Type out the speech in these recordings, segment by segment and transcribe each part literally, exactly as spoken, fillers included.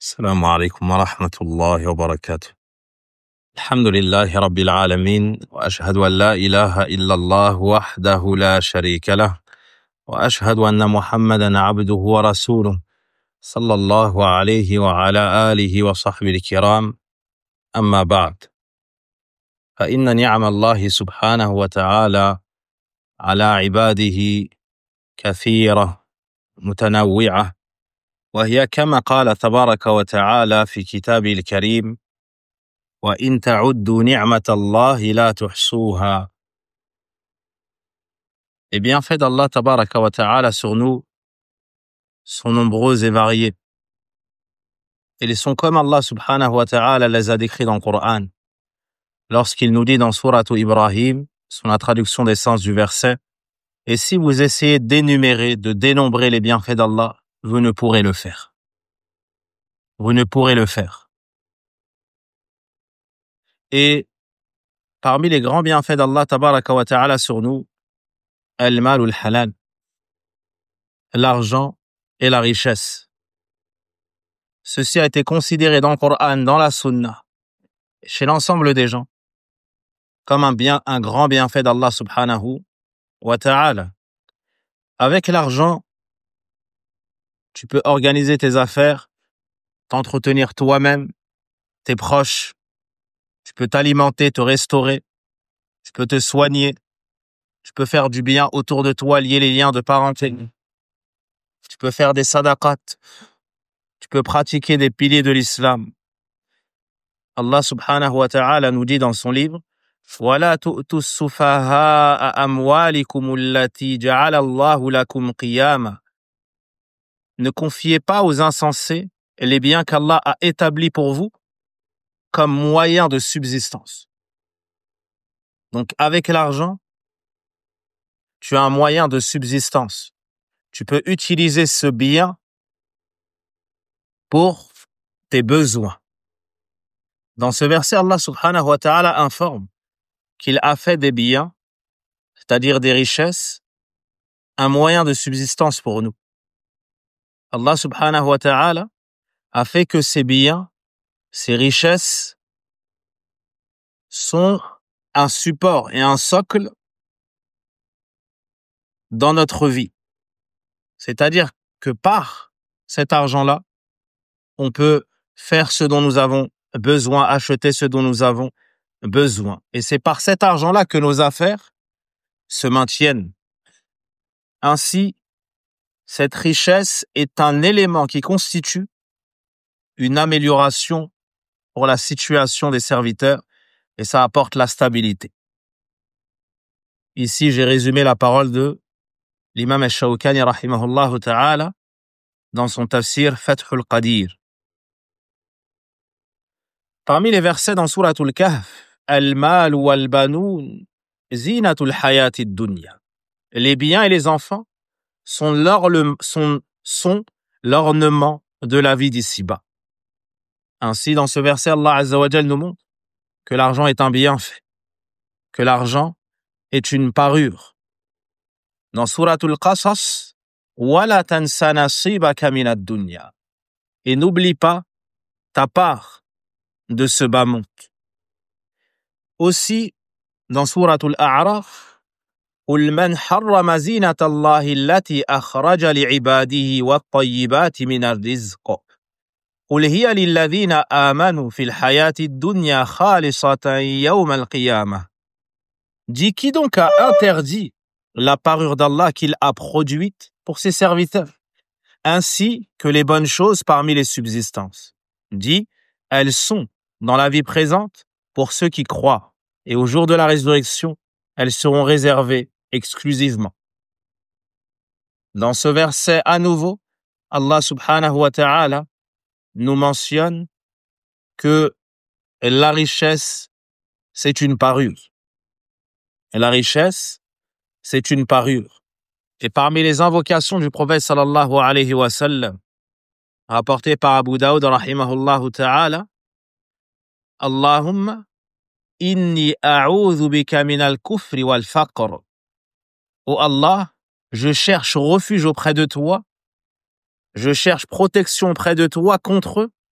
السلام عليكم ورحمة الله وبركاته. الحمد لله رب العالمين، وأشهد أن لا إله إلا الله وحده لا شريك له، وأشهد أن محمدا عبده ورسوله صلى الله عليه وعلى آله وصحبه الكرام. أما بعد، فإن نعم الله سبحانه وتعالى على عباده كثيرة متنوعة، وهي كما قال تبارك وتعالى في كتابه الكريم: وإن تعدوا نعمة الله لا تحصوها. Les bienfaits d'Allah tabaraka wa ta'ala sur nous sont nombreux et variés. Et ils sont comme Allah subhanahu wa ta'ala les a décrits dans le Coran. Lorsqu'il nous dit dans Sourate Ibrahim, sur la traduction des sens du verset: et si vous essayez d'énumérer, de dénombrer les bienfaits d'Allah, vous ne pourrez le faire. Vous ne pourrez le faire. Et parmi les grands bienfaits d'Allah tabaraka wa ta'ala sur nous, al-mal ou al-halal, l'argent et la richesse. Ceci a été considéré dans le Coran, dans la Sunna, chez l'ensemble des gens, comme un bien, un grand bienfait d'Allah subhanahu wa ta'ala. Avec l'argent, tu peux organiser tes affaires, t'entretenir toi-même, tes proches, tu peux t'alimenter, te restaurer, tu peux te soigner, tu peux faire du bien autour de toi, lier les liens de parenté. Tu peux faire des sadaqat, tu peux pratiquer des piliers de l'islam. Allah subhanahu wa ta'ala nous dit dans son livre: وَلَا تُؤْتُوا السُّفَهَاءَ أَمْوَالِكُمُ الَّتِي جَعَلَ اللَّهُ لَكُمْ قِيَامًا. Ne confiez pas aux insensés les biens qu'Allah a établis pour vous comme moyen de subsistance. Donc avec l'argent, tu as un moyen de subsistance. Tu peux utiliser ce bien pour tes besoins. Dans ce verset, Allah subhanahu wa ta'ala informe qu'il a fait des biens, c'est-à-dire des richesses, un moyen de subsistance pour nous. Allah subhanahu wa ta'ala a fait que ces biens, ces richesses, sont un support et un socle dans notre vie. C'est-à-dire que par cet argent-là, on peut faire ce dont nous avons besoin, acheter ce dont nous avons besoin. Et c'est par cet argent-là que nos affaires se maintiennent. Ainsi, cette richesse est un élément qui constitue une amélioration pour la situation des serviteurs et ça apporte la stabilité. Ici, j'ai résumé la parole de l'imam al-Shawkani rahimahullah ta'ala dans son tafsir Fathul Qadir. Parmi les versets dans Souratul Kahf, Al-mal wal-banoun zinatul hayatid dunya. Les biens et les enfants sont, l'orle, sont, sont l'ornement de la vie d'ici-bas. Ainsi, dans ce verset, Allah Azza wa Jal nous montre que l'argent est un bienfait, que l'argent est une parure. Dans Souratul Qasas, Wala tansa nasibaka minad dunya. Et n'oublie pas ta part de ce bas monde. Aussi, dans Souratul A'raf, قل من حرم زينة الله التي أخرج لعباده والطيبات من الرزق قل هي للذين آمنوا في الحياة الدنيا خالصة يوم القيامة. Dis qui donc a interdit la parure d'Allah qu'il a produite pour ses serviteurs, ainsi que les bonnes choses parmi les subsistances. Dis, elles sont dans la vie présente pour ceux qui croient, et au jour de la résurrection, elles seront réservées exclusivement. Dans ce verset à nouveau, Allah subhanahu wa ta'ala nous mentionne que la richesse, c'est une parure. Et la richesse, c'est une parure. Et parmi les invocations du prophète sallallahu alayhi wa sallam, rapportées par Abu Daoud rahimahullah ta'ala, Allahumma inni a'udhu bika min al-kufri wal-faqr. Oh Allah, je cherche refuge auprès de toi, je cherche protection auprès de toi contre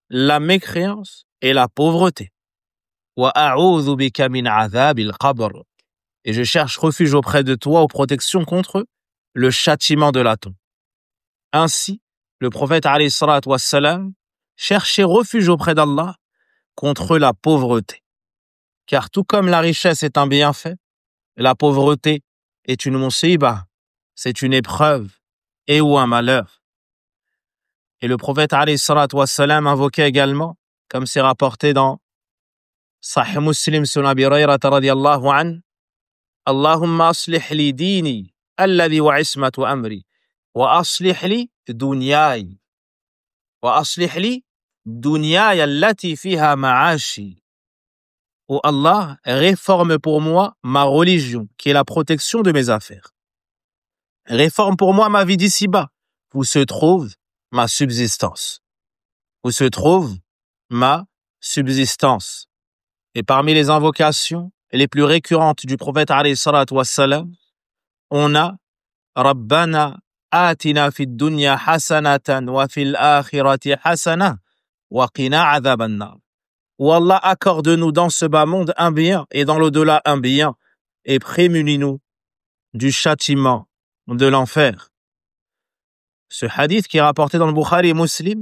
la mécréance et la pauvreté. Wa a'udhu bika min adhabil qabr. Et je cherche refuge auprès de toi ou protection contre le châtiment de la tombe. Ainsi, le prophète alayhi salatu wassalam cherchait refuge auprès d'Allah contre la pauvreté. Car tout comme la richesse est un bienfait, la pauvreté est une musiba, c'est une épreuve et ou un malheur. Et le prophète alayhi salatu wassalam invoquait également, comme c'est rapporté dans Sahih Muslim selon Abi Hurayrata radiyallahu anhu, Allahumma aslih li dini alladhi wa ismatu amri wa aslih li dunyai wa aslih li dunyai allati fiha ma'ashi. Oh Allah, réforme pour moi ma religion, qui est la protection de mes affaires. Réforme pour moi ma vie d'ici-bas, où se trouve ma subsistance. Où se trouve ma subsistance. Et parmi les invocations les plus récurrentes du prophète alayhi salatu wassalam, on a Rabbana atina fid dunya hasanatan wa fil akhirati hasana wa qina adhaban nar. Ou Allah, accorde-nous dans ce bas monde un bien et dans l'au-delà un bien et prémunis-nous du châtiment de l'enfer. Ce hadith qui est rapporté dans le Bukhari et Muslim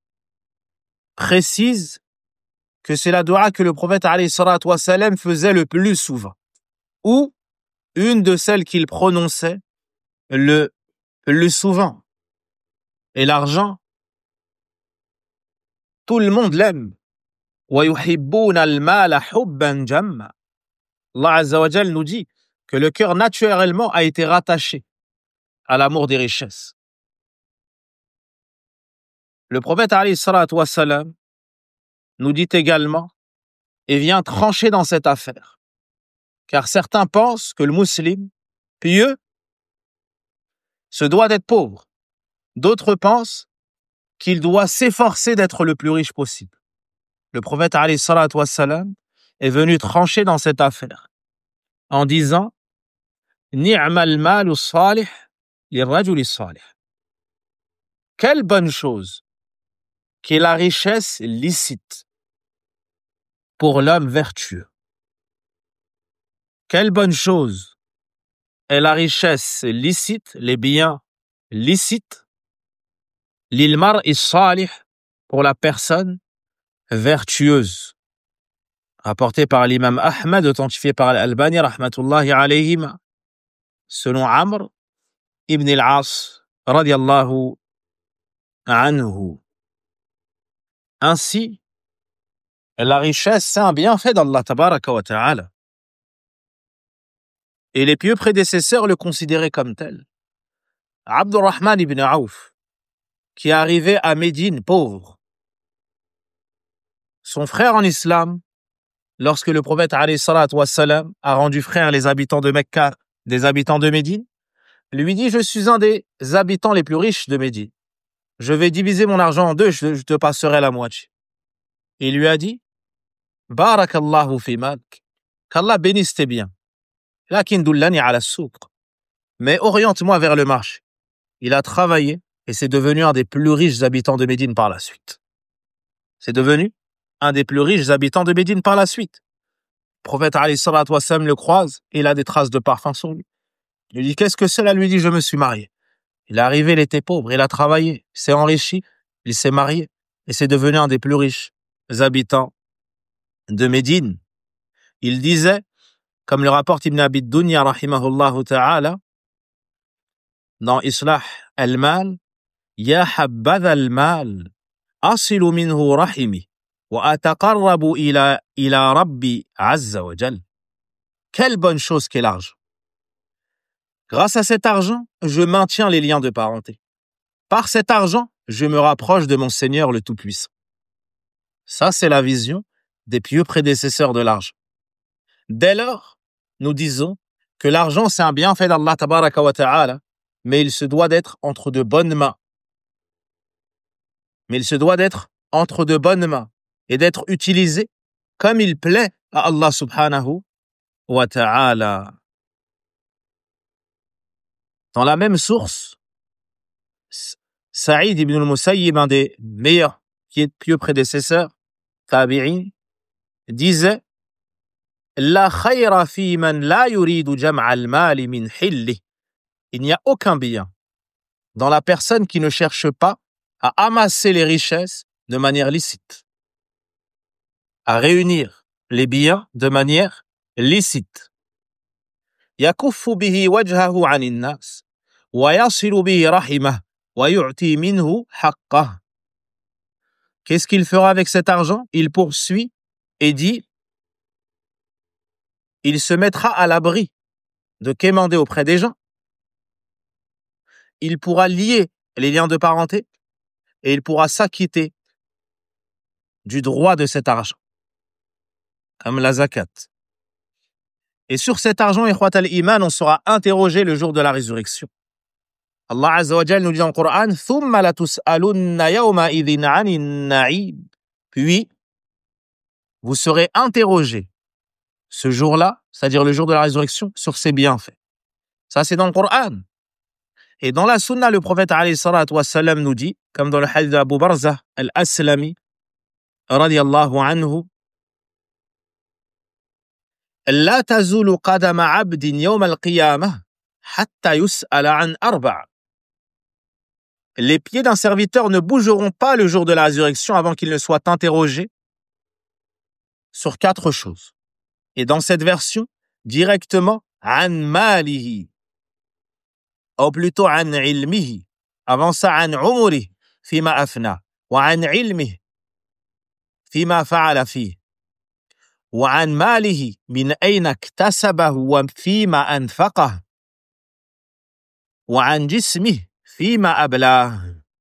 précise que c'est la dua que le prophète alayhi salatu wassalam faisait le plus souvent, ou une de celles qu'il prononçait le plus souvent. Et l'argent, tout le monde l'aime. وَيُحِبُّونَ الْمَالَ حُبًّا جَمًّا. Allah Azza wa Jal nous dit que le cœur naturellement a été rattaché à l'amour des richesses. Le prophète alayhi salatu wassalam nous dit également et vient trancher dans cette affaire. Car certains pensent que le musulman pieux se doit d'être pauvre. D'autres pensent qu'il doit s'efforcer d'être le plus riche possible. Le prophète alayhi salatu wassalam est venu trancher dans cette affaire en disant Ni'mal malu salih lirrajuli salih. Quelle bonne chose qu'est la richesse licite pour l'homme vertueux. Quelle bonne chose est la richesse licite, les biens licites, lil mar'i salih, pour la personne vertueuse. Rapporté par l'imam Ahmad, authentifié par Al-Albani, rahmatullahi alayhim, selon Amr ibn al-As, radiyallahu anhu. Ainsi, la richesse, c'est un bienfait d'Allah tabaraka wa ta'ala. Et les pieux prédécesseurs le considéraient comme tel. Abdurrahman ibn Auf, qui est arrivé à Médine pauvre, son frère en islam, lorsque le prophète alayhi salatu wassalam a rendu frère les habitants de Mecca des habitants de Médine, lui dit « Je suis un des habitants les plus riches de Médine. Je vais diviser mon argent en deux, je, je te passerai la moitié. » Il lui a dit « Barakallahu fi malk, qu'Allah bénisse tes biens. Lakin dullani ala souk. Mais oriente-moi vers le marché. » Il a travaillé et c'est devenu un des plus riches habitants de Médine par la suite. C'est devenu un des plus riches habitants de Médine par la suite. Le prophète alayhi salatu wassalam le croise et il a des traces de parfum sur lui. Il lui dit « Qu'est-ce que c'est là ?» Il lui dit « Je me suis marié. » Il est arrivé, il était pauvre, il a travaillé, il s'est enrichi, il s'est marié et c'est devenu un des plus riches habitants de Médine. Il disait, comme le rapporte Ibn Abi Dunya rahimahullahu ta'ala, dans Islah al-Mal, Ya habbadha al-mal, asilu minhu rahimi, wa ataqarrabu ila, ila rabbi azza wa jal. Quelle bonne chose qu'est l'argent. Grâce à cet argent, je maintiens les liens de parenté. Par cet argent, je me rapproche de mon Seigneur le Tout-Puissant. Ça, c'est la vision des pieux prédécesseurs de l'argent. Dès lors, nous disons que l'argent, c'est un bienfait d'Allah tabaraka wa ta'ala, mais il se doit d'être entre de bonnes mains. Mais il se doit d'être entre de bonnes mains et d'être utilisé comme il plaît à Allah subhanahu wa ta'ala. Dans la même source, Saïd ibn al-Musayyib, un des meilleurs pieux prédécesseurs, tabi'in, disaient La khayra fi man la yuridu jam'a al-mali min hilli. Il n'y a aucun bien dans la personne qui ne cherche pas à amasser les richesses de manière licite, à réunir les biens de manière licite. Yakuffu bihi wajhahu 'anil nas wa yasilu bihi rahimah wa yu'ti minhu haqqah. Qu'est-ce qu'il fera avec cet argent? Il poursuit et dit il se mettra à l'abri de quémander auprès des gens. Il pourra lier les liens de parenté et il pourra s'acquitter du droit de cet argent, comme la zakat. Et sur cet argent, ikhwat al-iman, on sera interrogé le jour de la résurrection. Allah Azza wa Jal nous dit dans le Coran, Thumma latus'alunna yawma idhin 'anil na'im. Puis, vous serez interrogé ce jour-là, c'est-à-dire le jour de la résurrection, sur ses bienfaits. Ça, c'est dans le Coran. Et dans la sunna, le prophète alayhi salatu wa salam nous dit, comme dans le hadith d'Abu Barzah al-Aslami, radiyallahu anhu, La tazulu qadama 'abdin yawm al-qiyamah hatta yus'ala 'an arba'. Les pieds d'un serviteur ne bougeront pas le jour de la résurrection avant qu'il ne soit interrogé sur quatre choses. Et dans cette version, directement, 'an malihi, ou plutôt 'an ilmihi. Avant ça, 'an umurihi fima afna, wa 'an ilmihi fima fa'ala fihi, wa 'an malihi min ayna iktasabahu wa fima anfaqah, wa 'an jismihi fima ablah.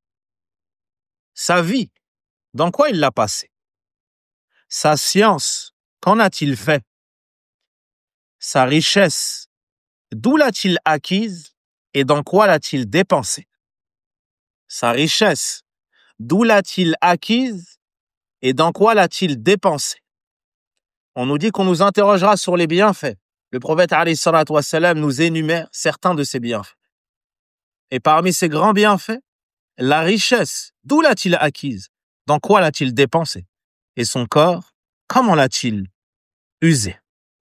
Sa vie, dans quoi il l'a passée? Sa science, qu'en a-t-il fait? Sa richesse, d'où l'a-t-il acquise et dans quoi l'a-t-il dépensée? Sa richesse, d'où l'a-t-il acquise et dans quoi l'a-t-il dépensée? On nous dit qu'on nous interrogera sur les bienfaits. Le prophète alayhi salatu wa salam nous énumère certains de ces bienfaits. Et parmi ces grands bienfaits, la richesse, d'où l'a-t-il acquise? Dans quoi l'a-t-il dépensée? Et son corps, comment l'a-t-il usé?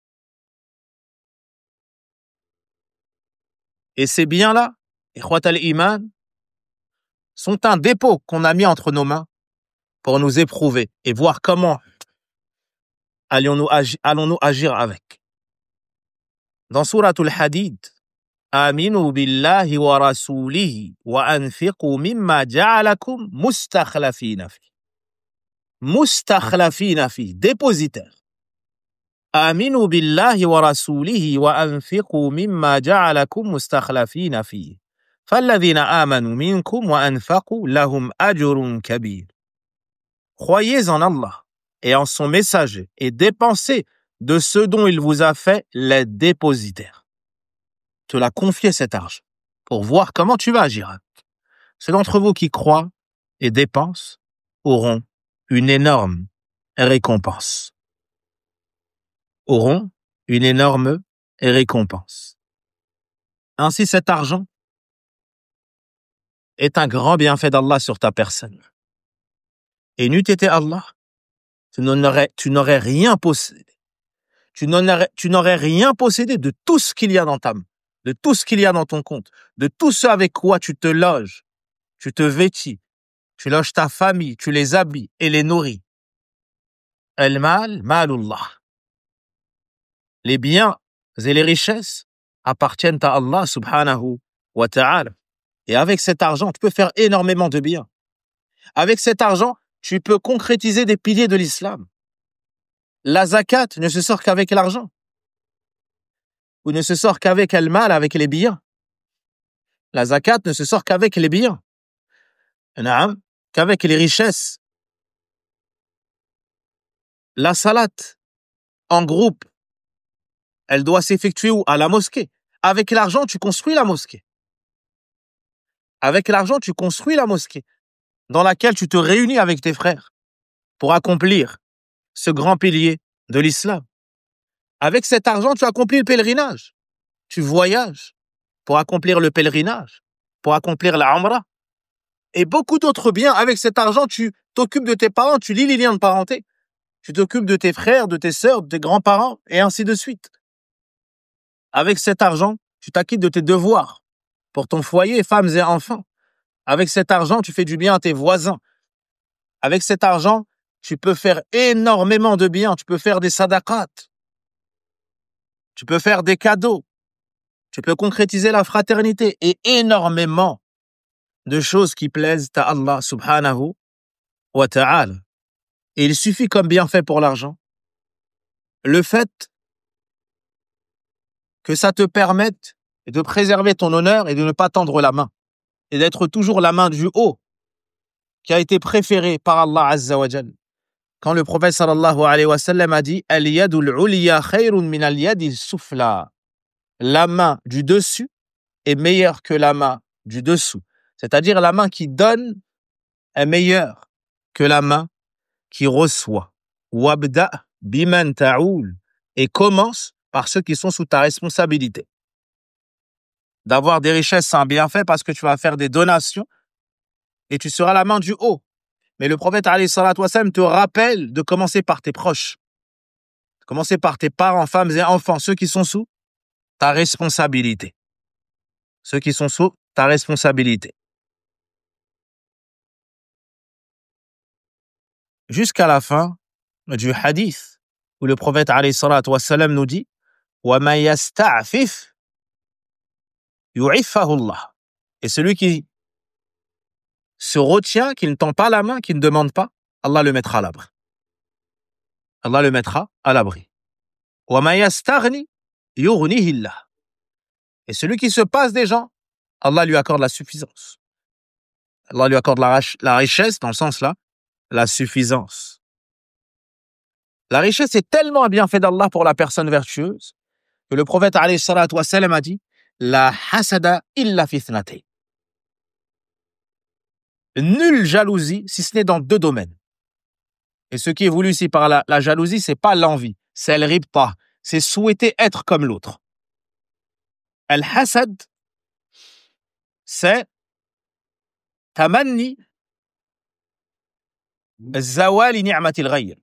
Et ces biens-là, ikhwat al-iman, sont un dépôt qu'on a mis entre nos mains pour nous éprouver et voir comment allons-nous agir, allons-nous agir avec. Dans Souratul Hadid, Aminu billahi wa rasulihi wa anfiqu mimma ja'alakum mustakhlafina fi. Mustakhlafina fi, dépositaire. Aminu billahi wa rasulihi wa anfiqu mimma ja'alakum mustakhlafina fi. Falladhina amanu minkum wa anfaqu lahum ajrun kabir. Croyez en Allah et en son messager et dépensez de ce dont il vous a fait les dépositaires. Te l'a confié cet argent pour voir comment tu vas agir. Ceux d'entre vous qui croient et dépensent auront une énorme récompense. Auront une énorme récompense. Ainsi, cet argent est un grand bienfait d'Allah sur ta personne. Et n'eût été Allah, tu n'aurais, tu n'aurais rien possédé. Tu n'aurais, tu n'aurais rien possédé de tout ce qu'il y a dans ta main, de tout ce qu'il y a dans ton compte, de tout ce avec quoi tu te loges, tu te vêtis, tu loges ta famille, tu les habilles et les nourris. Al-mal, malullah. Les biens et les richesses appartiennent à Allah subhanahu wa ta'ala. Et avec cet argent, tu peux faire énormément de bien. Avec cet argent, tu peux concrétiser des piliers de l'islam. La zakat ne se sort qu'avec l'argent. Ou ne se sort qu'avec le mal, avec les biens. La zakat ne se sort qu'avec les biens. Naam, qu'avec les richesses. La salat, en groupe, elle doit s'effectuer où? À la mosquée. Avec l'argent, tu construis la mosquée. Avec l'argent, tu construis la mosquée, dans laquelle tu te réunis avec tes frères pour accomplir ce grand pilier de l'islam. Avec cet argent, tu accomplis le pèlerinage. Tu voyages pour accomplir le pèlerinage, pour accomplir la umrah. Et beaucoup d'autres biens. Avec cet argent, tu t'occupes de tes parents, tu lis les liens de parenté. Tu t'occupes de tes frères, de tes sœurs, de tes grands-parents, et ainsi de suite. Avec cet argent, tu t'acquittes de tes devoirs pour ton foyer, femmes et enfants. Avec cet argent, tu fais du bien à tes voisins. Avec cet argent, tu peux faire énormément de bien. Tu peux faire des sadaqat. Tu peux faire des cadeaux. Tu peux concrétiser la fraternité et énormément de choses qui plaisent à Allah subhanahu wa ta'ala. Et il suffit comme bienfait pour l'argent le fait que ça te permette de préserver ton honneur et de ne pas tendre la main et d'être toujours la main du haut qui a été préférée par Allah Azza wa Jal. Quand le prophète sallallahu alayhi wa sallam a dit Al-yadul uliya khayrun min al-yadi sufla, la main du dessus est meilleure que la main du dessous. C'est-à-dire la main qui donne est meilleure que la main qui reçoit. Wabda biman ta'oul, et commence par ceux qui sont sous ta responsabilité. D'avoir des richesses, c'est un bienfait parce que tu vas faire des donations et tu seras la main du haut. Mais le prophète alayhi salatu wa sallam te rappelle de commencer par tes proches. De commencer par tes parents, femmes et enfants, ceux qui sont sous ta responsabilité. Ceux qui sont sous ta responsabilité. Jusqu'à la fin du hadith, où le prophète alayhi salatu wa sallam nous dit wa man yasta'fif yu'iffahu Allah. Et celui qui se retient, qui ne tend pas la main, qui ne demande pas, Allah le mettra à l'abri. Allah le mettra à l'abri. Wa man yastaghni yughnihi Allah. Et celui qui se passe des gens, Allah lui accorde la suffisance. Allah lui accorde la, la richesse, dans le sens là, la suffisance. La richesse est tellement un bienfait d'Allah pour la personne vertueuse que le prophète alayhi salatu wa sallam a dit la hasada illa fi ithnatayn. Nulle jalousie, si ce n'est dans deux domaines. Et ce qui est voulu ici par la, la jalousie, c'est pas l'envie, c'est le ribta, c'est souhaiter être comme l'autre. Al-hasad, c'est tamanni zawali ni'matil ghayr.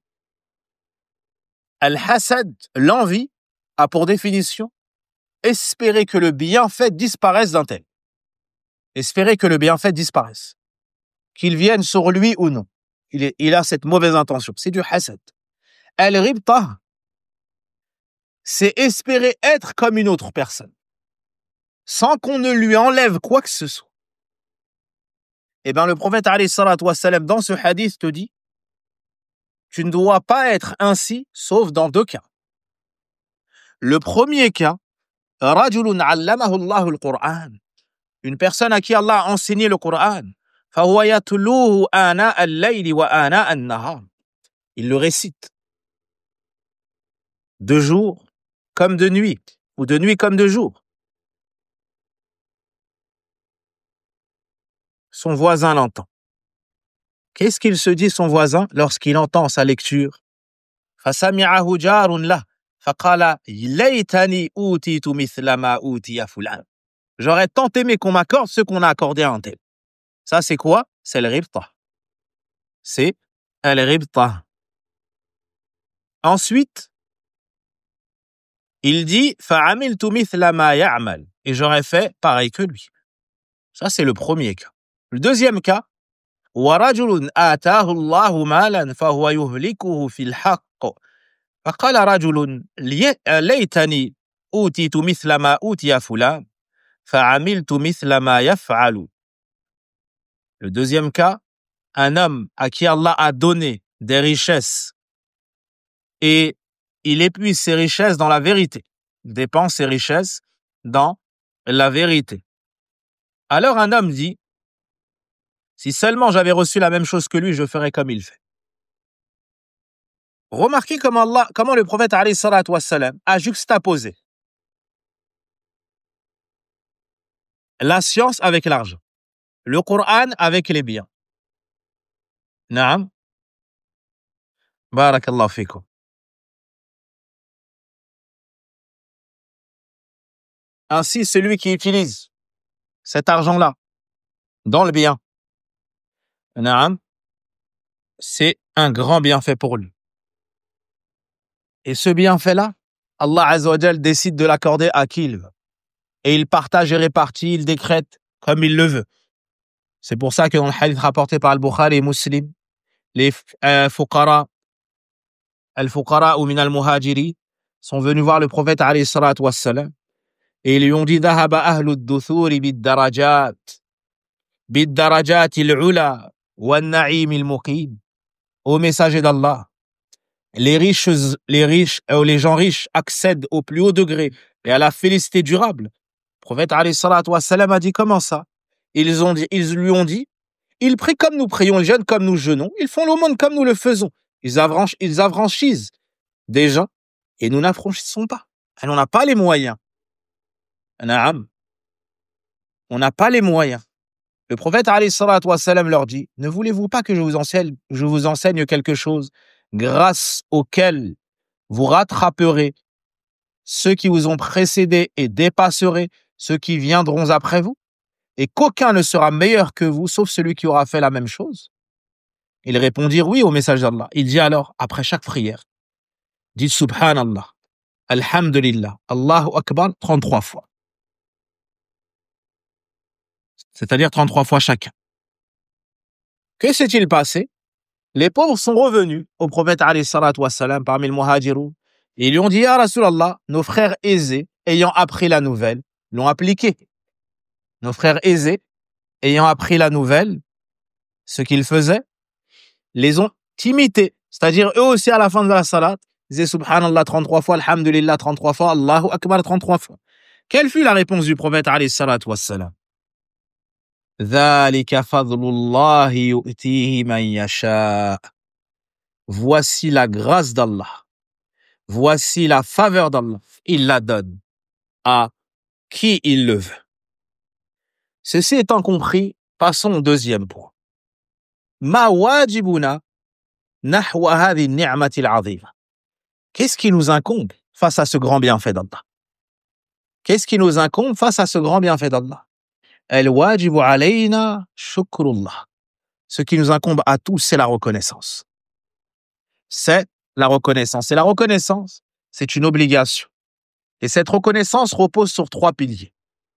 Al-hasad, l'envie, a pour définition espérer que le bienfait disparaisse d'un tel. Espérer que le bienfait disparaisse. Qu'il vienne sur lui ou non. Il, est, il a cette mauvaise intention. C'est du hasad. Al-ribta, c'est espérer être comme une autre personne, sans qu'on ne lui enlève quoi que ce soit. Eh bien, le prophète alayhi salatu wa sallam, dans ce hadith, te dit tu ne dois pas être ainsi, sauf dans deux cas. Le premier cas, rajulun allamahu Allahu al-Qur'an, une personne à qui Allah a enseigné le Qur'an, fahuwa yatluhu ana al-layli wa ana an-nahar. Il le récite de jour comme de nuit, ou de nuit comme de jour. Son voisin l'entend. Qu'est-ce qu'il se dit, son voisin, lorsqu'il entend sa lecture? فَسَمِعَهُ جَارٌ لَهُ فَقَالَ لَيْتَنِي أُوتِيتُ مِثْلَ مَا أُوتِيَ فُلَانٌ. J'aurais tant aimé qu'on m'accorde ce qu'on a accordé à un tel. Ça, c'est quoi? C'est le ribta. C'est le ribta. Ensuite, il dit فَعَمِلْتُ مِثْلَ مَا يَعْمَلُ. Et j'aurais fait pareil que lui. Ça, c'est le premier cas. Le deuxième cas, وَرَجُلٌ آتَاهُ اللَّهُ مَالًا فَهُوَ يُهْلِكُهُ فِي الْحَقِّ فَقَالَ رَجُلٌ لَيْتَنِي أُوتِيتُ مِثْلَ مَا أُوتِيَ فُلَانٌ فَعَمِلْتُ مِثْلَ مَا يَفْعَلُ. Le deuxième cas, un homme à qui Allah a donné des richesses et il épuise ses richesses dans la vérité, il dépense ses richesses dans la vérité. Alors un homme dit si seulement j'avais reçu la même chose que lui, je ferais comme il fait. Remarquez comment, Allah, comment le prophète alayhi salatu wa sallam a juxtaposé la science avec l'argent, le Coran avec les biens. Naam. Barakallahu fikum. Ainsi, celui qui utilise cet argent-là dans le bien, naam, c'est un grand bienfait pour lui. Et ce bienfait-là, Allah Azza wa Jal décide de l'accorder à qui il veut. Et il partage et répartit, il décrète comme il le veut. C'est pour ça que dans le hadith rapporté par Al-Bukhari et Muslim, les euh, fuqara, al-fuqara ou min al-muhajiri, sont venus voir le prophète alayhi salatu wassalam et ils lui ont dit dhahaba ahlu ad-duthuri bid-darajat bid-darajat al-ula wan-na'im al-muqim. Ô messager d'Allah, les riches, les riches, euh, les gens riches accèdent au plus haut degré et à la félicité durable. Le prophète alayhi salatu wassalam a dit comment ça? Ils ont dit, ils lui ont dit, ils prient comme nous prions, ils jeûnent comme nous jeûnons, ils font l'aumône comme nous le faisons. Ils, avranch, ils affranchissent des gens et nous n'affranchissons pas. Et on n'a pas les moyens. Naam. On n'a pas les moyens. Le prophète alayhi salatu wassalam leur dit, ne voulez-vous pas que je vous enseigne, je vous enseigne quelque chose grâce auquel vous rattraperez ceux qui vous ont précédés et dépasserez ceux qui viendront après vous, et qu'aucun ne sera meilleur que vous, sauf celui qui aura fait la même chose? Ils répondirent oui au message d'Allah. Il dit alors, après chaque prière, dites Subhanallah, Alhamdulillah, Allahu Akbar, trente-trois fois. C'est-à-dire trente-trois fois chacun. Que s'est-il passé? Les pauvres sont revenus au prophète alayhi salatu wassalam parmi le muhajirun. Et ils lui ont dit, ya Rasulallah, nos frères aisés, ayant appris la nouvelle, l'ont appliqué. Nos frères aisés, ayant appris la nouvelle, ce qu'ils faisaient, les ont imités. C'est-à-dire, eux aussi, à la fin de la salat, ils disaient Subhanallah trente-trois fois, Alhamdulillah trente-trois fois, Allahu Akbar trente-trois fois. Quelle fut la réponse du prophète alayhi salatu wassalam? Dhalika fadlullahi yu'tihi man yasha. Voici la grâce d'Allah. Voici la faveur d'Allah. Il la donne à qui il le veut. Ceci étant compris, passons au deuxième point. Ma wajibuna nahwa hadhi ni'mati al-'azima. Qu'est-ce qui nous incombe face à ce grand bienfait d'Allah? Qu'est-ce qui nous incombe face à ce grand bienfait d'Allah? Al-wajibu alayna shukrullah. Ce qui nous incombe à tous, c'est la reconnaissance. C'est la reconnaissance. Et la reconnaissance, c'est une obligation. Et cette reconnaissance repose sur trois piliers.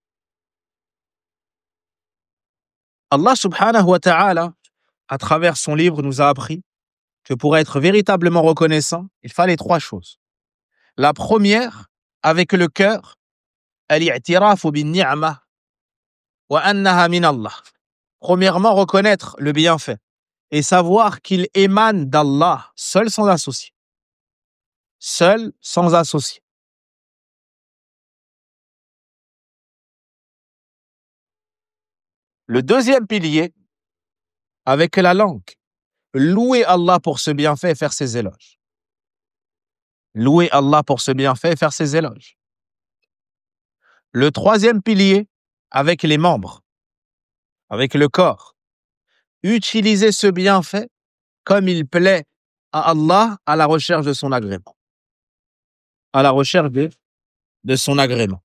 Allah subhanahu wa ta'ala, à travers son livre, nous a appris que pour être véritablement reconnaissant, il fallait trois choses. La première, avec le cœur, al-i'tirafu bin-ni'ma wa annaha min Allah. Premièrement, reconnaître le bienfait et savoir qu'il émane d'Allah, seul sans associé. Seul sans associé. Le deuxième pilier, avec la langue, louer Allah pour ce bienfait et faire ses éloges. Louer Allah pour ce bienfait et faire ses éloges. Le troisième pilier, avec les membres, avec le corps, utiliser ce bienfait comme il plaît à Allah à la recherche de son agrément. À la recherche de, de son agrément.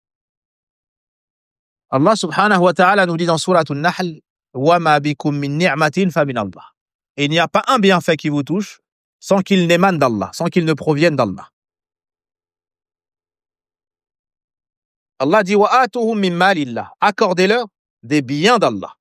Allah subhanahu wa ta'ala nous dit dans Surat An-Nahl, wa ma bikum min ni'matin fa min Allah. Et il n'y a pas un bienfait qui vous touche sans qu'il n'émane d'Allah, sans qu'il ne provienne d'Allah. Allah dit wa atuhum min malillah. Accordez-leur des biens d'Allah.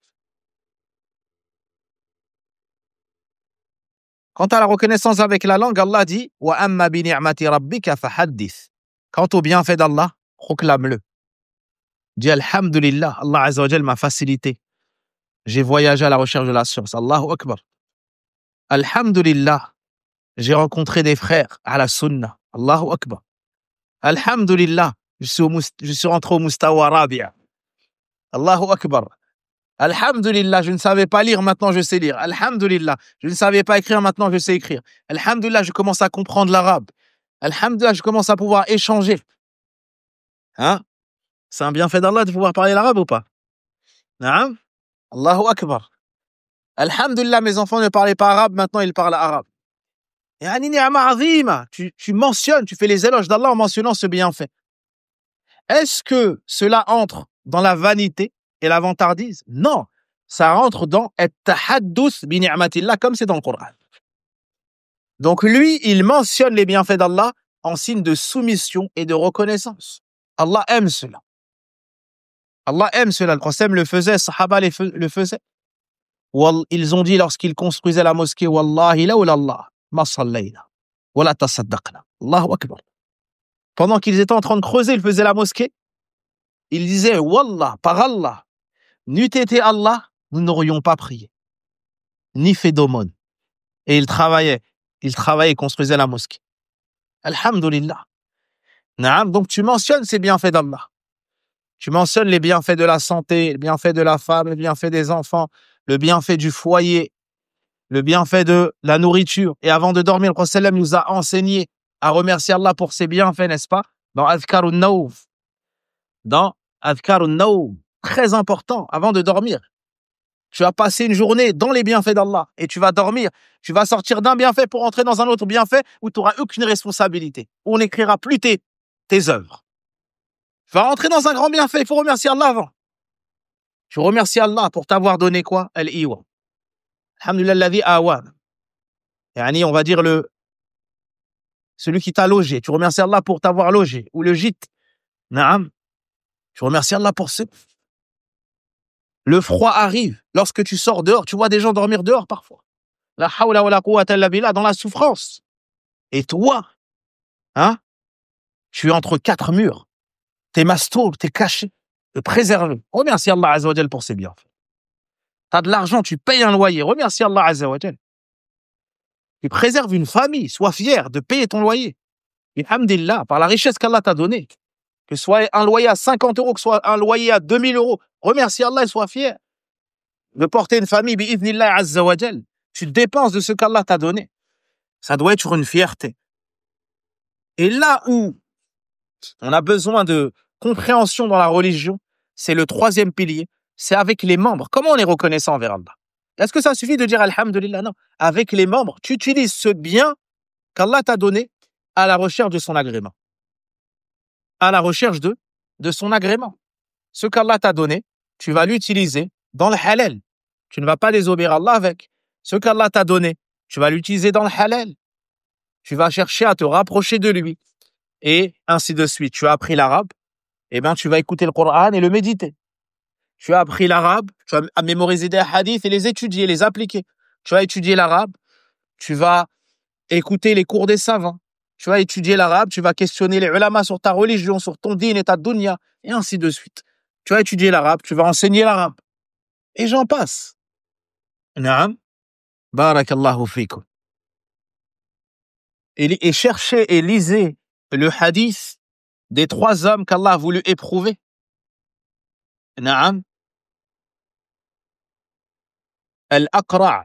Quant à la reconnaissance avec la langue, Allah dit wa amma bi ni'mati rabbika fahaddith. Quant au bienfait d'Allah, proclame-le. Dis Alhamdulillah, Allah Azza wa Jal m'a facilité. J'ai voyagé à la recherche de la science. Allahu Akbar. Alhamdulillah, j'ai rencontré des frères à la sunna. Allahu Akbar. Alhamdulillah, je suis, au, je suis rentré au Mustawa Rabi'a. Allahu Akbar. Alhamdulillah, je ne savais pas lire, maintenant je sais lire. Alhamdulillah, je ne savais pas écrire, maintenant je sais écrire. Alhamdulillah, je commence à comprendre l'arabe. Alhamdulillah, je commence à pouvoir échanger. Hein? C'est un bienfait d'Allah de pouvoir parler l'arabe ou pas? Naam? Allahu Akbar. Alhamdulillah, mes enfants ne parlaient pas arabe, maintenant ils parlent arabe. Tu, tu mentionnes, tu fais les éloges d'Allah en mentionnant ce bienfait. Est-ce que cela entre dans la vanité et la vantardise? Non, Ça rentre dans at-tahaddus bi ni'matillah, comme c'est dans le Coran. Donc lui, il mentionne les bienfaits d'Allah en signe de soumission et de reconnaissance. Allah aime cela. Allah aime cela. Le prophète le faisait, les Sahaba le faisaient. Ils ont dit lorsqu'ils construisaient la mosquée, Wallahi lawla Allah, ma sallayna, wala tasaddaqna. Allahu akbar. Pendant qu'ils étaient en train de creuser, ils faisaient la mosquée. Ils disaient, Wallah, par Allah, n'eût été Allah, nous n'aurions pas prié, ni fait d'aumône. Et ils travaillaient, ils travaillaient et construisaient la mosquée. Alhamdulillah. Naam, donc tu mentionnes ces bienfaits d'Allah. Tu mentionnes les bienfaits de la santé, les bienfaits de la femme, les bienfaits des enfants, le bienfait du foyer, le bienfait de la nourriture. Et avant de dormir, le prophète nous a enseigné à remercier Allah pour ses bienfaits, n'est-ce pas? Dans Adhkarun Nawm. Dans Adhkarun Nawm. Très important, avant de dormir. Tu vas passer une journée dans les bienfaits d'Allah et tu vas dormir. Tu vas sortir d'un bienfait pour entrer dans un autre bienfait où tu n'auras aucune responsabilité, où on n'écrira plus tes, tes œuvres. Tu vas rentrer dans un grand bienfait, il faut remercier Allah avant. Tu remercies Allah pour t'avoir donné quoi? Al-Iwa. Alhamdulillah alladhi awan. Yani, on va dire le celui qui t'a logé. Tu remercies Allah pour t'avoir logé. Ou le gîte. Naam. Tu remercies Allah pour ce. Le froid arrive. Lorsque tu sors dehors, tu vois des gens dormir dehors parfois. La hawla wa la quwwata illa billah, dans la souffrance. Et toi, hein, tu es entre quatre murs. T'es mastour, t'es caché, t'es préservé. Remercie Allah Azza wa Jal pour ses bienfaits. T'as de l'argent, tu payes un loyer. Remercie Allah Azza wa Jal. Tu préserves une famille, sois fier de payer ton loyer. Et alhamdulillah, par la richesse qu'Allah t'a donnée, que ce soit un loyer à cinquante euros, que ce soit un loyer à deux mille euros, remercie Allah et sois fier de porter une famille, bi'idhnillah Azza wa Jal. Tu dépenses de ce qu'Allah t'a donné. Ça doit être une fierté. Et là où on a besoin de compréhension dans la religion, c'est le troisième pilier, c'est avec les membres. Comment on est reconnaissant envers Allah? Est-ce que ça suffit de dire alhamdulillah? Non. Avec les membres, tu utilises ce bien qu'Allah t'a donné à la recherche de son agrément. À la recherche de, de son agrément. Ce qu'Allah t'a donné, tu vas l'utiliser dans le halal. Tu ne vas pas désobéir à Allah avec. Ce qu'Allah t'a donné, tu vas l'utiliser dans le halal. Tu vas chercher à te rapprocher de lui. Et ainsi de suite. Tu as appris l'arabe, eh bien, tu vas écouter le Coran et le méditer. Tu as appris l'arabe, tu vas mémoriser des hadiths et les étudier, les appliquer. Tu vas étudier l'arabe, tu vas écouter les cours des savants. Tu vas étudier l'arabe, tu vas questionner les ulama sur ta religion, sur ton din et ta dunya, et ainsi de suite. Tu vas étudier l'arabe, tu vas enseigner l'arabe. Et j'en passe. Naam. Barakallahu fikum. Et, et cherchez et lisez le hadith des trois hommes qu'Allah a voulu éprouver. Naam. Al-Aqra',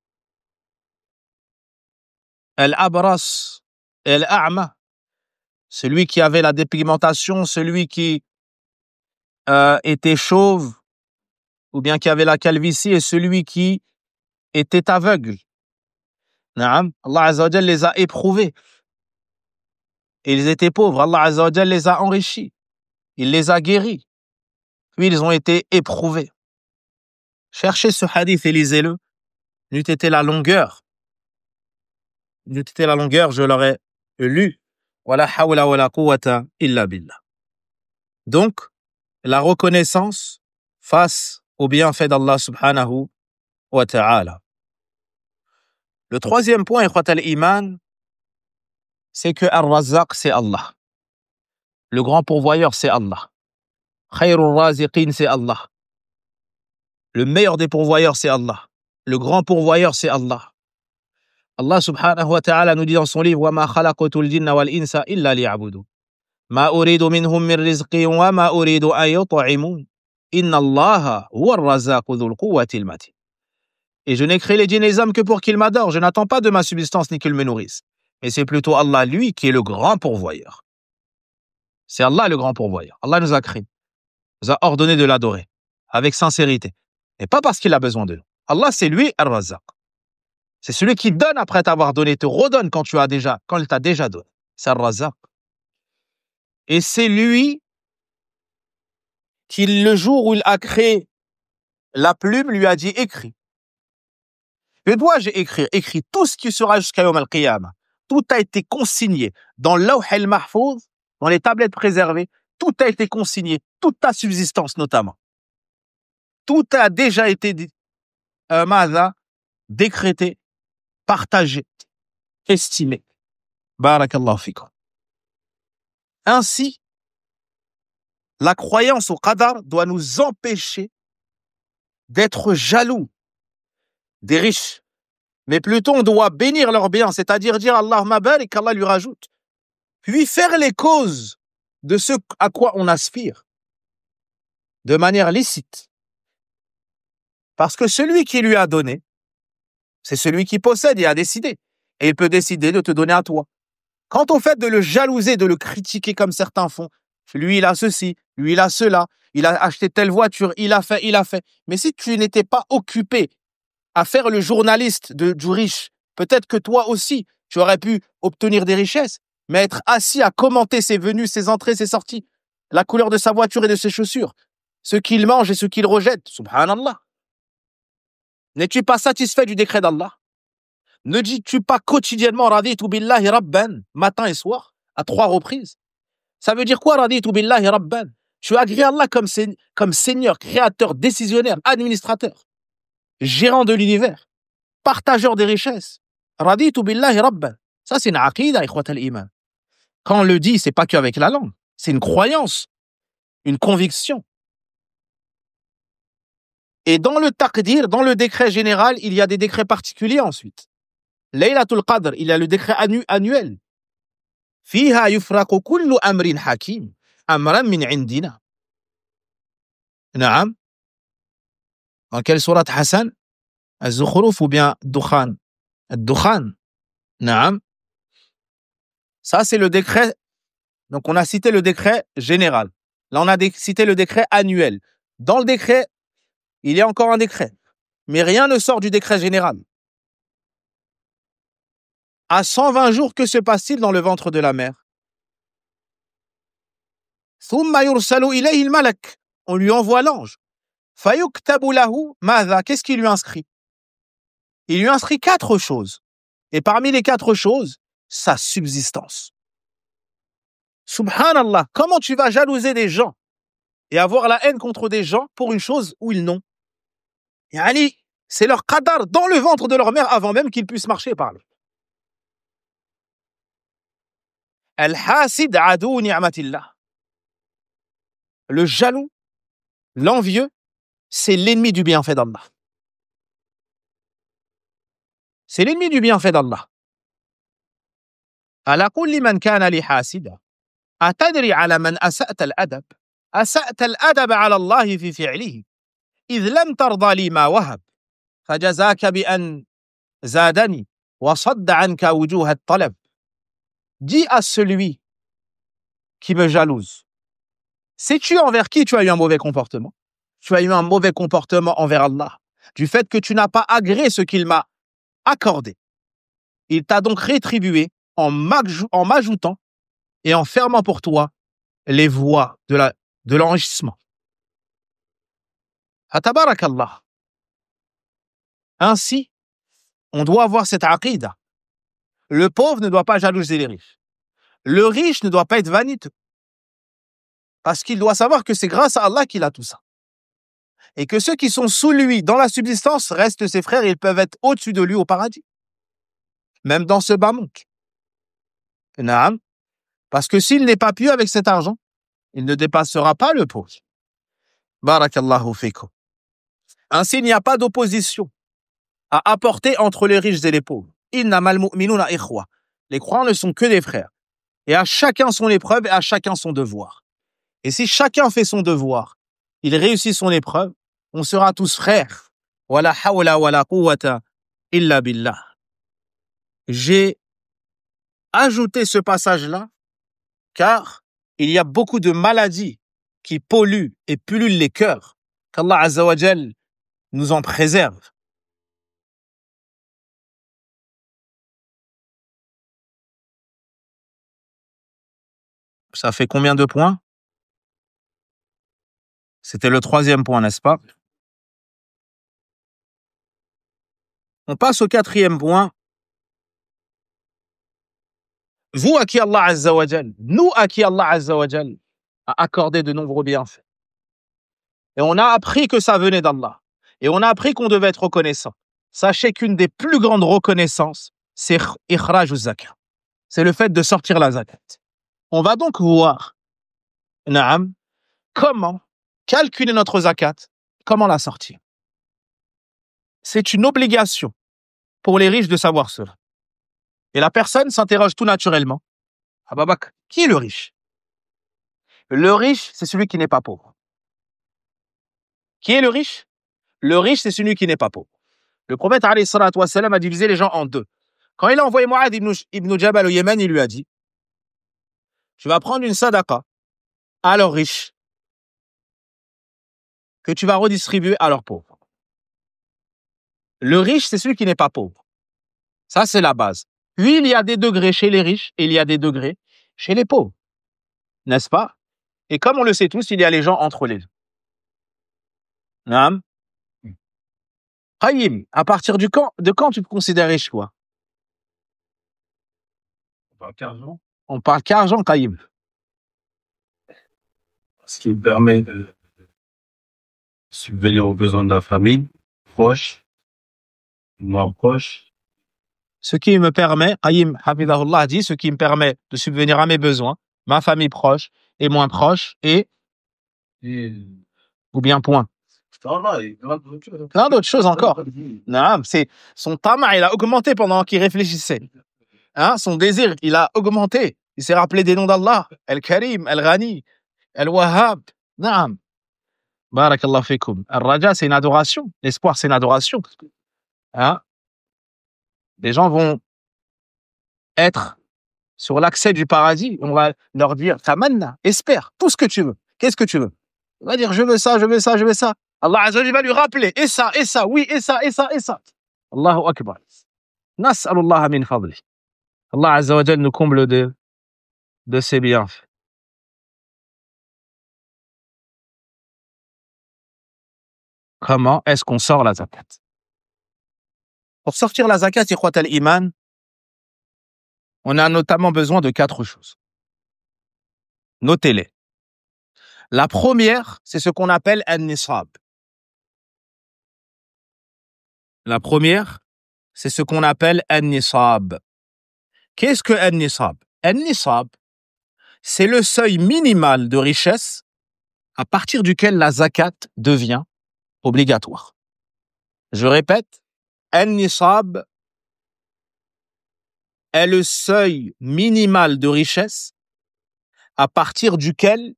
Al-Abras, Al-A'ma. Celui qui avait la dépigmentation, celui qui euh, était chauve, ou bien qui avait la calvitie, et celui qui était aveugle. Naam. Allah Azza wa Jal les a éprouvés. Ils étaient pauvres. Allah Azza wa Jal les a enrichis. Il les a guéris. Puis ils ont été éprouvés. Cherchez ce hadith et lisez-le. N'eût été la longueur. N'eût été la longueur, je l'aurais lu. Wala hawla wala quwwata illa billah. Donc, la reconnaissance face au bienfait d'Allah subhanahu wa ta'ala. Le troisième point, ikhwat al-iman, c'est que Ar-Razzaq, c'est Allah. Le grand pourvoyeur, c'est Allah. Khayrul raziqin, c'est Allah. Le meilleur des pourvoyeurs, c'est Allah. Le grand pourvoyeur, c'est Allah. Allah subhanahu wa ta'ala nous dit dans son livre وَمَا خَلَقْتُ الْجِنَّ وَالْإِنسَ إِلَّا لِيَعْبُدُونِ مَا أُرِيدُ مِنْهُمْ مِنْ رِزْقٍ وَمَا أُرِيدُ أَنْ يُطْعِمُونِ إِنَّ اللَّهَ هُوَ الرَّزَّاقُ ذُو الْقُوَّةِ الْمَتِينِ. Et je n'ai créé les djinns et les hommes que pour qu'ils m'adorent. Je n'attends pas de ma subsistance ni qu'ils me nourrissent. Mais c'est plutôt Allah, lui, qui est le grand pourvoyeur. C'est Allah le grand pourvoyeur. Allah nous a créés, nous a ordonné de l'adorer avec sincérité. Et pas parce qu'il a besoin de nous. Allah, c'est lui, Ar-Razzaq. C'est celui qui donne après t'avoir donné, te redonne quand tu as déjà, quand il t'a déjà donné. C'est Ar-Razzaq. Et c'est lui qui, le jour où il a créé la plume lui a dit écris. Que dois-je écrire? Écris tout ce qui sera jusqu'à Yawm al-Qiyamah. Tout a été consigné dans l'Awh al-Mahfouz, dans les tablettes préservées. Tout a été consigné, toute ta subsistance notamment. Tout a déjà été dit, euh, Maza, décrété, partagé, estimé. Barakallahu fikum. Ainsi, la croyance au qadar doit nous empêcher d'être jaloux des riches. Mais plutôt, on doit bénir leurs biens, c'est-à-dire dire Allahumma barik, qu'Allah lui rajoute. Puis faire les causes de ce à quoi on aspire de manière licite. Parce que celui qui lui a donné, c'est celui qui possède et a décidé. Et il peut décider de te donner à toi. Quant au fait de le jalouser, de le critiquer comme certains font, lui il a ceci, lui il a cela, il a acheté telle voiture, il a fait, il a fait. Mais si tu n'étais pas occupé à faire le journaliste de, du riche, peut-être que toi aussi, tu aurais pu obtenir des richesses, mais être assis à commenter ses venues, ses entrées, ses sorties, la couleur de sa voiture et de ses chaussures, ce qu'il mange et ce qu'il rejette, subhanallah. N'es-tu pas satisfait du décret d'Allah? Ne dis-tu pas quotidiennement raditu billahi rabban, matin et soir, à trois reprises? Ça veut dire quoi raditu billahi rabban? Tu agrées Allah comme, comme Seigneur, créateur, décisionnaire, administrateur, gérant de l'univers, partageur des richesses. Raditu billahi rabban. Ça, c'est une aqida, ikhwat al-iman. Quand on le dit, c'est pas qu'avec la langue, c'est une croyance, une conviction. Et dans le taqdir, dans le décret général, il y a des décrets particuliers ensuite. Laylatul Qadr, il y a le décret annu annuel. Fiha yufraqu kullu amrin hakim, amran min indina. Naam. Dans quelle sourate Hassan? Az-Zukhruf ou bien Dukhan? Ad-Dukhan. Naam. Ça, c'est le décret. Donc, on a cité le décret général. Là, on a cité le décret annuel. Dans le décret, il y a encore un décret. Mais rien ne sort du décret général. À cent vingt jours, que se passe-t-il dans le ventre de la mère? Thumma yursalu ilayhi al-malak. On lui envoie l'ange. Fayuktabu lahu madha. Qu'est-ce qu'il lui inscrit? Il lui inscrit quatre choses. Et parmi les quatre choses, sa subsistance. Subhanallah, comment tu vas jalouser des gens et avoir la haine contre des gens pour une chose où ils n'ont? Yani, c'est leur qadar dans le ventre de leur mère avant même qu'ils puissent marcher et parler. Al-hasid adou ni'matillah. Le jaloux, l'envieux, c'est l'ennemi du bienfait d'Allah. C'est l'ennemi du bienfait d'Allah. Ala kulli man kana li hasida. Atadri ala man asa'ta al-adab. Asa'ta al-adab ala Allah fi fi'lihi. إذ لم ترضى لي ما وهب فجزاك بأن زادني وصد عنك وجوه الطلب. Dis à celui qui me jalouse, sais-tu envers qui tu as eu un mauvais comportement? Tu as eu un mauvais comportement envers Allah, du fait que tu n'as pas agréé ce qu'il m'a accordé. Il t'a donc rétribué en m'ajoutant et en fermant pour toi les voies de, la, de l'enrichissement. Atabarakallah. Ainsi, on doit avoir cette aqida. Le pauvre ne doit pas jalouser les riches. Le riche ne doit pas être vaniteux. Parce qu'il doit savoir que c'est grâce à Allah qu'il a tout ça. Et que ceux qui sont sous lui dans la subsistance restent ses frères et ils peuvent être au-dessus de lui au paradis. Même dans ce bas monde. Naam. Parce que s'il n'est pas pieux avec cet argent, il ne dépassera pas le pauvre. Barakallahu fikum. Ainsi, il n'y a pas d'opposition à apporter entre les riches et les pauvres. Innamal mu'minuna ikhwa. Les croyants ne sont que des frères. Et à chacun son épreuve et à chacun son devoir. Et si chacun fait son devoir, il réussit son épreuve, on sera tous frères. Wala hawla wala quwwata illa billah. J'ai ajouté ce passage-là car il y a beaucoup de maladies qui polluent et pullulent les cœurs. Qu'Allah Azza wa Jal nous en préserve. Ça fait combien de points? C'était le troisième point, n'est-ce pas? On passe au quatrième point. Vous à qui Allah Azza wa Jal, nous à qui Allah Azza wa Jal a accordé de nombreux bienfaits. Et on a appris que ça venait d'Allah. Et on a appris qu'on devait être reconnaissant. Sachez qu'une des plus grandes reconnaissances, c'est ikhraj zakat. C'est le fait de sortir la zakat. On va donc voir, naam, comment calculer notre zakat, comment la sortir. C'est une obligation pour les riches de savoir cela. Et la personne s'interroge tout naturellement. Ah babak, qui est le riche? Le riche, c'est celui qui n'est pas pauvre. Qui est le riche? Le riche, c'est celui qui n'est pas pauvre. Le prophète alayhi salatu wa salam a divisé les gens en deux. Quand il a envoyé Mu'adh ibn, ibn Jabal au Yémen, il lui a dit, tu vas prendre une sadaqa à leurs riches que tu vas redistribuer à leurs pauvres. Le riche, c'est celui qui n'est pas pauvre. Ça, c'est la base. Puis, il y a des degrés chez les riches et il y a des degrés chez les pauvres. N'est-ce pas? Et comme on le sait tous, il y a les gens entre les deux. Naam. Qayyim, à partir du quand, de quand tu te considères riche, toi? On parle qu'argent. On parle qu'argent, Qayyim. Ce qui me permet de subvenir aux besoins de la famille, proche, moins proche. Ce qui me permet, Qayyim Hafidahullah dit, ce qui me permet de subvenir à mes besoins, ma famille proche et moins proche, et, Et... ou bien point. Non, non, il y a plein d'autres choses. Plein d'autres choses encore. Non, c'est son tama, il a augmenté pendant qu'il réfléchissait. Hein, son désir, il a augmenté. Il s'est rappelé des noms d'Allah. Al-Karim, Al-Ghani, Al-Wahhab. Naam. Barakallahu fikoum. Al-Raja, c'est une adoration. L'espoir, c'est une adoration. Hein? Les gens vont être sur l'accès du paradis. On va leur dire, tamanna, espère, tout ce que tu veux. Qu'est-ce que tu veux? On va dire, je veux ça, je veux ça, je veux ça. Allah Azza wa Jalla va lui rappeler, et ça, et ça, oui, et ça, et ça, et ça. Allahu Akbar. Nas'alullah min fadli. Allah Azza wa Jalla nous comble de, de ses bienfaits. Comment est-ce qu'on sort la zakat? Pour sortir la zakat, ikhwat al-iman, on a notamment besoin de quatre choses. Notez-les. La première, c'est ce qu'on appelle an-nisab. La première, c'est ce qu'on appelle an-nisab. Qu'est-ce que an-nisab? An-nisab, c'est le seuil minimal de richesse à partir duquel la zakat devient obligatoire. Je répète, an-nisab est le seuil minimal de richesse à partir duquel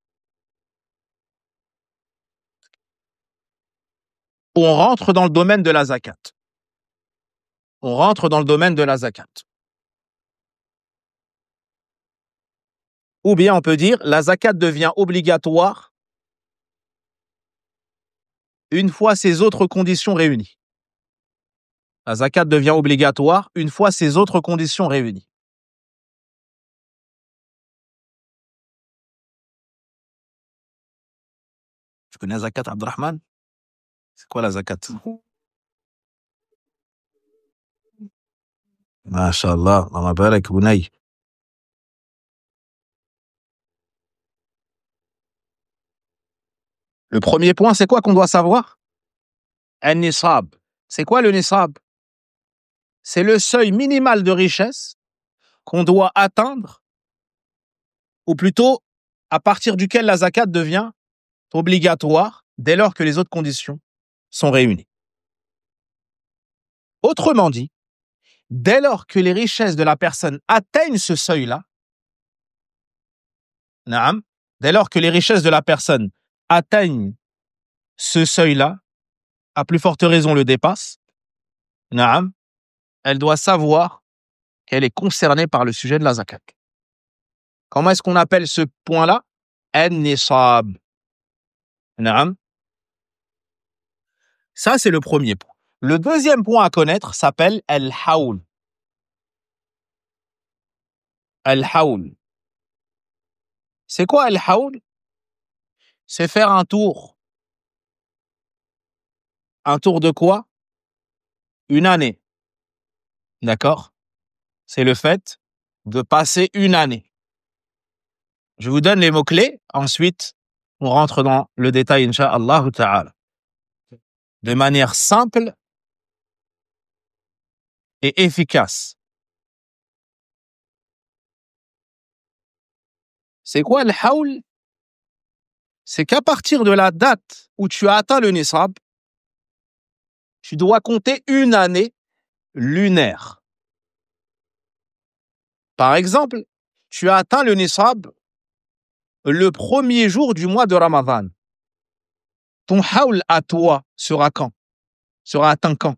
on rentre dans le domaine de la zakat. On rentre dans le domaine de la zakat. Ou bien on peut dire, la zakat devient obligatoire une fois ces autres conditions réunies. La zakat devient obligatoire une fois ces autres conditions réunies. Tu connais la zakat, Abdurrahman? C'est quoi la zakat? Masha'Allah, Allah barak bunay. Le premier point, c'est quoi qu'on doit savoir? Un nisab. C'est quoi le nisab? C'est le seuil minimal de richesse qu'on doit atteindre, ou plutôt à partir duquel la zakat devient obligatoire dès lors que les autres conditions sont réunies. Autrement dit, dès lors que les richesses de la personne atteignent ce seuil-là, naam, dès lors que les richesses de la personne atteignent ce seuil-là, à plus forte raison le dépasse, naam, elle doit savoir qu'elle est concernée par le sujet de la zakat. Comment est-ce qu'on appelle ce point-là? An-nisab. Naam. Ça, c'est le premier point. Le deuxième point à connaître s'appelle al-hawl. Al-hawl. C'est quoi al-hawl? C'est faire un tour. Un tour de quoi? une année. D'accord? C'est le fait de passer une année. Je vous donne les mots-clés, ensuite on rentre dans le détail, incha'Allah ta'ala. De manière simple et efficace. C'est quoi le hawl? C'est qu'à partir de la date où tu as atteint le nisab, tu dois compter une année lunaire. Par exemple, tu as atteint le nisab le premier jour du mois de Ramadan. Ton hawl à toi sera quand? Sera atteint quand?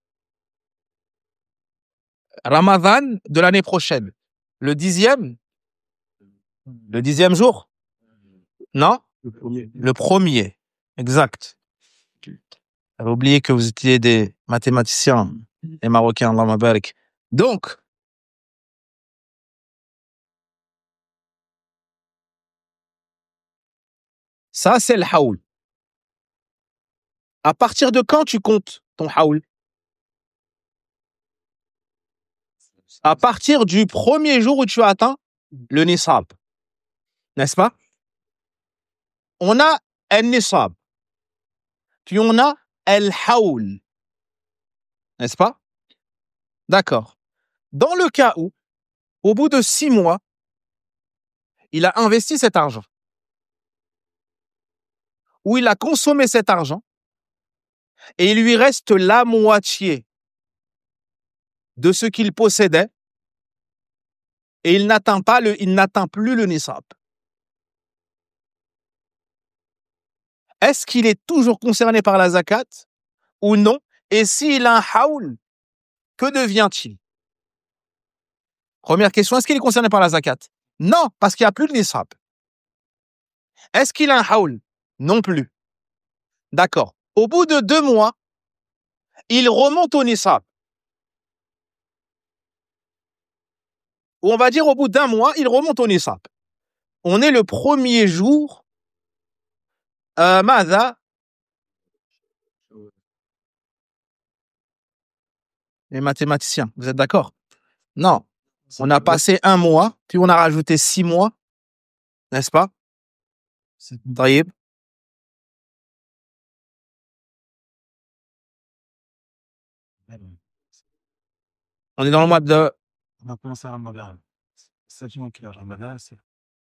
Ramadan de l'année prochaine. Le dixième? Le dixième jour? Non? Le premier. Le premier. Exact. J'avais oublié que vous étiez des mathématiciens, les Marocains, Allah mabarak. Donc, ça c'est le hawl. À partir de quand tu comptes ton hawl? À partir du premier jour où tu as atteint le nisab. N'est-ce pas? On a un nisab. Puis on a el hawl. N'est-ce pas? D'accord. Dans le cas où, au bout de six mois, il a investi cet argent, où il a consommé cet argent, et il lui reste la moitié de ce qu'il possédait, et il n'atteint pas le, il n'atteint plus le nisab. Est-ce qu'il est toujours concerné par la zakat ou non? Et s'il a un hawl, que devient-il? Première question, est-ce qu'il est concerné par la zakat? Non, parce qu'il n'y a plus de nisab. Est-ce qu'il a un hawl? Non plus. D'accord. Au bout de deux mois, il remonte au nisab. Ou on va dire au bout d'un mois, il remonte au nisab. On est le premier jour, euh, Mada, les mathématiciens, vous êtes d'accord? Non. On a passé un mois, puis on a rajouté six mois, n'est-ce pas? Taïb. On est dans le mois de... On a commencé à Ramadan. C'est ça qui est Ramadan, c'est...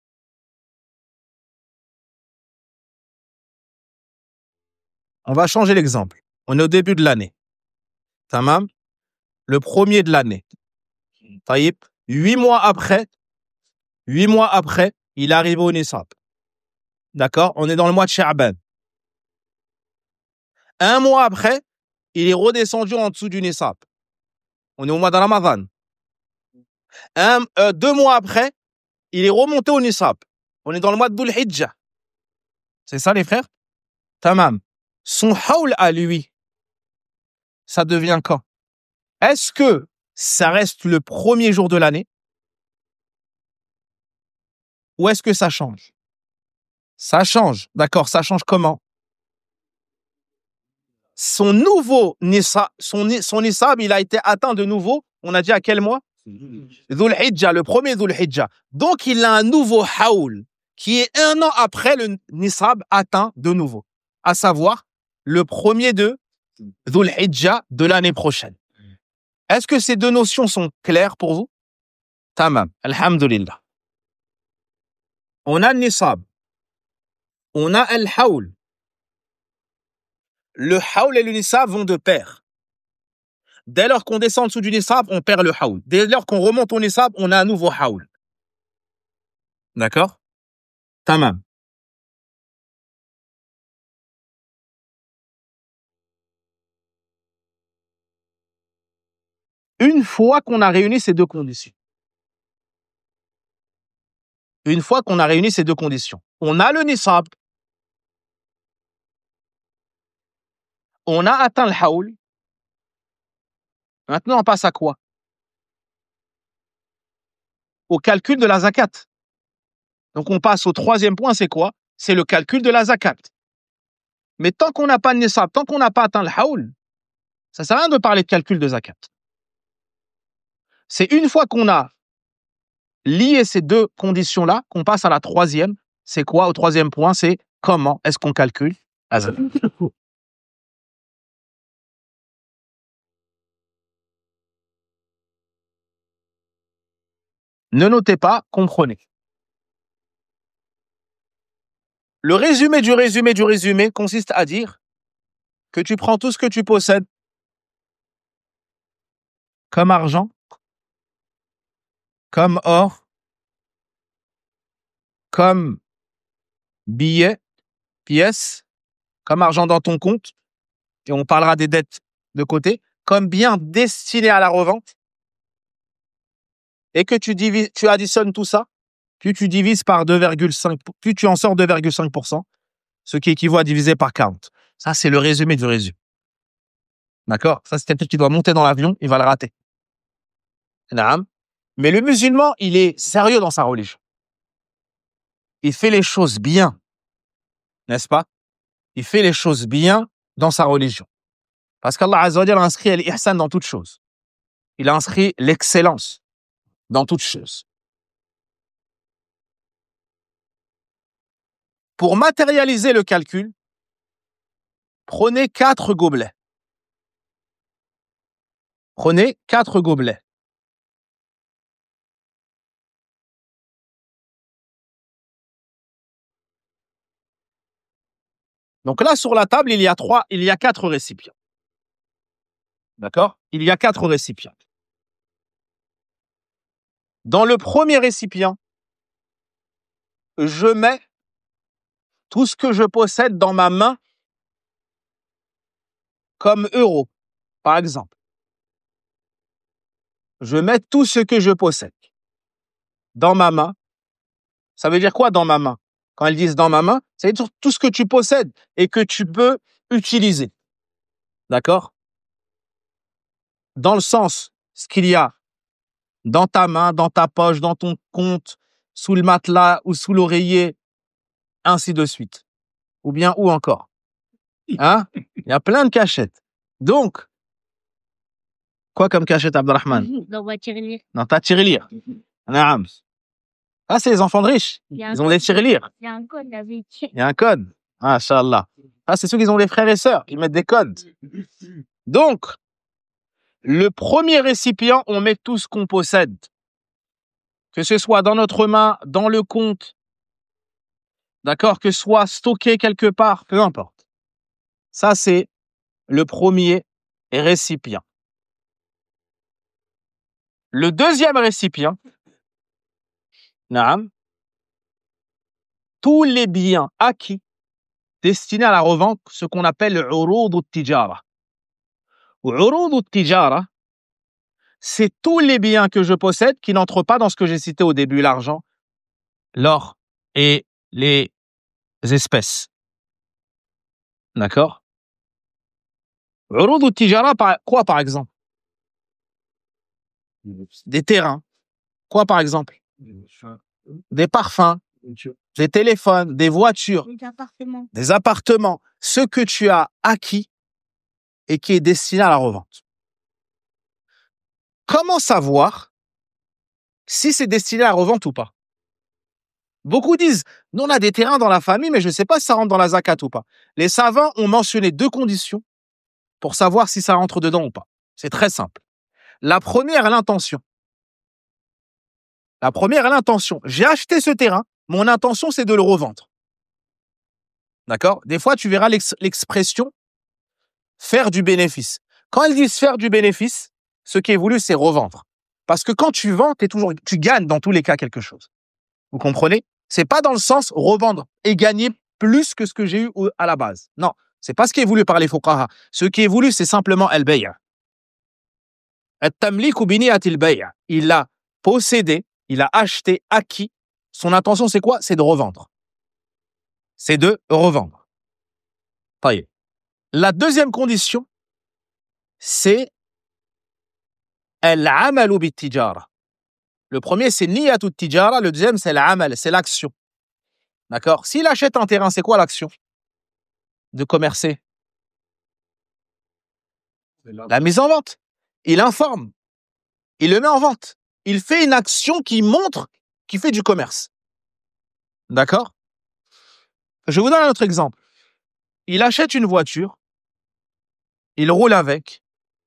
On va changer l'exemple. On est au début de l'année. Tamam. Le premier de l'année. Taïb. Huit mois après, huit mois après, il arrive au nisab. D'accord? On est dans le mois de Sha'ban. Un mois après, il est redescendu en dessous du nisab. On est au mois de Ramadan. Un, euh, deux mois après, il est remonté au nisab. On est dans le mois de Dhul Hijjah. C'est ça, les frères? Tamam. Son hawl à lui, ça devient quand? Est-ce que ça reste le premier jour de l'année? Ou est-ce que ça change? Ça change. D'accord, ça change comment? Son nouveau nisab, son, son nisab, il a été atteint de nouveau. On a dit à quel mois? Dhul Hijjah, le premier Dhul Hijjah. Donc, il a un nouveau hawl qui est un an après le nisab atteint de nouveau. À savoir, le premier de Dhul Hijjah de l'année prochaine. Est-ce que ces deux notions sont claires pour vous? Tamam. Alhamdulillah. On a le nisab. On a el hawl. Le hawl et le nisab vont de pair. Dès lors qu'on descend en dessous du nisab, on perd le hawl. Dès lors qu'on remonte au nisab, on a un nouveau hawl. D'accord? Tamam. Une fois qu'on a réuni ces deux conditions, une fois qu'on a réuni ces deux conditions, on a le nisab, on a atteint le hawl. Maintenant, on passe à quoi? Au calcul de la zakat. Donc, on passe au troisième point, c'est quoi? C'est le calcul de la zakat. Mais tant qu'on n'a pas le nisab, tant qu'on n'a pas atteint le hawl, Ça sert à rien de parler de calcul de zakat. C'est une fois qu'on a lié ces deux conditions-là qu'on passe à la troisième. C'est quoi? Au troisième point, c'est comment est-ce qu'on calcule la zakat. Ne notez pas, comprenez. Le résumé du résumé du résumé consiste à dire que tu prends tout ce que tu possèdes comme argent, comme or, comme billets, pièces, comme argent dans ton compte, et on parlera des dettes de côté, comme bien destiné à la revente, et que tu divises, tu additionnes tout ça, puis tu divises par deux virgule cinq, puis tu en sors deux virgule cinq pour cent, ce qui équivaut à diviser par quarante. Ça, c'est le résumé du résumé. D'accord? Ça, c'est quelqu'un qui doit monter dans l'avion, il va le rater. Naam. Mais le musulman, il est sérieux dans sa religion. Il fait les choses bien, n'est-ce pas? Il fait les choses bien dans sa religion. Parce qu'Allah Azza wa Jalla a inscrit l'ihsan dans toutes choses. Il a inscrit l'excellence dans toutes choses. Pour matérialiser le calcul, prenez quatre gobelets. Prenez quatre gobelets. Donc là, sur la table, il y a trois, il y a quatre récipients. D'accord? Il y a quatre récipients. Dans le premier récipient, je mets tout ce que je possède dans ma main comme euro, par exemple. Je mets tout ce que je possède dans ma main. Ça veut dire quoi dans ma main? Quand ils disent dans ma main, ça veut dire tout ce que tu possèdes et que tu peux utiliser. D'accord? Dans le sens, ce qu'il y a dans ta main, dans ta poche, dans ton compte, sous le matelas ou sous l'oreiller, ainsi de suite. Ou bien où encore? Hein? Il y a plein de cachettes. Donc, quoi comme cachette, Abdelrahman? Dans ma tirelire. Dans ta tirelire. Naam. Ah, c'est les enfants de riches. Ils ont des tirelires. Il y a un code avec. Il y a un code. Ah, Inch'Allah. Ah, c'est ceux qui ont des frères et sœurs. Ils mettent des codes. Donc, le premier récipient, on met tout ce qu'on possède. Que ce soit dans notre main, dans le compte, d'accord, que ce soit stocké quelque part, peu importe. Ça, c'est le premier récipient. Le deuxième récipient, naam, tous les biens acquis destinés à la revente, ce qu'on appelle le urud al-tijara. Urud al-tijara, c'est tous les biens que je possède qui n'entrent pas dans ce que j'ai cité au début, l'argent, l'or et les espèces. D'accord? Urud al-tijara, quoi par exemple? Des terrains. Quoi par exemple? Des parfums, des téléphones, des voitures, Des appartements. des appartements. Ce que tu as acquis et qui est destiné à la revente. Comment savoir si c'est destiné à la revente ou pas? Beaucoup disent, nous on a des terrains dans la famille, mais je ne sais pas si ça rentre dans la zakat ou pas. Les savants ont mentionné deux conditions pour savoir si ça rentre dedans ou pas. C'est très simple. La première, l'intention. La première, l'intention. J'ai acheté ce terrain, mon intention c'est de le revendre. D'accord? Des fois, tu verras l'ex- l'expression faire du bénéfice. Quand ils disent faire du bénéfice, ce qui est voulu, c'est revendre. Parce que quand tu vends, t'es toujours, tu gagnes dans tous les cas quelque chose. Vous comprenez? C'est pas dans le sens revendre et gagner plus que ce que j'ai eu au- à la base. Non, c'est pas ce qui est voulu par les fuqaha. Ce qui est voulu, c'est simplement al-bay'. At-tamliku bi ni'atil bay'. Il a possédé, il a acheté, acquis. Son intention, c'est quoi? C'est de revendre. C'est de revendre. Taïeb. La deuxième condition, c'est al-amalu bit-tijara. Le premier, c'est niyatut tijara. Le deuxième, c'est l'amal, c'est l'action. D'accord? S'il achète un terrain, c'est quoi l'action? De commercer. La mise en vente. Il informe. Il le met en vente. Il fait une action qui montre qu'il fait du commerce. D'accord? Je vous donne un autre exemple. Il achète une voiture. Il roule avec.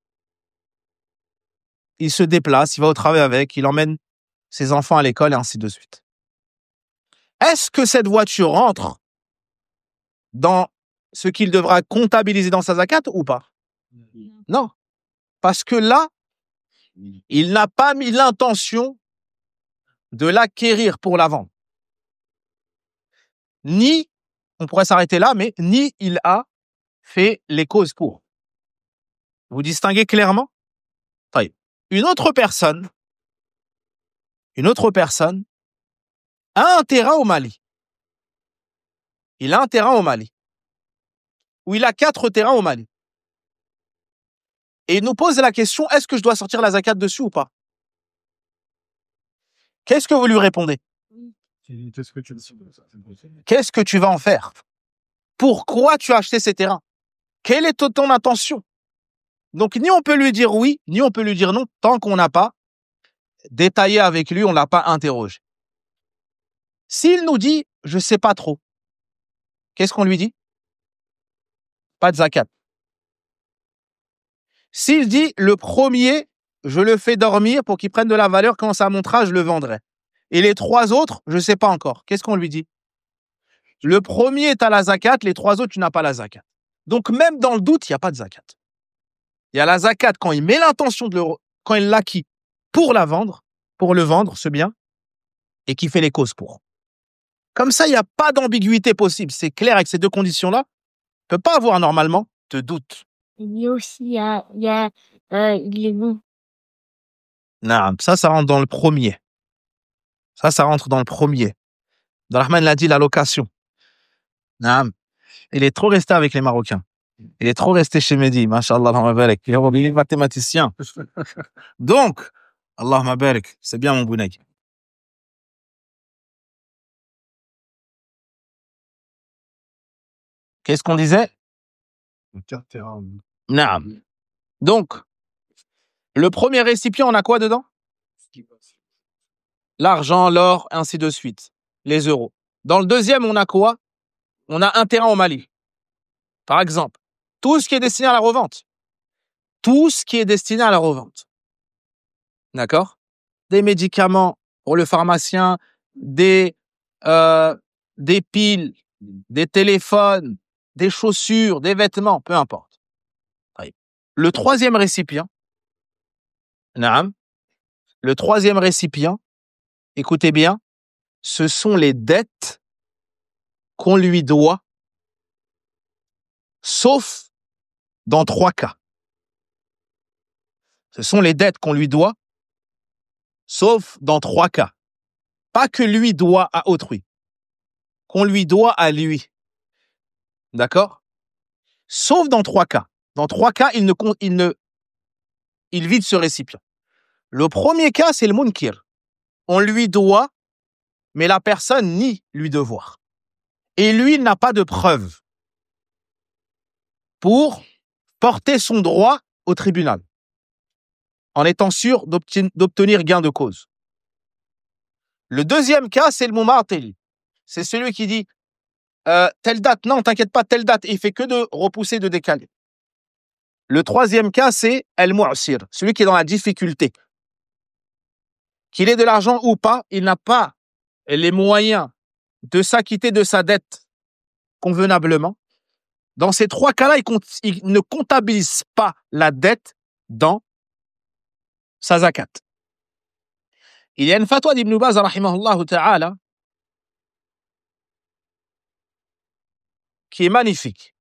Il se déplace. Il va au travail avec. Il emmène ses enfants à l'école et ainsi de suite. Est-ce que cette voiture rentre dans ce qu'il devra comptabiliser dans sa zakat ou pas? Non. Parce que là, il n'a pas mis l'intention de l'acquérir pour la vendre. Ni, on pourrait s'arrêter là, mais ni il a fait les causes pour. Vous distinguez clairement? Une autre personne, une autre personne a un terrain au Mali. Il a un terrain au Mali. Ou il a quatre terrains au Mali. Et il nous pose la question, est-ce que je dois sortir la zakat dessus ou pas? Qu'est-ce que vous lui répondez? Qu'est-ce que tu vas en faire? Pourquoi tu as acheté ces terrains? Quelle est ton intention? Donc, ni on peut lui dire oui, ni on peut lui dire non, tant qu'on n'a pas détaillé avec lui, on ne l'a pas interrogé. S'il nous dit, je ne sais pas trop, qu'est-ce qu'on lui dit? Pas de zakat. S'il dit, le premier, je le fais dormir pour qu'il prenne de la valeur, quand ça montera, je le vendrai. Et les trois autres, je ne sais pas encore. Qu'est-ce qu'on lui dit? Le premier, tu as la zakat, les trois autres, tu n'as pas la zakat. Donc, même dans le doute, il n'y a pas de zakat. Il y a la zakat quand il met l'intention de le, quand il l'acquit pour la vendre, pour le vendre, ce bien, et qui fait les causes pour. Comme ça, il n'y a pas d'ambiguïté possible. C'est clair avec ces deux conditions-là. Il ne peut pas avoir normalement de doute. Il y a aussi, il y a, il y a euh, les noms. Non, ça, ça rentre dans le premier. Ça, ça rentre dans le premier. Abdelrahman l'a dit, la location. Non, il est trop resté avec les Marocains. Il est trop resté chez Mehdi, mashallah, Allahumma barik. Il a oublié le mathématicien. Donc, Allahumma barik, c'est bien mon bouneg. Qu'est-ce qu'on disait? Naam. Donc, le premier récipient, on a quoi dedans? L'argent, l'or, ainsi de suite. Les euros. Dans le deuxième, on a quoi? On a un terrain au Mali. Par exemple, tout ce qui est destiné à la revente. Tout ce qui est destiné à la revente. D'accord? Des médicaments pour le pharmacien, des, euh, des piles, des téléphones, des chaussures, des vêtements, peu importe. Le troisième récipient, naam, le troisième récipient, écoutez bien, ce sont les dettes qu'on lui doit, sauf dans trois cas. Ce sont les dettes qu'on lui doit, sauf dans trois cas. Pas que lui doit à autrui, qu'on lui doit à lui. D'accord? Sauf dans trois cas. Dans trois cas, il ne, il ne, il vide ce récipient. Le premier cas, c'est le munkir. On lui doit, mais la personne nie lui devoir. Et lui, il n'a pas de preuve pour porter son droit au tribunal, en étant sûr d'obtenir gain de cause. Le deuxième cas, c'est le mumartili. C'est celui qui dit euh, telle date, non, t'inquiète pas, telle date, et il fait que de repousser, de décaler. Le troisième cas, c'est el-mu'sir, celui qui est dans la difficulté. Qu'il ait de l'argent ou pas, il n'a pas les moyens de s'acquitter de sa dette convenablement. Dans ces trois cas-là, il, compte, il ne comptabilise pas la dette dans sa zakat. Il y a une fatwa d'Ibn Baz, rahimahullah ta'ala, qui est magnifique.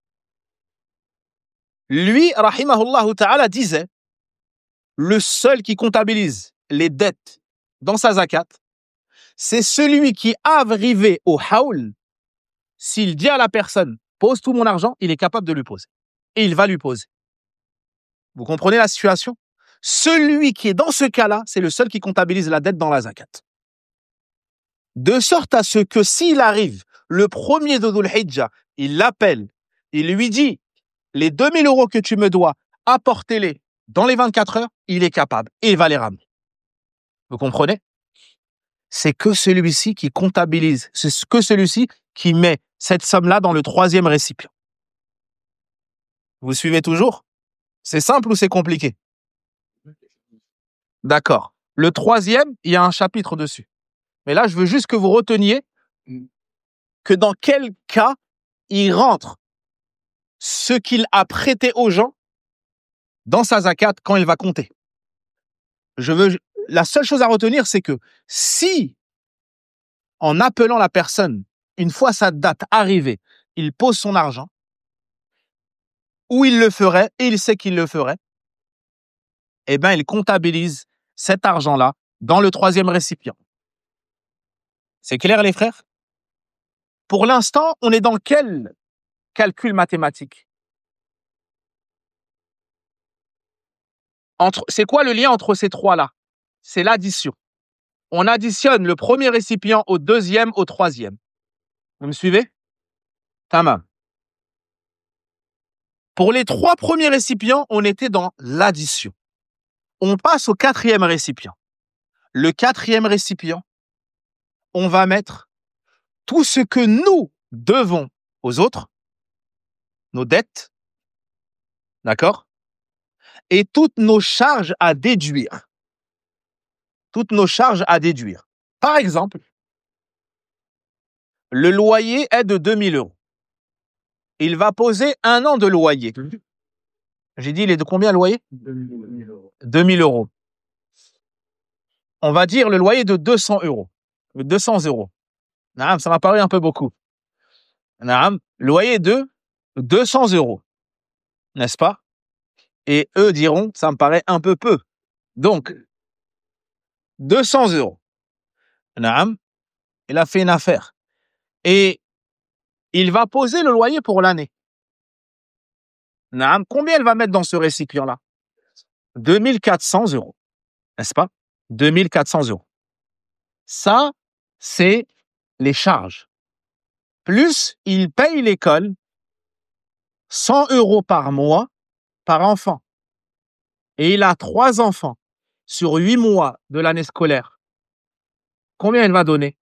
Lui, rahimahullah ta'ala, disait, le seul qui comptabilise les dettes dans sa zakat, c'est celui qui, arrivé au haoul, s'il dit à la personne, pose tout mon argent, il est capable de lui poser. Et il va lui poser. Vous comprenez la situation? Celui qui est dans ce cas-là, c'est le seul qui comptabilise la dette dans la zakat. De sorte à ce que s'il arrive le premier de Dhul Hijjah, il l'appelle, il lui dit, les deux mille euros que tu me dois, apportez-les dans les vingt-quatre heures, il est capable et il va les ramener. Vous comprenez? C'est que celui-ci qui comptabilise, c'est que celui-ci qui met cette somme-là dans le troisième récipient. Vous suivez toujours? C'est simple ou c'est compliqué? D'accord. Le troisième, il y a un chapitre dessus. Mais là, je veux juste que vous reteniez que dans quel cas il rentre ce qu'il a prêté aux gens dans sa zakat quand il va compter. Je veux, la seule chose à retenir, c'est que si, en appelant la personne, une fois sa date arrivée, il pose son argent, ou il le ferait, et il sait qu'il le ferait, eh bien, il comptabilise cet argent-là dans le troisième récipient. C'est clair, les frères? Pour l'instant, on est dans quel calcul mathématique? Entre, c'est quoi le lien entre ces trois-là? C'est l'addition. On additionne le premier récipient au deuxième, au troisième. Vous me suivez? Tamam. Pour les trois premiers récipients, on était dans l'addition. On passe au quatrième récipient. Le quatrième récipient, on va mettre tout ce que nous devons aux autres, nos dettes, d'accord? Et toutes nos charges à déduire. Toutes nos charges à déduire. Par exemple, le loyer est de deux mille euros. Il va poser un an de loyer. J'ai dit, il est de combien le loyer? deux mille euros. On va dire le loyer de deux cents euros. deux cents euros. Naam, ça m'a paru un peu beaucoup. Naam, loyer de deux cents euros. N'est-ce pas? Et eux diront, ça me paraît un peu peu. Donc, deux cents euros. Naam, il a fait une affaire. Et il va poser le loyer pour l'année. Naam, combien il va mettre dans ce récipient-là? deux mille quatre cents euros. N'est-ce pas? deux mille quatre cents euros. Ça, c'est les charges. Plus, il paye l'école cent euros par mois par enfant. Et il a trois enfants sur huit mois de l'année scolaire. Combien il va donner?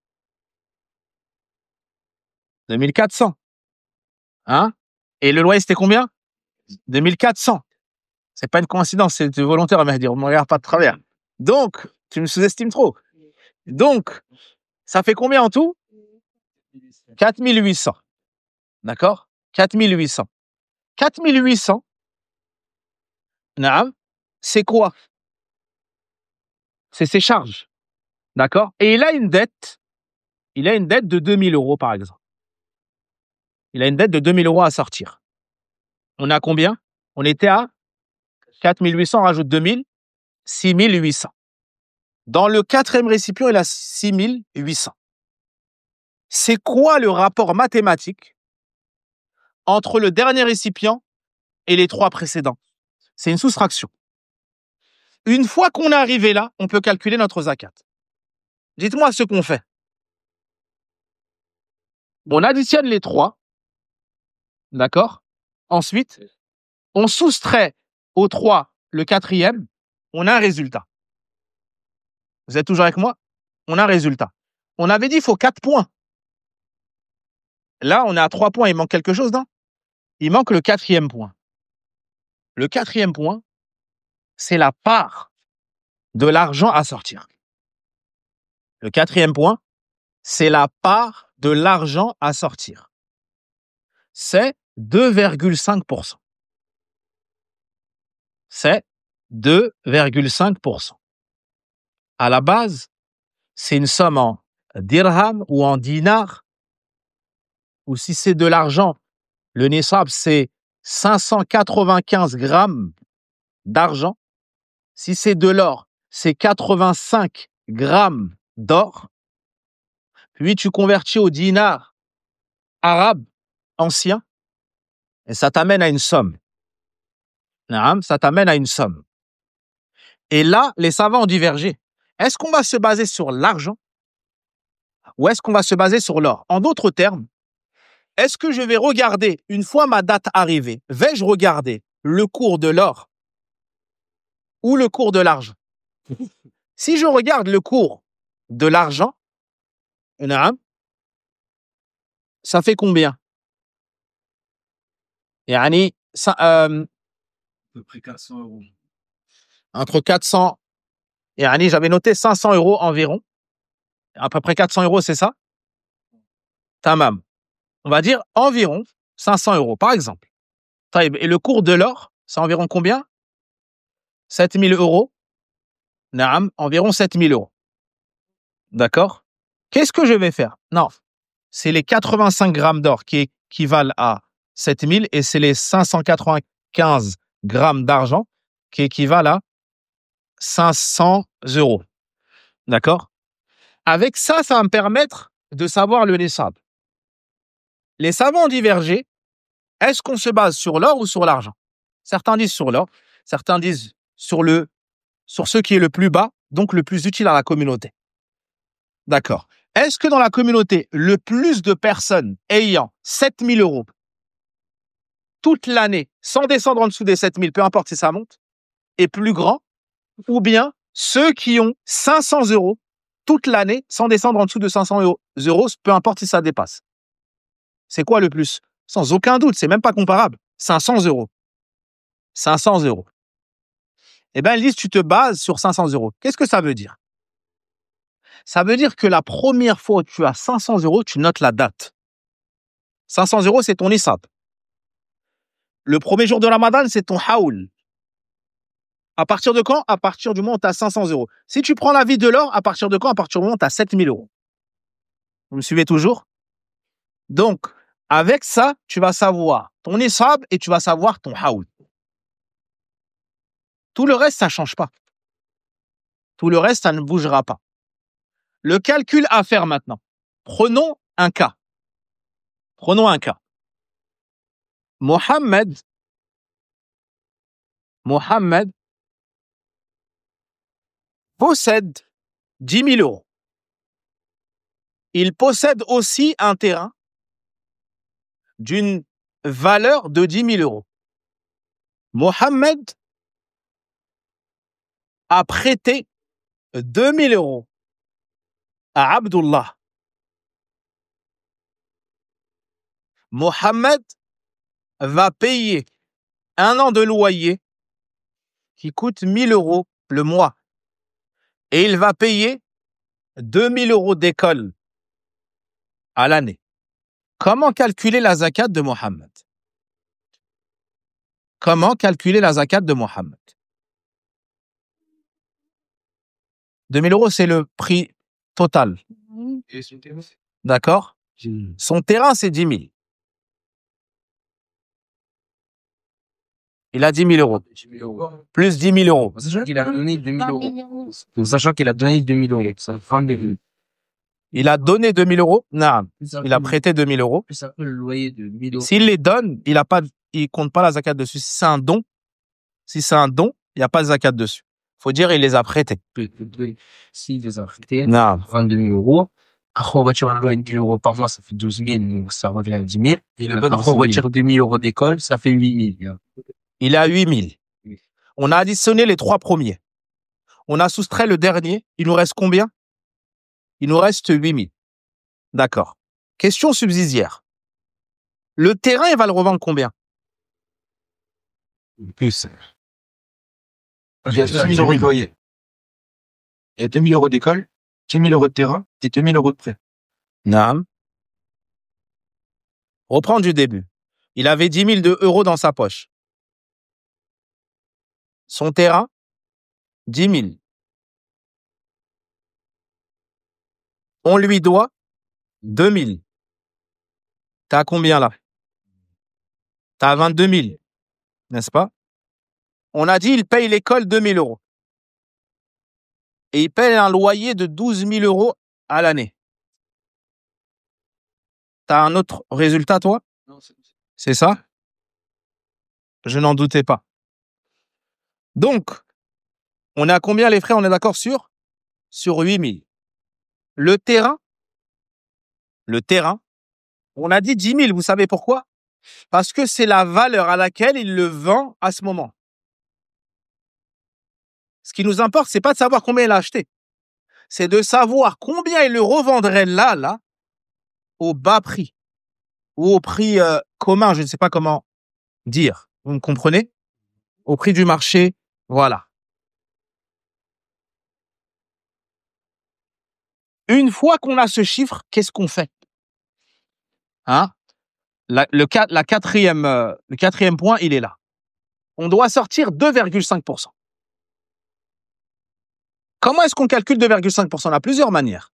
deux mille quatre cents. Hein? Et le loyer, c'était combien? deux mille quatre cents. C'est pas une coïncidence, c'est volontaire, on va dire. On me regarde pas de travers. Donc, tu me sous-estimes trop. Donc, ça fait combien en tout? quatre mille huit cents. D'accord? quatre mille huit cents. quatre mille huit cents, naam, c'est quoi? C'est ses charges. D'accord? Et il a une dette. Il a une dette de deux mille euros, par exemple. Il a une dette de deux mille euros à sortir. On a combien? On était à quatre mille huit cents, on rajoute deux mille, six mille huit cents. Dans le quatrième récipient, il a six mille huit cents. C'est quoi le rapport mathématique entre le dernier récipient et les trois précédents? C'est une soustraction. Une fois qu'on est arrivé là, on peut calculer notre zakat. Dites-moi ce qu'on fait. On additionne les trois. D'accord? Ensuite, on soustrait aux trois le quatrième. On a un résultat. Vous êtes toujours avec moi? On a un résultat. On avait dit qu'il faut quatre points. Là, on est à trois points. Il manque quelque chose, non? Il manque le quatrième point. Le quatrième point, c'est la part de l'argent à sortir. Le quatrième point, c'est la part de l'argent à sortir. C'est deux virgule cinq pour cent. C'est deux virgule cinq pour cent. À la base, c'est une somme en dirham ou en dinar, ou si c'est de l'argent, le nisab, c'est cinq cent quatre-vingt-quinze grammes d'argent. Si c'est de l'or, c'est quatre-vingt-cinq grammes d'or. Puis tu convertis au dinar arabe ancien et ça t'amène à une somme. Ça t'amène à une somme. Et là, les savants ont divergé. Est-ce qu'on va se baser sur l'argent ou est-ce qu'on va se baser sur l'or? En d'autres termes, est-ce que je vais regarder, une fois ma date arrivée, vais-je regarder le cours de l'or ou le cours de l'argent? Si je regarde le cours de l'argent, naam, ça fait combien? Yani, ça, euh, À peu près quatre cents euros. entre quatre cents, yani, j'avais noté cinq cents euros environ. À peu près quatre cents euros, c'est ça? Tamam. On va dire environ cinq cents euros, par exemple. Taïb. Et le cours de l'or, c'est environ combien? sept mille euros. Naam, environ sept mille euros. D'accord? Qu'est-ce que je vais faire? Non, c'est les quatre-vingt-cinq grammes d'or qui équivalent à sept mille et c'est les cinq cent quatre-vingt-quinze grammes d'argent qui équivalent à cinq cents euros. D'accord? Avec ça, ça va me permettre de savoir le nisab. Les savants ont divergé. Est-ce qu'on se base sur l'or ou sur l'argent? Certains disent sur l'or, certains disent sur le, sur ce qui est le plus bas, donc le plus utile à la communauté. D'accord. Est-ce que dans la communauté, le plus de personnes ayant sept mille euros toute l'année, sans descendre en dessous des sept mille, peu importe si ça monte, est plus grand, ou bien ceux qui ont cinq cents euros toute l'année, sans descendre en dessous de cinq cents euros, peu importe si ça dépasse? C'est quoi le plus? Sans aucun doute, c'est même pas comparable. cinq cents euros. cinq cents euros. Eh bien, ils disent, tu te bases sur cinq cents euros. Qu'est-ce que ça veut dire? Ça veut dire que la première fois où tu as cinq cents euros, tu notes la date. cinq cents euros, c'est ton nisab. Le premier jour de Ramadan, c'est ton haoul. À partir de quand? À partir du moment où tu as cinq cents euros. Si tu prends la vie de l'or, à partir de quand? À partir du moment où tu as sept mille euros. Vous me suivez toujours? Donc, avec ça, tu vas savoir ton nisab et tu vas savoir ton haoul. Tout le reste, ça ne change pas. Tout le reste, ça ne bougera pas. Le calcul à faire maintenant. Prenons un cas. Prenons un cas. Mohamed, Mohamed possède dix mille euros. Il possède aussi un terrain d'une valeur de dix mille euros. Mohamed a prêté deux mille euros à Abdullah. Mohamed va payer un an de loyer qui coûte mille euros le mois. Et il va payer deux mille euros d'école à l'année. Comment calculer la zakat de Mohamed? Comment calculer la zakat de Mohamed? deux mille euros, c'est le prix total. Et son terrain? D'accord? Son terrain, c'est dix mille. Il a dix mille euros. dix mille euros. Plus dix mille euros. Sachant qu'il a donné deux mille vingt euros. mille euros. Sachant qu'il a donné deux mille euros. Ça fait des Il a donné deux mille euros. Non, il a prêté deux mille euros. Plus après le loyer de mille euros. S'il les donne, il a pas, il compte pas la zakat dessus. Si c'est un don, si c'est un don, il n'y a pas de zakat dessus. Faut dire, il les a prêtés. S'il les a prêtés, Non. vingt-deux mille euros. Après, on va tirer un loyer de mille euros par mois, ça fait douze mille, donc ça revient à dix mille. Et après, on va tirer deux mille euros d'école, ça fait huit mille. Il a huit mille. Oui. On a additionné les trois premiers. On a soustrait le dernier. Il nous reste combien? Il nous reste huit mille. D'accord. Question subsidiaire. Le terrain, il va le revendre combien? Plus. Il y a deux mille euros de loyer. Il y a deux mille euros d'école, dix mille euros de terrain et deux mille euros de prêt. Non. Reprends du début. Il avait dix mille euros dans sa poche. Son terrain, dix mille. On lui doit deux mille. T'as combien là? T'as vingt-deux mille, n'est-ce pas? On a dit il paye l'école deux mille euros. Et il paye un loyer de douze mille euros à l'année. T'as un autre résultat, toi? Non, c'est C'est ça? Je n'en doutais pas. Donc, on est à combien les frais? On est d'accord sur? Sur huit mille. Le terrain, le terrain, on a dit dix mille. Vous savez pourquoi? Parce que c'est la valeur à laquelle il le vend à ce moment. Ce qui nous importe, c'est pas de savoir combien il a acheté. C'est de savoir combien il le revendrait là, là, au bas prix. Ou au prix euh, commun, je ne sais pas comment dire. Vous me comprenez? Au prix du marché, voilà. Une fois qu'on a ce chiffre, qu'est-ce qu'on fait? Hein? La, le, la quatrième, euh, le quatrième point, il est là. On doit sortir deux virgule cinq pour cent. Comment est-ce qu'on calcule deux virgule cinq pour cent? On a plusieurs manières.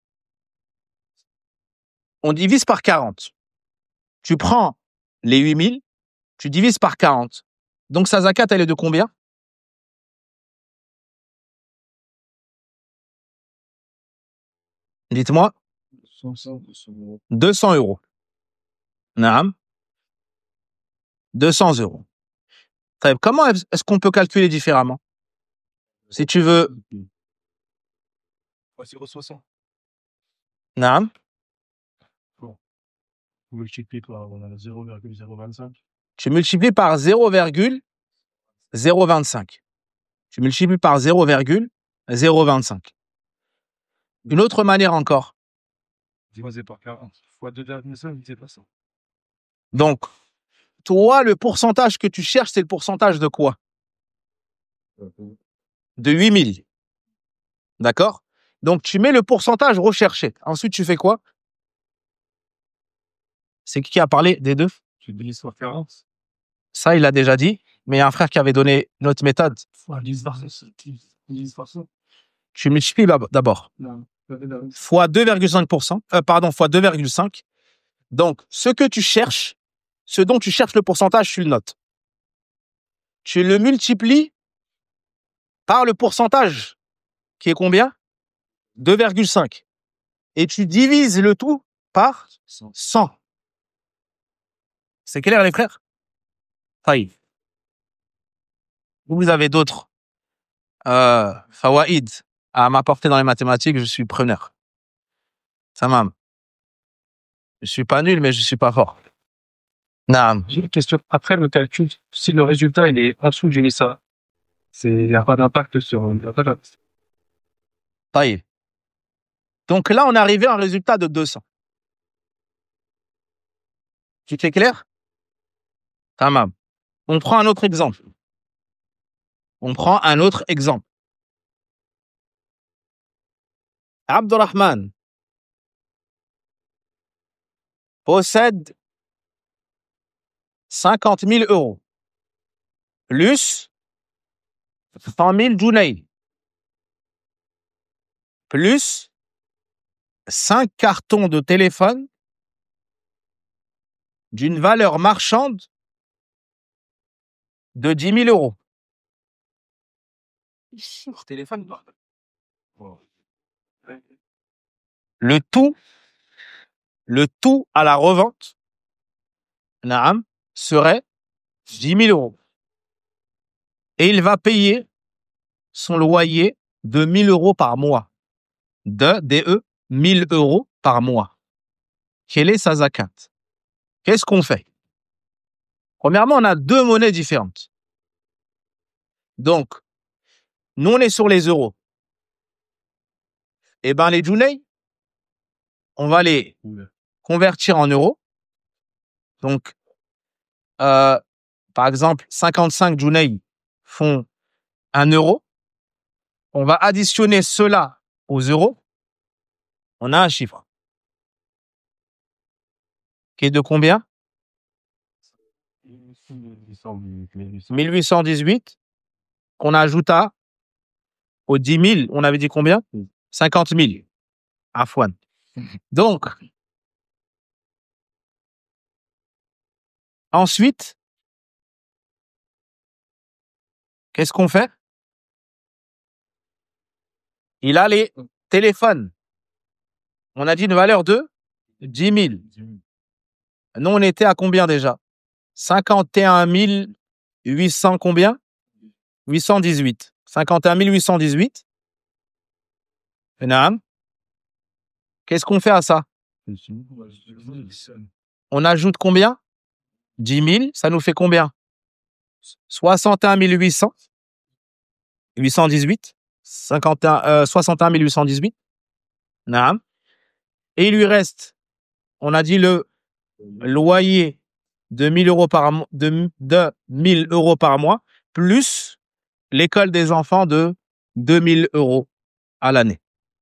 On divise par quarante. Tu prends les huit mille, tu divises par quarante. Donc sa zakat, elle est de combien? Dites-moi. deux cents euros. Naam. deux cents euros. Comment est-ce qu'on peut calculer différemment? Si tu veux... zéro virgule soixante. Naam. Bon. Vous multipliez par zéro virgule zéro vingt-cinq. Tu multiplies par zéro virgule zéro vingt-cinq. Tu multiplies par zéro virgule zéro vingt-cinq. Une autre manière encore. Divisé par quarante. Fois deux virgule cinq, divisé par cent. Donc, toi, le pourcentage que tu cherches, c'est le pourcentage de quoi? De huit mille. D'accord? Donc, tu mets le pourcentage recherché. Ensuite, tu fais quoi? C'est qui qui a parlé des deux? Tu divises par quarante. Ça, il l'a déjà dit. Mais il y a un frère qui avait donné notre méthode. Fois dix par cent. Tu multiplies d'abord. Fois deux virgule cinq pour cent. Euh, pardon, fois deux virgule cinq. Donc, ce que tu cherches, ce dont tu cherches le pourcentage, tu le notes. Tu le multiplies par le pourcentage, qui est combien? deux virgule cinq. Et tu divises le tout par cent. C'est clair, les frères? Taïf. Vous avez d'autres euh, fawaïd à m'apporter dans les mathématiques, je suis preneur. Tamam. Je suis pas nul, mais je suis pas fort. Naam. J'ai une question. Après le calcul, si le résultat il est en dessous du Nissa, il n'y a pas d'impact sur la valeur. Taïf. Donc là, on est arrivé à un résultat de deux cents. Tu t'es clair? Tamam. On prend un autre exemple. On prend un autre exemple. Abdurrahman possède cinquante mille euros plus cent mille Junaï plus cinq cartons de téléphone d'une valeur marchande de dix mille euros. Téléphone. Le tout, le tout à la revente, naam, serait dix mille euros. Et il va payer son loyer de mille euros par mois. De, D E, mille euros par mois. Quelle est sa zakat? Qu'est-ce qu'on fait? Premièrement, on a deux monnaies différentes. Donc, nous, on est sur les euros. Eh bien, les Junaï, on va les convertir en euros. Donc, euh, par exemple, cinquante-cinq Junaï font un euro. On va additionner cela aux euros. On a un chiffre. Qui est de combien? mille huit cent dix-huit. On ajouta aux dix mille, on avait dit combien? cinquante mille. Afwan. Donc, ensuite, qu'est-ce qu'on fait? Il a les téléphones. On a dit une valeur de dix mille. Nous, on était à combien déjà? cinquante et un mille huit cents combien? huit cent dix-huit. cinquante et un mille huit cent dix-huit. Naam. Qu'est-ce qu'on fait à ça? On ajoute combien? dix mille, ça nous fait combien? soixante et un mille huit cents, huit cent dix-huit, cinquante et un, euh, soixante et un mille huit cent dix-huit. Naam. Et il lui reste, on a dit le loyer de mille euros par mois, de, de mille euros par mois, plus l'école des enfants de deux mille euros à l'année.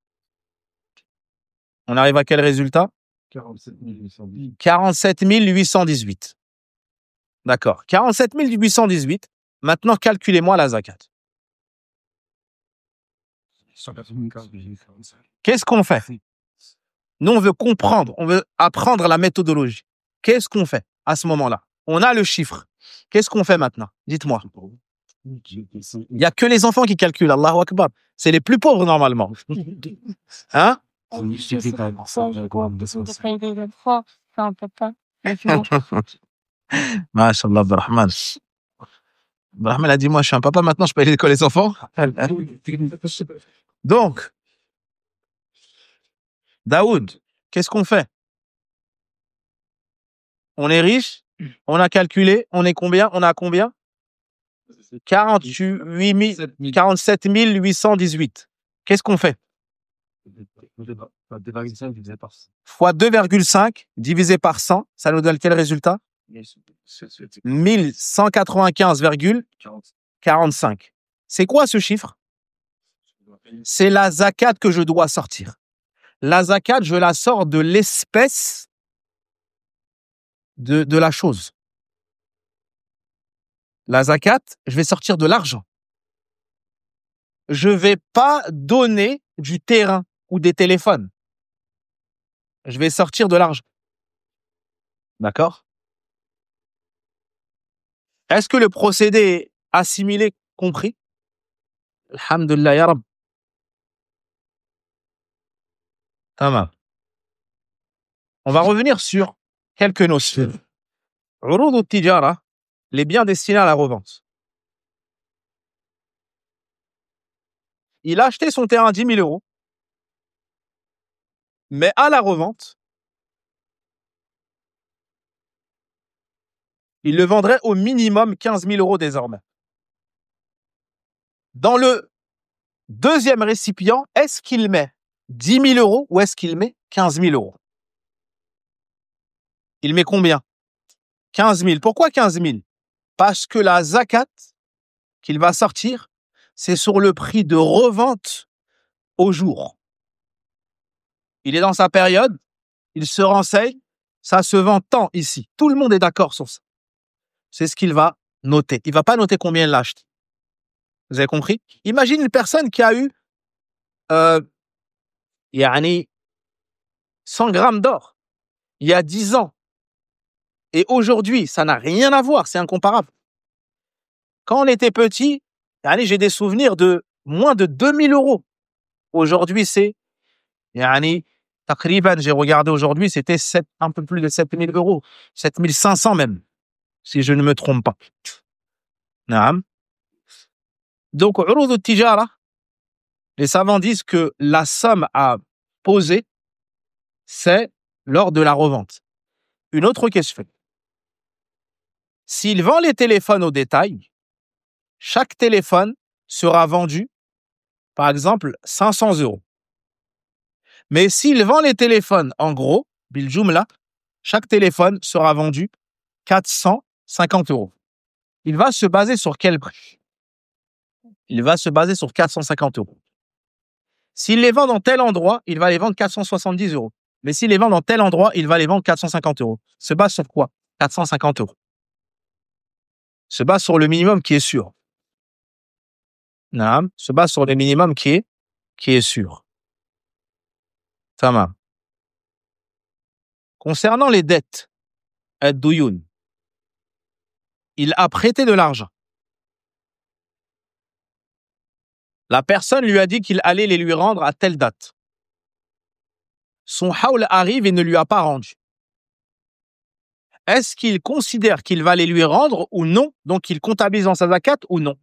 On arrive à quel résultat? quarante-sept mille huit cent dix. quarante-sept mille huit cent dix-huit. D'accord. quarante-sept mille huit cent dix-huit. Maintenant, calculez-moi la zakat. Qu'est-ce qu'on fait? Nous, on veut comprendre, on veut apprendre la méthodologie. Qu'est-ce qu'on fait à ce moment-là? On a le chiffre. Qu'est-ce qu'on fait maintenant? Dites-moi. Il n'y a que les enfants qui calculent. Allahu Akbar. C'est les plus pauvres normalement. Hein? Ça, je crois, de payer les enfants, ça, on peut pas. Maintenant, Masha'Allah, Abdelrahman. Abdelrahman a dit, moi, je suis un papa, maintenant, je paye l'école les enfants. Donc, Daoud, qu'est-ce qu'on fait? On est riche, on a calculé, on est combien? On a combien? quarante-huit mille, quarante-sept mille huit cent dix-huit. Qu'est-ce qu'on fait? Fois deux virgule cinq divisé par cent, ça nous donne quel résultat? mille cent quatre-vingt-quinze virgule quarante-cinq. C'est quoi ce chiffre? C'est la zakat que je dois sortir. La zakat, je la sors de l'espèce de, de la chose. La zakat, je vais sortir de l'argent. Je ne vais pas donner du terrain ou des téléphones. Je vais sortir de l'argent. D'accord? Est-ce que le procédé est assimilé, compris? Alhamdulillah, ya Rab. Tamam. On va revenir sur quelques notions. Urud al-tijara, les biens destinés à la revente. Il a acheté son terrain à dix mille euros, mais à la revente, il le vendrait au minimum quinze mille euros désormais. Dans le deuxième récipient, est-ce qu'il met dix mille euros ou est-ce qu'il met quinze mille euros? Il met combien? quinze mille. Pourquoi quinze mille? Parce que la zakat qu'il va sortir, c'est sur le prix de revente au jour. Il est dans sa période, il se renseigne, ça se vend tant ici. Tout le monde est d'accord sur ça. C'est ce qu'il va noter. Il ne va pas noter combien il l'achète. Vous avez compris? Imagine une personne qui a eu euh, yani cent grammes d'or il y a dix ans. Et aujourd'hui, ça n'a rien à voir, c'est incomparable. Quand on était petit, yani, j'ai des souvenirs de moins de deux mille euros. Aujourd'hui, c'est, yani, takriban, j'ai regardé aujourd'hui, c'était sept, un peu plus de sept mille euros. sept mille cinq cents même, si je ne me trompe pas. Naam. Donc, urud al-tijara, les savants disent que la somme à poser, c'est lors de la revente. Une autre question. S'il vend les téléphones au détail, chaque téléphone sera vendu, par exemple, cinq cents euros. Mais s'il vend les téléphones en gros, bil jumla, chaque téléphone sera vendu quatre cent cinquante euros. Il va se baser sur quel prix? Il va se baser sur quatre cent cinquante euros. S'il les vend dans tel endroit, il va les vendre quatre cent soixante-dix euros. Mais s'il les vend dans tel endroit, il va les vendre quatre cent cinquante euros. Se base sur quoi? quatre cent cinquante euros. Se base sur le minimum qui est sûr. Naam, se base sur le minimum qui est, qui est sûr. Tamam. Concernant les dettes, ad-duyun, il a prêté de l'argent. La personne lui a dit qu'il allait les lui rendre à telle date. Son hawl arrive et ne lui a pas rendu. Est-ce qu'il considère qu'il va les lui rendre ou non? Donc il comptabilise dans sa zakat ou non?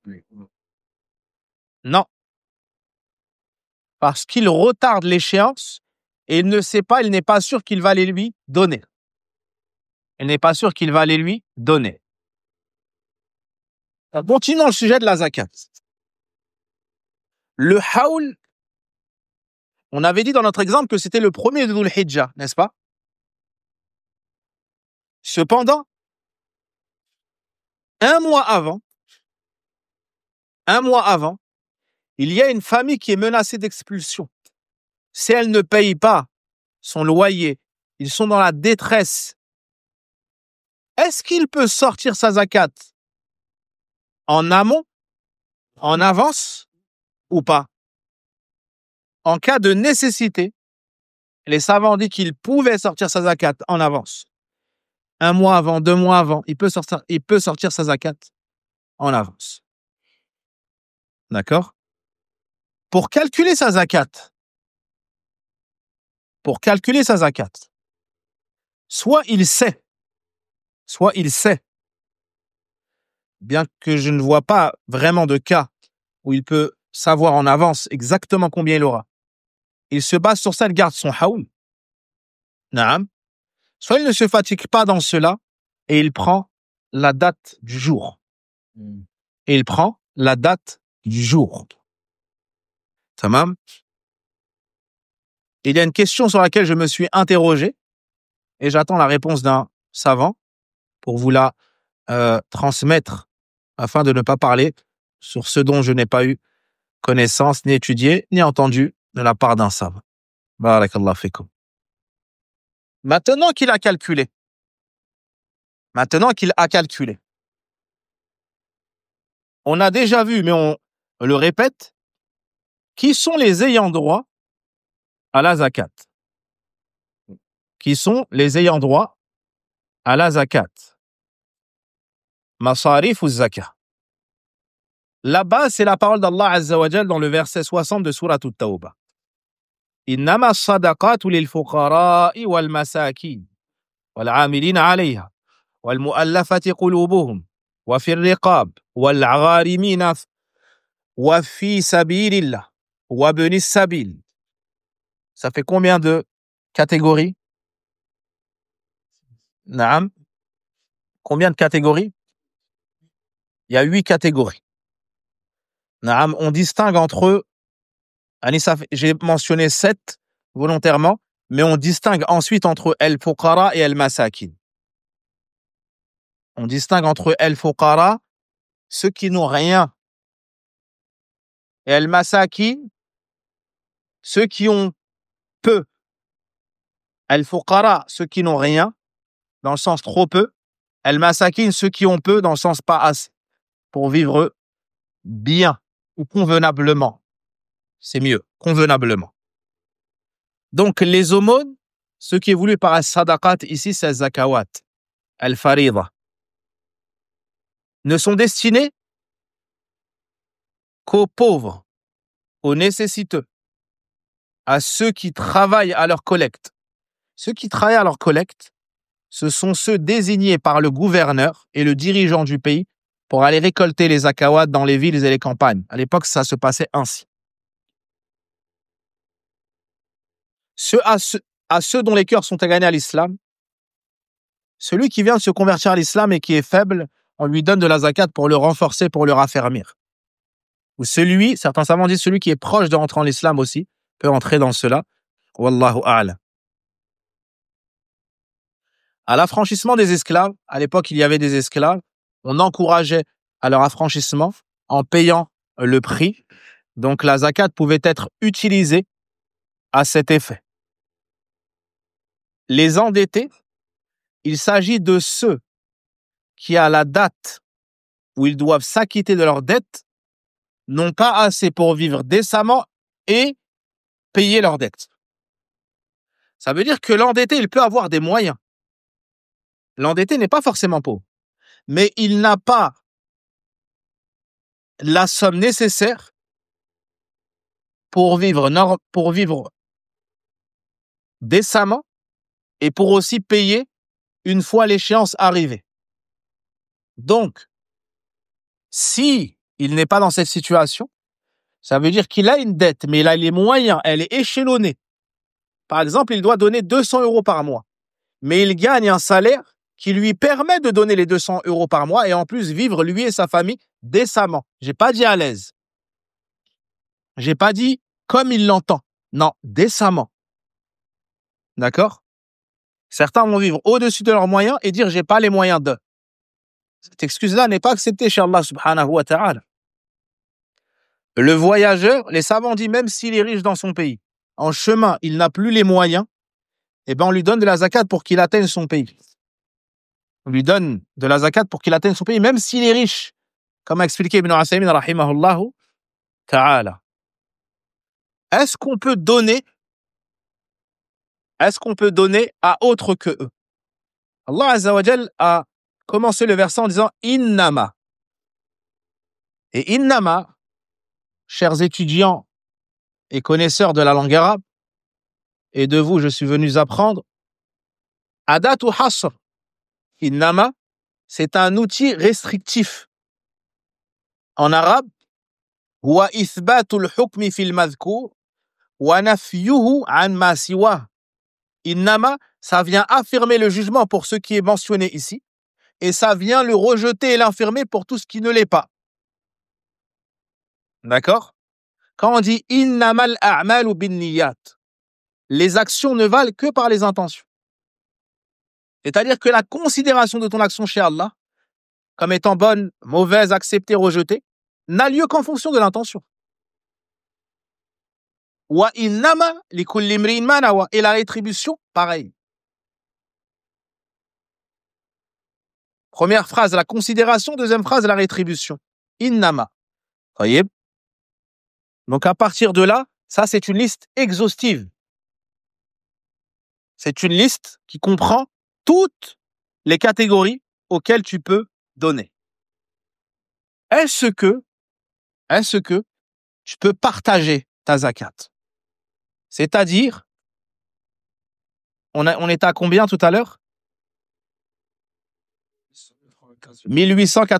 Non. Parce qu'il retarde l'échéance et il ne sait pas, il n'est pas sûr qu'il va les lui donner. il n'est pas sûr qu'il va les lui donner. Continuons le sujet de la zakat. Le haoul, on avait dit dans notre exemple que c'était le premier de Dhul Hijjah, n'est-ce pas? Cependant, un mois avant, un mois avant, il y a une famille qui est menacée d'expulsion. Si elle ne paye pas son loyer, ils sont dans la détresse. Est-ce qu'il peut sortir sa zakat en amont, en avance ou pas? En cas de nécessité, les savants ont dit qu'il pouvait sortir sa zakat en avance. Un mois avant, deux mois avant, il peut sortir, il peut sortir sa zakat en avance. D'accord? Pour calculer sa zakat, pour calculer sa zakat, soit il sait, soit il sait, bien que je ne vois pas vraiment de cas où il peut savoir en avance exactement combien il aura. Il se base sur ça, il garde son haoul. Naam. Soit il ne se fatigue pas dans cela et il prend la date du jour. Et il prend la date du jour. Tamam. Il y a une question sur laquelle je me suis interrogé et j'attends la réponse d'un savant pour vous la euh, transmettre afin de ne pas parler sur ce dont je n'ai pas eu connaissance, ni étudié, ni entendu de la part d'un savant. Barakallahu fikum. Maintenant qu'il a calculé, maintenant qu'il a calculé, on a déjà vu, mais on le répète, qui sont les ayants droit à la zakat? Qui sont les ayants droit à la zakat? Masarif ou zakat. Là-bas, c'est la parole d'Allah Azza wa Jal dans le verset soixante de Surat At-Tawbah. Innama as-sadaqatu lil-fuqara'i wal-masakin wal-'amilina 'alayha wal-mu'allafati qulubuhum wa fi ar-riqab wal-'gharimina wa fi sabilillah wa ibni as-sabil. Ça fait combien de catégories? Naam. Combien de catégories? Il y a huit catégories. Naam, on distingue entre eux. Anissa, j'ai mentionné sept volontairement, mais on distingue ensuite entre el-fuqara et el-masakin. On distingue entre el-fuqara, ceux qui n'ont rien, et el-masakin, ceux qui ont peu. El-fuqara, ceux qui n'ont rien, dans le sens trop peu. El-masakin, ceux qui ont peu, dans le sens pas assez, pour vivre bien ou convenablement. C'est mieux, convenablement. Donc, les aumônes, ce qui est voulu par al-sadaqat, ici, c'est al-zakawat, al-farida, ne sont destinés qu'aux pauvres, aux nécessiteux, à ceux qui travaillent à leur collecte. Ceux qui travaillent à leur collecte, ce sont ceux désignés par le gouverneur et le dirigeant du pays pour aller récolter les zakawats dans les villes et les campagnes. À l'époque, ça se passait ainsi. Ceux à, ceux, à ceux dont les cœurs sont égagnés à l'islam, celui qui vient de se convertir à l'islam et qui est faible, on lui donne de la zakat pour le renforcer, pour le raffermir. Ou celui, certains savants disent celui qui est proche de rentrer en l'islam aussi, peut entrer dans cela. Wallahu a'lam. À l'affranchissement des esclaves, à l'époque il y avait des esclaves, on encourageait à leur affranchissement en payant le prix. Donc la zakat pouvait être utilisée à cet effet. Les endettés, il s'agit de ceux qui, à la date où ils doivent s'acquitter de leurs dettes, n'ont pas assez pour vivre décemment et payer leurs dettes. Ça veut dire que l'endetté, il peut avoir des moyens. L'endetté n'est pas forcément pauvre, mais il n'a pas la somme nécessaire pour vivre, pour vivre décemment et pour aussi payer une fois l'échéance arrivée. Donc, si il n'est pas dans cette situation, ça veut dire qu'il a une dette, mais il a les moyens, elle est échelonnée. Par exemple, il doit donner deux cents euros par mois, mais il gagne un salaire qui lui permet de donner les deux cents euros par mois et en plus vivre lui et sa famille décemment. J'ai pas dit à l'aise. J'ai pas dit comme il l'entend. Non, décemment. D'accord? Certains vont vivre au-dessus de leurs moyens et dire j'ai pas les moyens de. Cette excuse-là n'est pas acceptée chez Allah subhanahu wa ta'ala. Le voyageur, les savants disent même s'il est riche dans son pays, en chemin, il n'a plus les moyens, eh ben on lui donne de la zakat pour qu'il atteigne son pays. On lui donne de la zakat pour qu'il atteigne son pays, même s'il est riche, comme a expliqué Ibn Usaymin rahimahullahu ta'ala. Est-ce qu'on peut donner, est-ce qu'on peut donner à autre que eux? Allah Azza wa Jal a commencé le verset en disant Innama. Et Innama, chers étudiants et connaisseurs de la langue arabe, et de vous, je suis venu apprendre, Adatu Hasr. Innama, c'est un outil restrictif. En arabe, Wa ithbatul hukmi fil madhkur, wa nafyuhu an ma siwa. Innama, ça vient affirmer le jugement pour ce qui est mentionné ici, et ça vient le rejeter et l'infirmer pour tout ce qui ne l'est pas. D'accord? Quand on dit innamal a'malu binniyat, les actions ne valent que par les intentions. C'est-à-dire que la considération de ton action chez Allah, comme étant bonne, mauvaise, acceptée, rejetée, n'a lieu qu'en fonction de l'intention. Wa innama likulli imri'in ma nawa, et la rétribution, pareil. Première phrase, la considération. Deuxième phrase, la rétribution. Innama. Voyez? Donc à partir de là, ça c'est une liste exhaustive. C'est une liste qui comprend toutes les catégories auxquelles tu peux donner. Est-ce que, est-ce que tu peux partager ta zakat? C'est-à-dire, on, a, on était à combien tout à l'heure? mille huit cent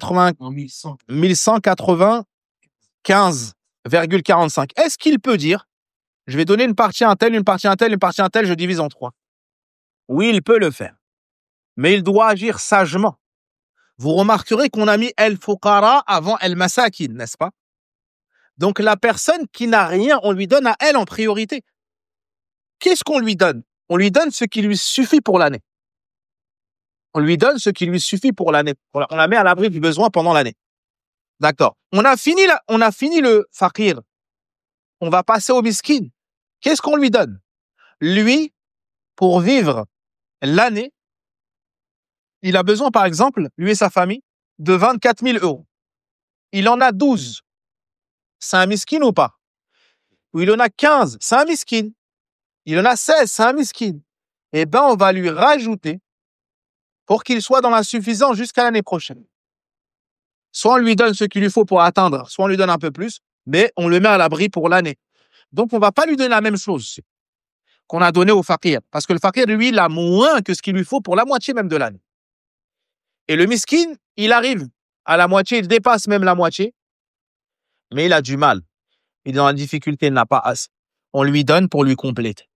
quatre-vingt-quinze virgule quarante-cinq. Est-ce qu'il peut dire, je vais donner une partie à un tel, une partie à un tel, une partie à un tel, je divise en trois? Oui, il peut le faire. Mais il doit agir sagement. Vous remarquerez qu'on a mis El Fuqara avant El Masakin, n'est-ce pas? Donc la personne qui n'a rien, on lui donne à elle en priorité. Qu'est-ce qu'on lui donne? On lui donne ce qui lui suffit pour l'année. On lui donne ce qui lui suffit pour l'année. On la met à l'abri du besoin pendant l'année. D'accord. On a fini la, on a fini le faqir. On va passer au miskin. Qu'est-ce qu'on lui donne? Lui, pour vivre l'année, il a besoin, par exemple, lui et sa famille, de vingt-quatre mille euros. Il en a douze. C'est un miskin ou pas? Ou il en a quinze, c'est un miskin. Il en a seize, c'est un miskin. Eh bien, on va lui rajouter pour qu'il soit dans la suffisance jusqu'à l'année prochaine. Soit on lui donne ce qu'il lui faut pour atteindre, soit on lui donne un peu plus, mais on le met à l'abri pour l'année. Donc, on ne va pas lui donner la même chose qu'on a donné au faqir. Parce que le faqir, lui, il a moins que ce qu'il lui faut pour la moitié même de l'année. Et le miskin, il arrive à la moitié, il dépasse même la moitié, mais il a du mal. Il est dans la difficulté, il n'a pas assez. On lui donne pour lui compléter.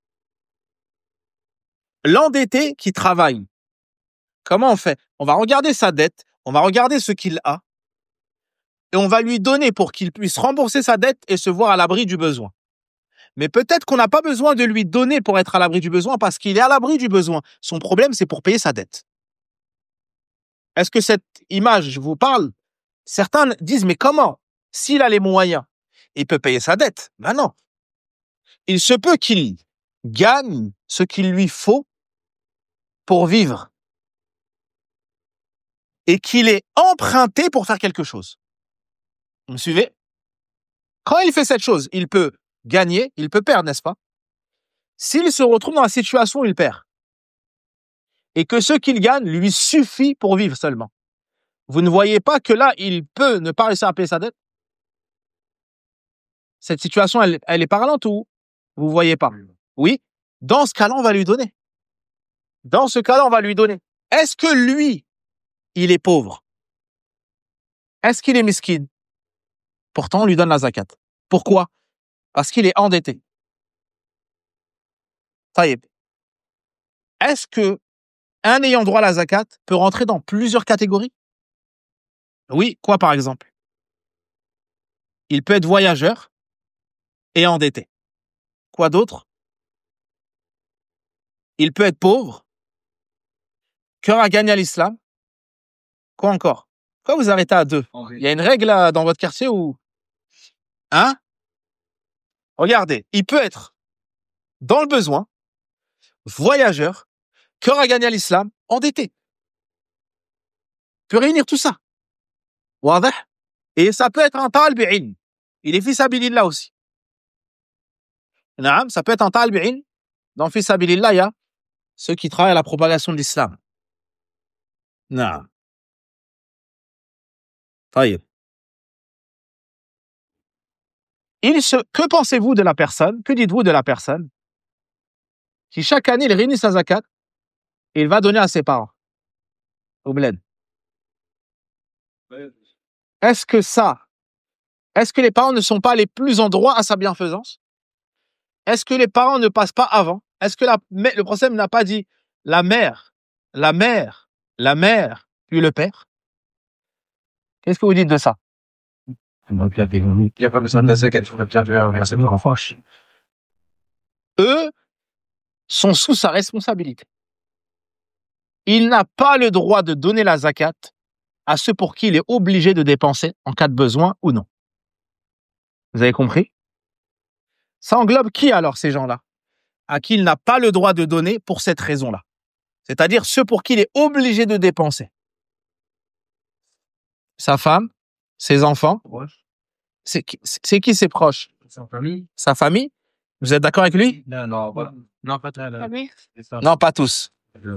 L'endetté qui travaille, comment on fait? On va regarder sa dette, on va regarder ce qu'il a, et on va lui donner pour qu'il puisse rembourser sa dette et se voir à l'abri du besoin. Mais peut-être qu'on n'a pas besoin de lui donner pour être à l'abri du besoin parce qu'il est à l'abri du besoin. Son problème, c'est pour payer sa dette. Est-ce que cette image, je vous parle? Certains disent, mais comment? S'il a les moyens, il peut payer sa dette. Ben non. Il se peut qu'il gagne ce qu'il lui faut pour vivre et qu'il ait emprunté pour faire quelque chose. Vous me suivez? Quand il fait cette chose, il peut gagner, il peut perdre, n'est-ce pas? S'il se retrouve dans la situation où il perd et que ce qu'il gagne lui suffit pour vivre seulement, vous ne voyez pas que là, il peut ne pas réussir à payer sa dette? Cette situation, elle, elle est parlante ou vous ne voyez pas? Oui. Dans ce cas-là, on va lui donner. Dans ce cas-là, on va lui donner. Est-ce que lui, il est pauvre? Est-ce qu'il est miskin? Pourtant, on lui donne la zakat. Pourquoi? Parce qu'il est endetté. Taïb. Est-ce que un ayant droit à la zakat peut rentrer dans plusieurs catégories? Oui, quoi par exemple? Il peut être voyageur et endetté. Quoi d'autre? Il peut être pauvre, cœur à gagner à l'islam. Quoi encore? Pourquoi vous arrêtez à deux? Il y a une règle là, dans votre quartier où... Hein? Regardez, il peut être dans le besoin, voyageur, cœur à gagner à l'islam, endetté. Il peut réunir tout ça. Wadah? Et ça peut être un talib ilm. Il est fils abilillah aussi. Naam, ça peut être un talib ilm. Dans fils abilillah, il y a ceux qui travaillent à la propagation de l'islam. Naam. Taïb. Il se... Que pensez-vous de la personne? Que dites-vous de la personne qui chaque année il réunit sa zakat et il va donner à ses parents au bled? Est-ce que ça, est-ce que les parents ne sont pas les plus en droit à sa bienfaisance? Est-ce que les parents ne passent pas avant? Est-ce que la, le prophète n'a pas dit la mère, la mère, la mère, puis le père? Qu'est-ce que vous dites de ça? Il n'y a pas besoin de la zakat, il faudrait bien verser pour enfants. Eux sont sous sa responsabilité. Il n'a pas le droit de donner la zakat à ceux pour qui il est obligé de dépenser en cas de besoin ou non. Vous avez compris? Ça englobe qui alors, ces gens-là? À qui il n'a pas le droit de donner pour cette raison-là. C'est-à-dire ceux pour qui il est obligé de dépenser. Sa femme, ses enfants. Ouais. C'est qui, c'est qui ses proches? Sa famille. Sa famille? Vous êtes d'accord avec lui? Non, non, voilà. Non, pas très. Non, pas tous.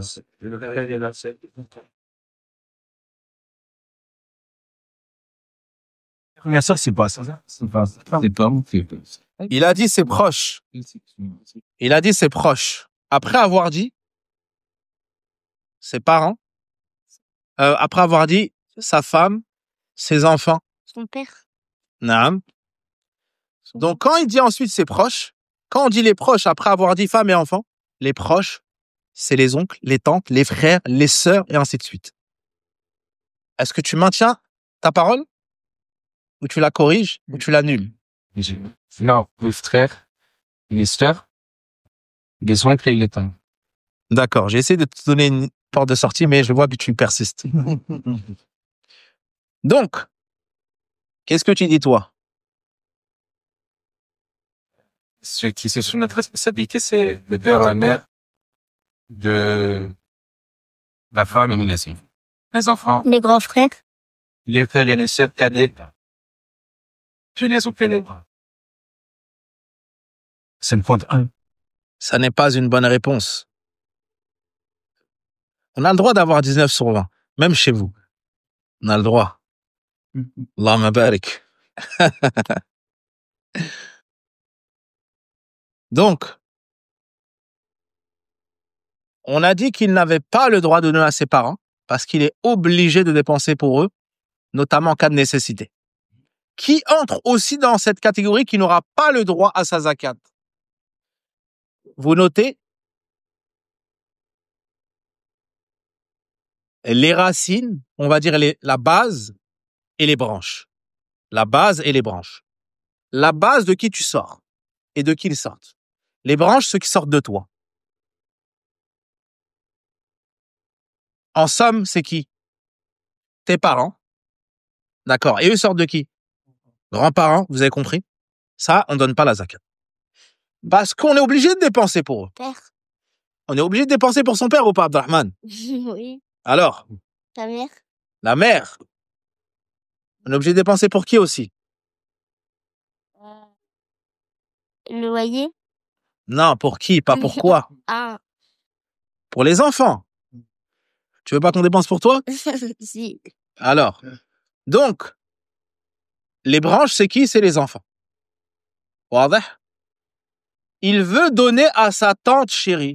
Bien sûr, c'est pas ça. C'est pas ça. C'est pas mon fils. Il a dit ses proches. Il a dit ses proches. Après avoir dit ses parents, euh, après avoir dit sa femme, ses enfants. Son père. Naam. Donc quand il dit ensuite ses proches, quand on dit les proches après avoir dit femme et enfants, les proches, c'est les oncles, les tantes, les frères, les sœurs et ainsi de suite. Est-ce que tu maintiens ta parole? Ou tu la corriges? Ou tu l'annules? Non, les frères, les sœurs, les oncles et les tantes. D'accord, j'ai essayé de te donner une porte de sortie, mais je vois que tu persistes. Donc, qu'est-ce que tu dis toi? Ce qui est sous notre responsabilité, c'est le père, la mère, de la femme et les enfants. Les enfants, Les grands frères. les frères et les sœurs cadets, puis les oncles et les bras. C'est le point un. Ça n'est pas une bonne réponse. On a le droit d'avoir dix-neuf sur vingt, même chez vous. On a le droit. Allahumma barik. Donc, on a dit qu'il n'avait pas le droit de donner à ses parents parce qu'il est obligé de dépenser pour eux, notamment en cas de nécessité. Qui entre aussi dans cette catégorie qui n'aura pas le droit à sa zakat? Vous notez? Les racines, on va dire les, la base et les branches. La base et les branches. La base de qui tu sors et de qui ils sortent. Les branches, ceux qui sortent de toi. En somme, c'est qui? Tes parents. D'accord. Et eux sortent de qui? Grands-parents, vous avez compris? Ça, on ne donne pas la zakat. Parce qu'on est obligé de dépenser pour eux. Père. On est obligé de dépenser pour son père ou pas, Abdelrahman? Oui. Alors, Ta mère. la mère. On est obligé de dépenser pour qui aussi? Euh, le loyer. Non, pour qui? Pas pour quoi? Ah. Pour les enfants. Tu veux pas qu'on dépense pour toi? Si. Alors, donc, les branches, c'est qui? C'est les enfants. Wadah? Il veut donner à sa tante chérie.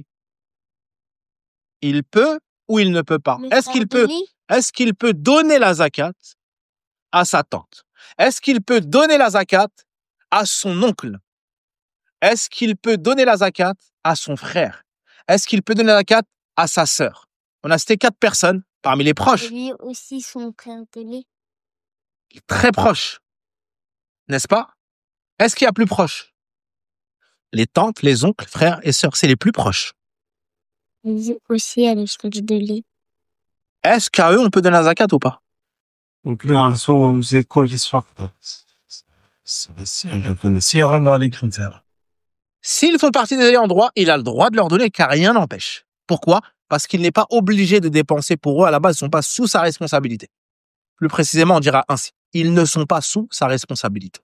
Il peut ou il ne peut pas? Le Est-ce frère qu'il de peut, lui. est-ce qu'il peut donner la zakat à sa tante? Est-ce qu'il peut donner la zakat à son oncle? Est-ce qu'il peut donner la zakat à son frère? Est-ce qu'il peut donner la zakat à sa sœur? On a cité quatre personnes parmi les proches, Lui aussi, son frère de lait. très proches, n'est-ce pas? Est-ce qu'il y a plus proche? Les tantes, les oncles, frères et sœurs, c'est les plus proches. Lui aussi, elle est frère de lait. Est-ce qu'à eux, on peut donner la zakat ou pas? Donc là, soit c'est quoi l'histoire? C'est vraiment les critères. S'ils font partie des ayants droit, il a le droit de leur donner car rien n'empêche. Pourquoi? Parce qu'il n'est pas obligé de dépenser pour eux. À la base, ils ne sont pas sous sa responsabilité. Plus précisément, on dira ainsi. Ils ne sont pas sous sa responsabilité.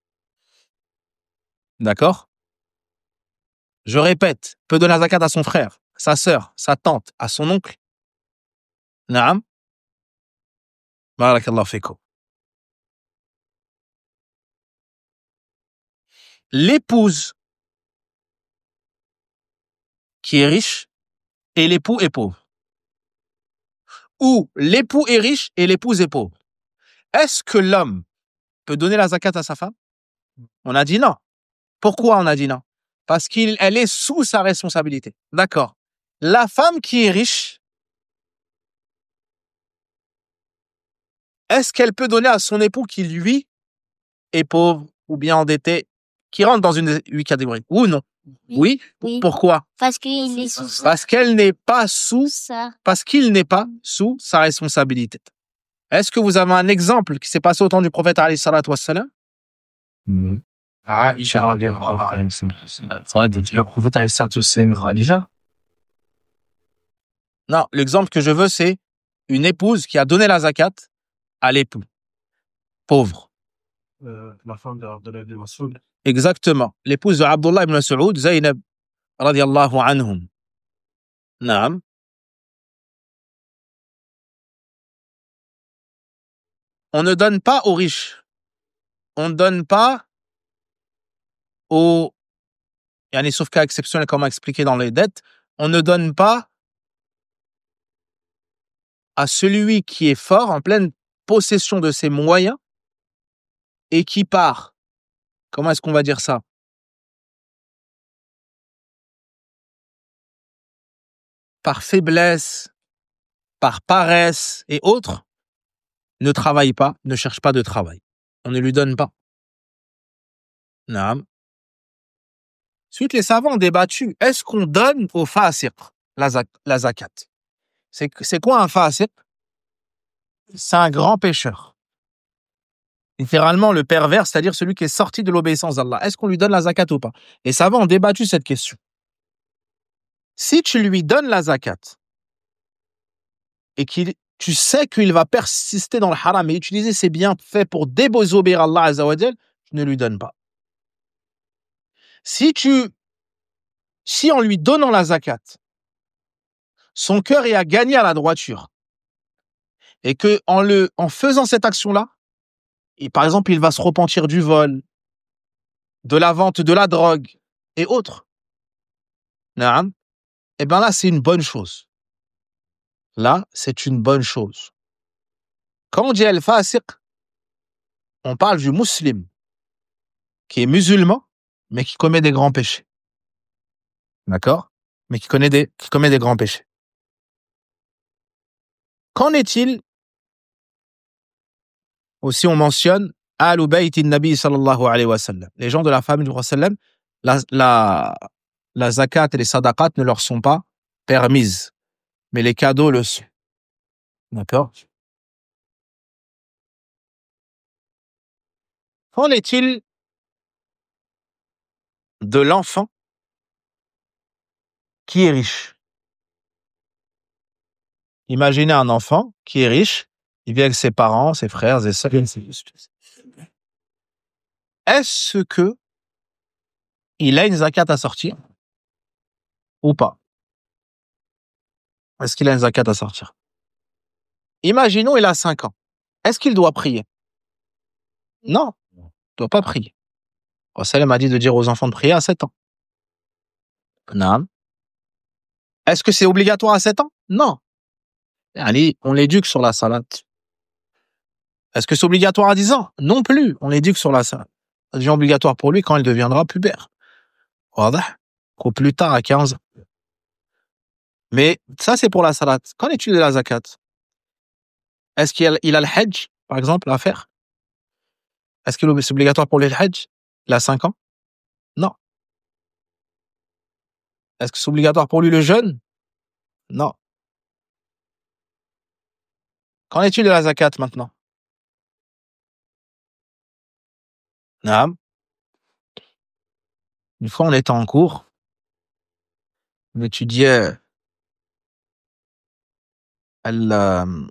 D'accord? Je répète, peut donner la zakat à son frère, sa sœur, sa tante, à son oncle. Naam. Barakallahu fikum. L'épouse qui est riche et l'époux est pauvre. Ou l'époux est riche et l'épouse est pauvre. Est-ce que l'homme peut donner la zakat à sa femme? On a dit non. Pourquoi on a dit non? Parce qu'elle est sous sa responsabilité. D'accord. La femme qui est riche, est-ce qu'elle peut donner à son époux qui, lui, est pauvre ou bien endetté, qui rentre dans une des huit catégories? Ou non? Oui. Oui. Pourquoi? Parce qu'il est sous ça. Parce qu'elle n'est pas sous, ça. parce qu'il n'est pas sous sa responsabilité. Est-ce que vous avez un exemple qui s'est passé au temps du prophète alayhi salatu wassalam? Aïcha radiallahu anha. Le prophète alayhi salatu wassalam, Khadija. Non, l'exemple que je veux, c'est une épouse qui a donné la zakat à l'époux pauvre. Euh, la femme de Abdullah ibn Mas'ud. Exactement. L'épouse de Abdullah ibn Mas'ud, Zaynab, radiallahu anhum. Naam. On ne donne pas aux riches. On ne donne pas aux... Il y a des sauf cas exceptionnels, comment expliquer dans les dettes. On ne donne pas à celui qui est fort, en pleine possession de ses moyens, et qui part. Comment est-ce qu'on va dire ça? Par faiblesse, par paresse et autres, ne travaille pas, ne cherche pas de travail. On ne lui donne pas. Naam. Ensuite, les savants ont débattu. Est-ce qu'on donne au fasiq la, zak la zakat? C'est, c'est quoi un fasiq? C'est un grand pécheur. Littéralement, le pervers, c'est-à-dire celui qui est sorti de l'obéissance d'Allah. Est-ce qu'on lui donne la zakat ou pas? Les savants ont débattu cette question. Si tu lui donnes la zakat et qu'il, tu sais qu'il va persister dans le haram et utiliser ses bienfaits pour désobéir à Allah Azza wa Jal, tu ne lui donnes pas. Si tu, si en lui donnant la zakat, son cœur est à gagner à la droiture et que en le, en faisant cette action-là, et par exemple, il va se repentir du vol, de la vente de la drogue et autres, naam, et bien là, c'est une bonne chose. Là, c'est une bonne chose. Quand on dit al-fasiq, on parle du musulman qui est musulman, mais qui commet des grands péchés. D'accord? Mais qui, connaît des, qui commet des grands péchés. Qu'en est-il? Aussi, on mentionne Al Bayt Nabi sallallahu alayhi wa sallam. Les gens de la famille du Prophète sallam, la, la, la zakat et les sadaqat ne leur sont pas permises, mais les cadeaux le sont. D'accord? Qu'en est-il de l'enfant qui est riche? Imaginez un enfant qui est riche, il vit avec ses parents, ses frères et sœurs. Est-ce que il a une zakat à sortir ou pas? Est-ce qu'il a une zakat à sortir? Imaginons il a cinq ans. Est-ce qu'il doit prier? Non, il ne doit pas prier. Le Sallam a dit de dire aux enfants de prier à sept ans. Non. Est-ce que c'est obligatoire à sept ans? Non. Allez, on l'éduque sur la salat. Est-ce que c'est obligatoire à dix ans? Non plus, on l'éduque sur la salat. Ça devient obligatoire pour lui quand il deviendra pubère. Ou plus tard à quinze ans. Mais ça, c'est pour la salat. Qu'en est-il de la zakat? Est-ce qu'il a, il a le hajj, par exemple, à faire? Est-ce que c'est obligatoire pour lui le hajj? Il a cinq ans? Non. Est-ce que c'est obligatoire pour lui le jeûne? Non. Qu'en est-il de la zakat maintenant? Naam. Une fois, on était en cours, on étudiait al, euh,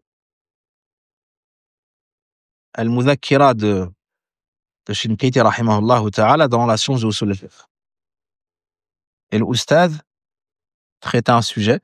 al-Mudhakkira de, de Shinqiti rahimahullah ta'ala dans la science de usul al-fiqh. Et le oustad traitait un sujet.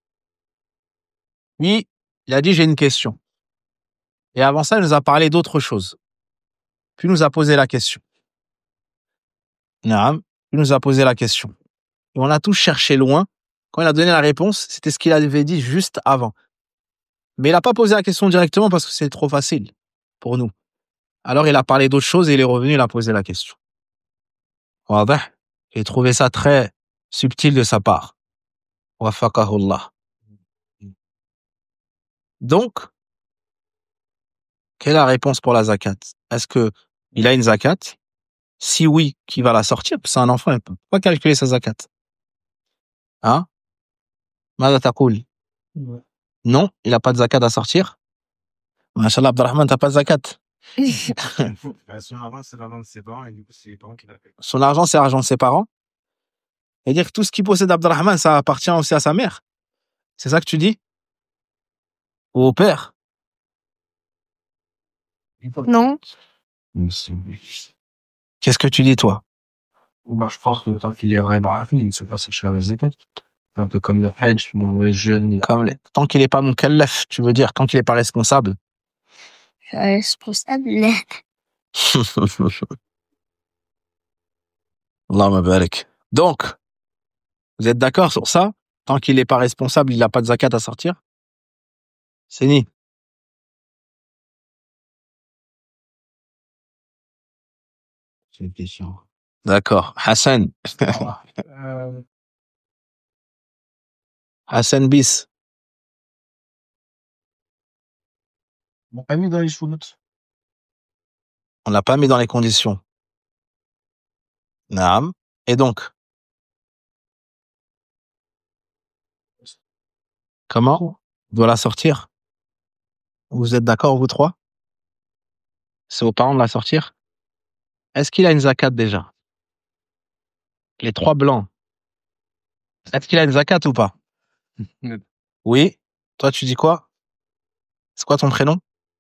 Puis, il a dit, j'ai une question. Et avant ça, il nous a parlé d'autre chose. Puis, il nous a posé la question. Naam. Il nous a posé la question. Et on a tous cherché loin. Quand il a donné la réponse, c'était ce qu'il avait dit juste avant. Mais il n'a pas posé la question directement parce que c'est trop facile pour nous. Alors, il a parlé d'autre chose et il est revenu, il a posé la question. Wadah. J'ai trouvé ça très subtil de sa part. Wafaqahullah. Donc, quelle est la réponse pour la zakat? Est-ce que il a une zakat? Si oui, qui va la sortir? C'est un enfant, il ne peut pas calculer sa zakat. Hein? Mada taqoul? Ouais. Non, il n'a pas de zakat à sortir. Masha'Allah, Abdurrahman, t'as pas de zakat. Ben, son argent, c'est l'argent de ses parents, et du coup, c'est les parents qui l'appellent. Son argent, c'est l'argent de ses parents. Et dire que tout ce qu'il possède Abdurrahman, ça appartient aussi à sa mère. C'est ça que tu dis? Ou au père? Non. Qu'est-ce que tu dis, toi? Bah, je pense que tant qu'il est vraiment à il ne se passe chez la zakat. Un peu comme le hajj, mon jeune. Comme les- Tant qu'il n'est pas mukallaf, tu veux dire, tant qu'il n'est pas responsable. Responsable. Allahumma barik. Donc, vous êtes d'accord sur ça? Tant qu'il n'est pas responsable, il n'a pas de zakat à sortir? C'est ni. C'est une question. D'accord. Hassan. Euh, Hassan bis. On pas mis dans les chounoutes. On l'a pas mis dans les conditions. Naam. Et donc? Comment? Il doit la sortir? Vous êtes d'accord, vous trois? C'est aux parents de la sortir? Est-ce qu'il a une zakat déjà? Les trois blancs. Est-ce qu'il a une zakat ou pas? Oui. Toi, tu dis quoi? C'est quoi ton prénom?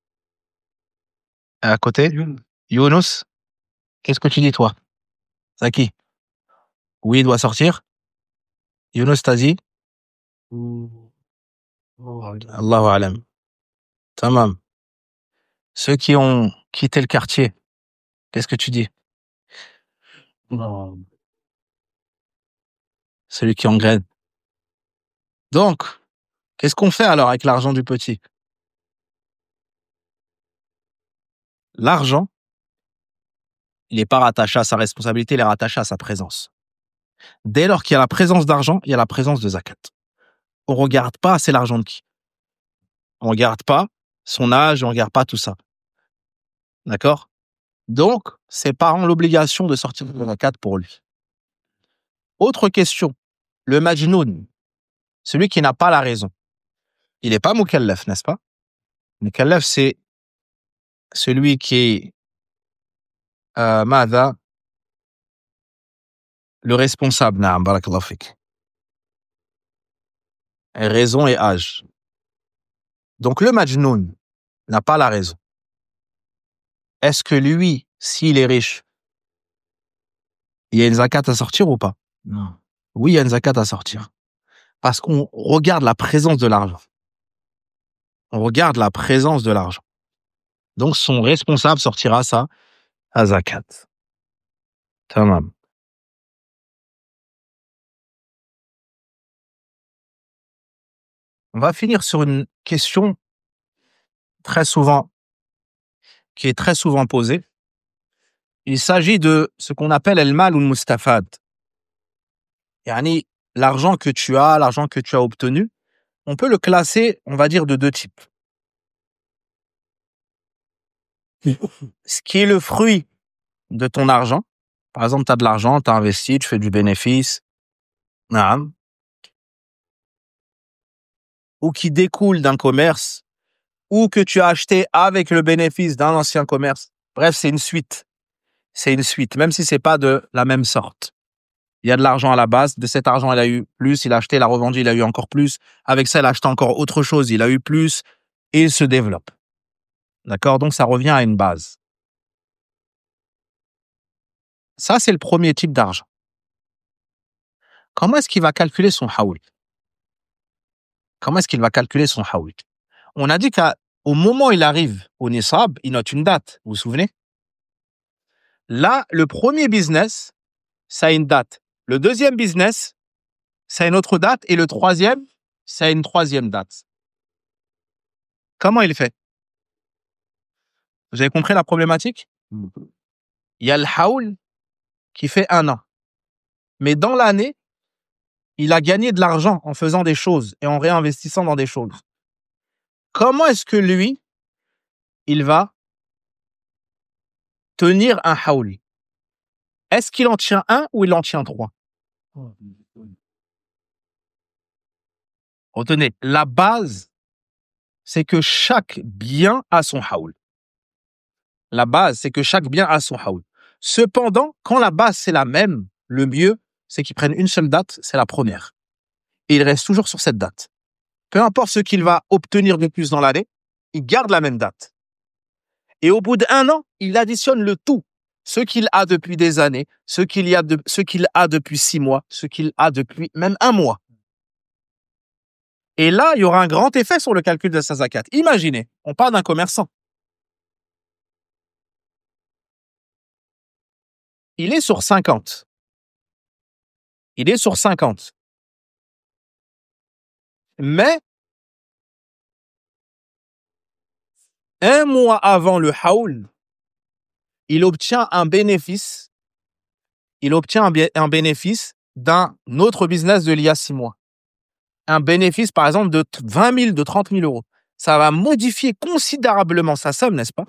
À côté? Younous. Qu'est-ce que tu dis, toi? Zaki? Oui, il doit sortir? Younous t'a dit? Allahu alam. Tamam. Ceux qui ont quitté le quartier, qu'est-ce que tu dis? Non. Celui qui engraine. Donc, qu'est-ce qu'on fait alors avec l'argent du petit? L'argent, il n'est pas rattaché à sa responsabilité, il est rattaché à sa présence. Dès lors qu'il y a la présence d'argent, il y a la présence de zakat. On ne regarde pas c'est l'argent de qui. On ne regarde pas son âge, on ne regarde pas tout ça. D'accord? Donc, ses parents ont l'obligation de sortir de la zakat pour lui. Autre question. Le majnoun, celui qui n'a pas la raison, il n'est pas mukallaf, n'est-ce pas? Mukallaf, c'est celui qui est euh, madha, le responsable. Naam, barakallahu fik. Raison et âge. Donc le majnoun n'a pas la raison. Est-ce que lui, s'il est riche, il y a une zakat à sortir ou pas? Non. Oui, il y a une zakat à sortir. Parce qu'on regarde la présence de l'argent. On regarde la présence de l'argent. Donc son responsable sortira ça à zakat. Tamam. On va finir sur une question très souvent, qui est très souvent posée. Il s'agit de ce qu'on appelle el-mal ou-l-mustafad. Yani, l'argent que tu as, l'argent que tu as obtenu, on peut le classer, on va dire, de deux types. Ce qui est le fruit de ton argent. Par exemple, tu as de l'argent, tu as investi, tu fais du bénéfice. Naam. Ou qui découle d'un commerce, ou que tu as acheté avec le bénéfice d'un ancien commerce. Bref, c'est une suite. C'est une suite, même si c'est pas de la même sorte. Il y a de l'argent à la base, de cet argent, il a eu plus, il a acheté, il a revendu, il a eu encore plus. Avec ça, il a acheté encore autre chose, il a eu plus, et il se développe. D'accord? Donc, ça revient à une base. Ça, c'est le premier type d'argent. Comment est-ce qu'il va calculer son haoul? Comment est-ce qu'il va calculer son haoul? On a dit qu'au moment où il arrive au nisab, il note une date. Vous vous souvenez? Là, le premier business, ça a une date. Le deuxième business, ça a une autre date. Et le troisième, ça a une troisième date. Comment il fait? Vous avez compris la problématique? Il y a le haoul qui fait un an. Mais dans l'année, il a gagné de l'argent en faisant des choses et en réinvestissant dans des choses. Comment est-ce que lui, il va tenir un haoul? Est-ce qu'il en tient un ou il en tient trois? Retenez, la base, c'est que chaque bien a son haoul. La base, c'est que chaque bien a son haoul. Cependant, quand la base, c'est la même, le mieux, c'est qu'ils prennent une seule date, c'est la première. Et il reste toujours sur cette date. Peu importe ce qu'il va obtenir de plus dans l'année, il garde la même date. Et au bout d'un an, il additionne le tout. Ce qu'il a depuis des années, ce qu'il y a de, ce qu'il a depuis six mois, ce qu'il a depuis même un mois. Et là, il y aura un grand effet sur le calcul de sa zakat. Imaginez, on parle d'un commerçant. Il est sur cinquante. Il est sur cinquante. Mais, un mois avant le haoul, il obtient un bénéfice. Il obtient un, bé- un bénéfice d'un autre business de l'il y a six mois. Un bénéfice, par exemple, de vingt mille, de trente mille euros. Ça va modifier considérablement sa somme, n'est-ce pas?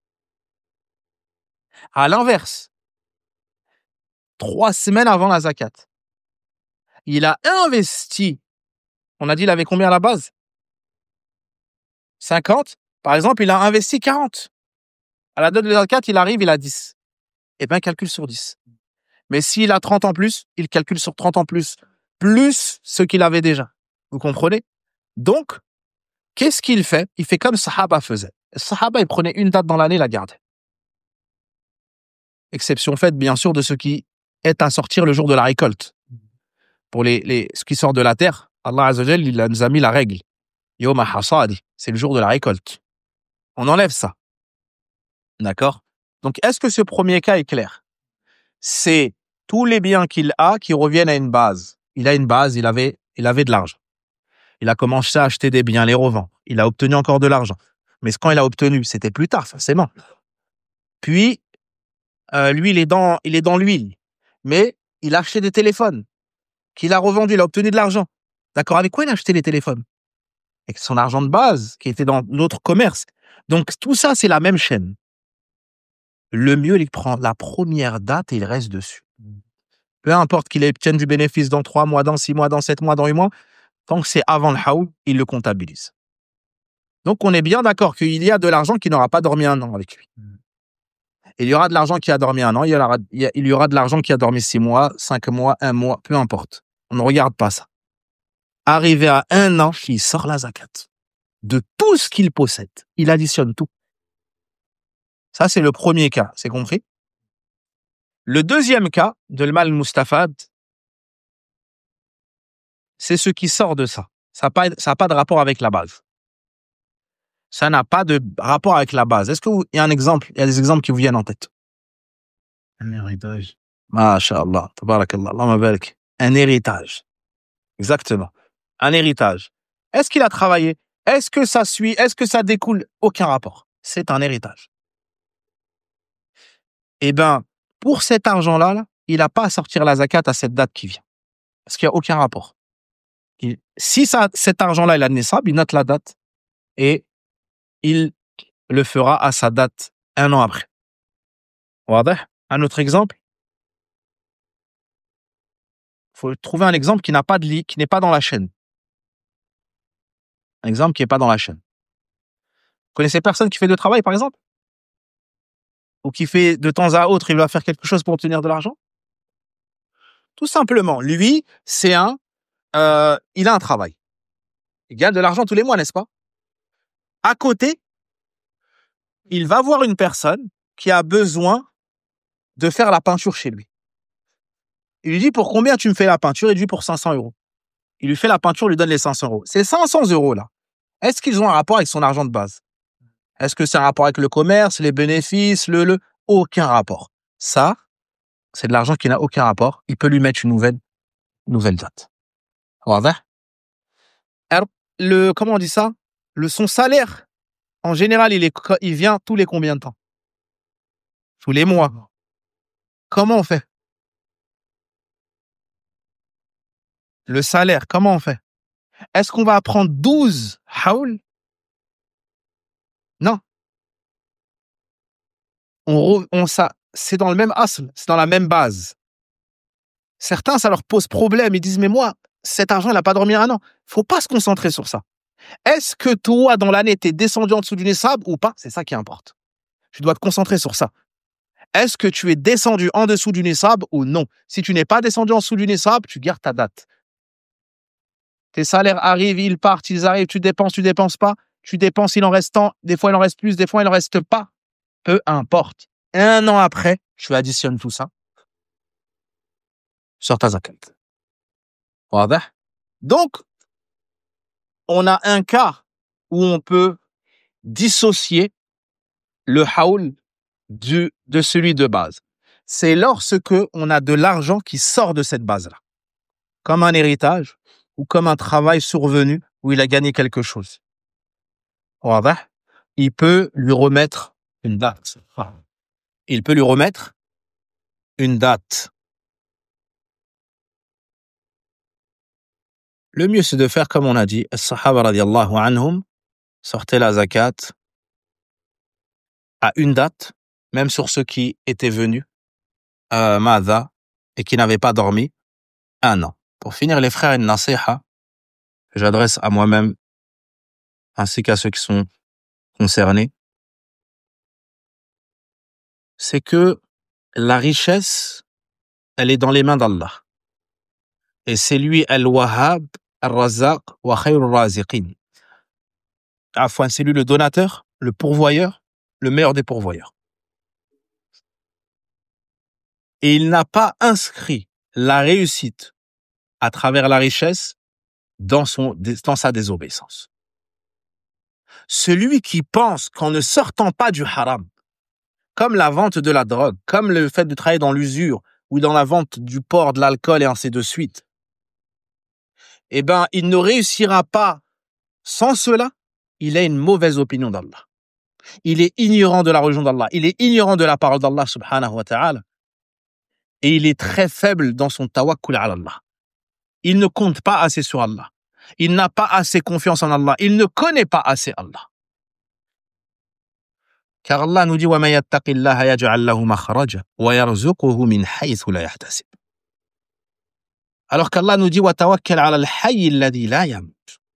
À l'inverse, trois semaines avant la zakat, il a investi. On a dit, il avait combien à la base? cinquante. Par exemple, il a investi quarante. À la date de la zakat, il arrive, il a dix. Eh bien, calcule sur dix. Mais s'il a trente en plus, il calcule sur trente en plus, plus ce qu'il avait déjà. Vous comprenez? Donc, qu'est-ce qu'il fait? Il fait comme Sahaba faisait. Sahaba, il prenait une date dans l'année, il la gardait. Exception faite, bien sûr, de ce qui est à sortir le jour de la récolte. Pour les, les, ce qui sort de la terre, Allah Azza wa Jal, il nous a mis la règle. Yawma hasadi, c'est le jour de la récolte. On enlève ça. D'accord? Donc, est-ce que ce premier cas est clair? C'est tous les biens qu'il a qui reviennent à une base. Il a une base, il avait, il avait de l'argent. Il a commencé à acheter des biens, les revend. Il a obtenu encore de l'argent. Mais quand il a obtenu, c'était plus tard, forcément. Puis, euh, lui, il est dans, il est dans l'huile. Mais il a acheté des téléphones qu'il a revendus, il a obtenu de l'argent. D'accord? Avec quoi il a acheté les téléphones? Avec son argent de base, qui était dans notre commerce. Donc, tout ça, c'est la même chaîne. Le mieux, il prend la première date et il reste dessus. Peu importe qu'il obtienne du bénéfice dans trois mois, dans six mois, dans sept mois, dans huit mois, tant que c'est avant le haoul, il le comptabilise. Donc, on est bien d'accord qu'il y a de l'argent qui n'aura pas dormi un an avec lui. Il y aura de l'argent qui a dormi un an, il y aura, il y aura de l'argent qui a dormi six mois, cinq mois, un mois, peu importe. On ne regarde pas ça. Arrivé à un an, il sort la zakat. De tout ce qu'il possède. Il additionne tout. Ça, c'est le premier cas. C'est compris? Le deuxième cas de le mal mustafad, c'est ce qui sort de ça. Ça n'a pas, ça n'a pas de rapport avec la base. Ça n'a pas de rapport avec la base. Est-ce qu'il y a un exemple? Il y a des exemples qui vous viennent en tête? Un héritage. Masha'Allah. Tabarakallah. Allahumma barik. Un héritage. Exactement. Un héritage. Est-ce qu'il a travaillé? Est-ce que ça suit? Est-ce que ça découle? Aucun rapport. C'est un héritage. Eh bien, pour cet argent-là, là, il n'a pas à sortir la zakat à cette date qui vient. Parce qu'il n'y a aucun rapport. Il- si ça, cet argent-là, il a nisab, il note la date et il le fera à sa date un an après. Wadah. Un autre exemple. Il faut trouver un exemple qui n'a pas de lit, qui n'est pas dans la chaîne. Un exemple qui n'est pas dans la chaîne. Vous connaissez personne qui fait de travail, par exemple? Ou qui fait de temps à autre, il va faire quelque chose pour obtenir de l'argent? Tout simplement, lui, c'est un, euh, il a un travail. Il gagne de l'argent tous les mois, n'est-ce pas? À côté, il va voir une personne qui a besoin de faire la peinture chez lui. Il lui dit, pour combien tu me fais la peinture? Il lui dit, pour cinq cents euros. Il lui fait la peinture, lui donne les cinq cents euros. Ces cinq cents euros-là, est-ce qu'ils ont un rapport avec son argent de base? Est-ce que c'est un rapport avec le commerce, les bénéfices, le, le... Aucun rapport. Ça, c'est de l'argent qui n'a aucun rapport. Il peut lui mettre une nouvelle, nouvelle date. Wadah. Alors, le, comment on dit ça? Le, son salaire, en général, il, est, il vient tous les combien de temps? Tous les mois. Comment on fait? Le salaire, comment on fait? Est-ce qu'on va apprendre douze haoul? Non. On, on, ça, c'est dans le même asl, c'est dans la même base. Certains, ça leur pose problème. Ils disent, mais moi, cet argent, il n'a pas dormi un an. Il ne faut pas se concentrer sur ça. Est-ce que toi, dans l'année, tu es descendu en dessous du nisab ou pas? C'est ça qui importe. Tu dois te concentrer sur ça. Est-ce que tu es descendu en dessous du nisab ou non? Si tu n'es pas descendu en dessous du nisab, tu gardes ta date. Tes salaires arrivent, ils partent, ils arrivent, tu dépenses, tu dépenses pas. Tu dépenses, il en reste tant. Des fois, il en reste plus, des fois, il en reste pas. Peu importe. Un an après, tu additionnes tout ça sur ta zakat. Wadah. Donc, on a un cas où on peut dissocier le haoul du, de celui de base. C'est lorsque on a de l'argent qui sort de cette base-là, comme un héritage ou comme un travail survenu où il a gagné quelque chose. Wadah. Il peut lui remettre une date. Il peut lui remettre une date. Le mieux, c'est de faire comme on a dit. As-Sahaba radiallahu anhum sortaient la zakat à une date, même sur ceux qui étaient venus, euh, Mada, et qui n'avaient pas dormi, un an. Pour finir, les frères, une nasiha que j'adresse à moi-même, ainsi qu'à ceux qui sont concernés, c'est que la richesse, elle est dans les mains d'Allah. Et c'est lui, Al-Wahhab, Al-Razaq, wa khayrul raziqin. Afwan, c'est lui le donateur, le pourvoyeur, le meilleur des pourvoyeurs. Et il n'a pas inscrit la réussite à travers la richesse dans, son, dans sa désobéissance. Celui qui pense qu'en ne sortant pas du haram, comme la vente de la drogue, comme le fait de travailler dans l'usure ou dans la vente du porc, de l'alcool et ainsi de suite, eh ben, il ne réussira pas sans cela. Il a une mauvaise opinion d'Allah. Il est ignorant de la religion d'Allah. Il est ignorant de la parole d'Allah subhanahu wa ta'ala. Et il est très faible dans son tawakkul ala Allah. Il ne compte pas assez sur Allah. Il n'a pas assez confiance en Allah. Il ne connaît pas assez Allah. Car Allah nous dit وَمَن يَتَّقِ اللَّهَ يَجْعَل لَّهُ مَخْرَجًا وَيَرْزُقْهُ مِنْ حَيْثُ لَا يَحْتَسِبُ. Alors qu'Allah nous dit وَتَوَكَّلْ عَلَى الْحَيِّ الَّذِي لَا يَمُوتُ.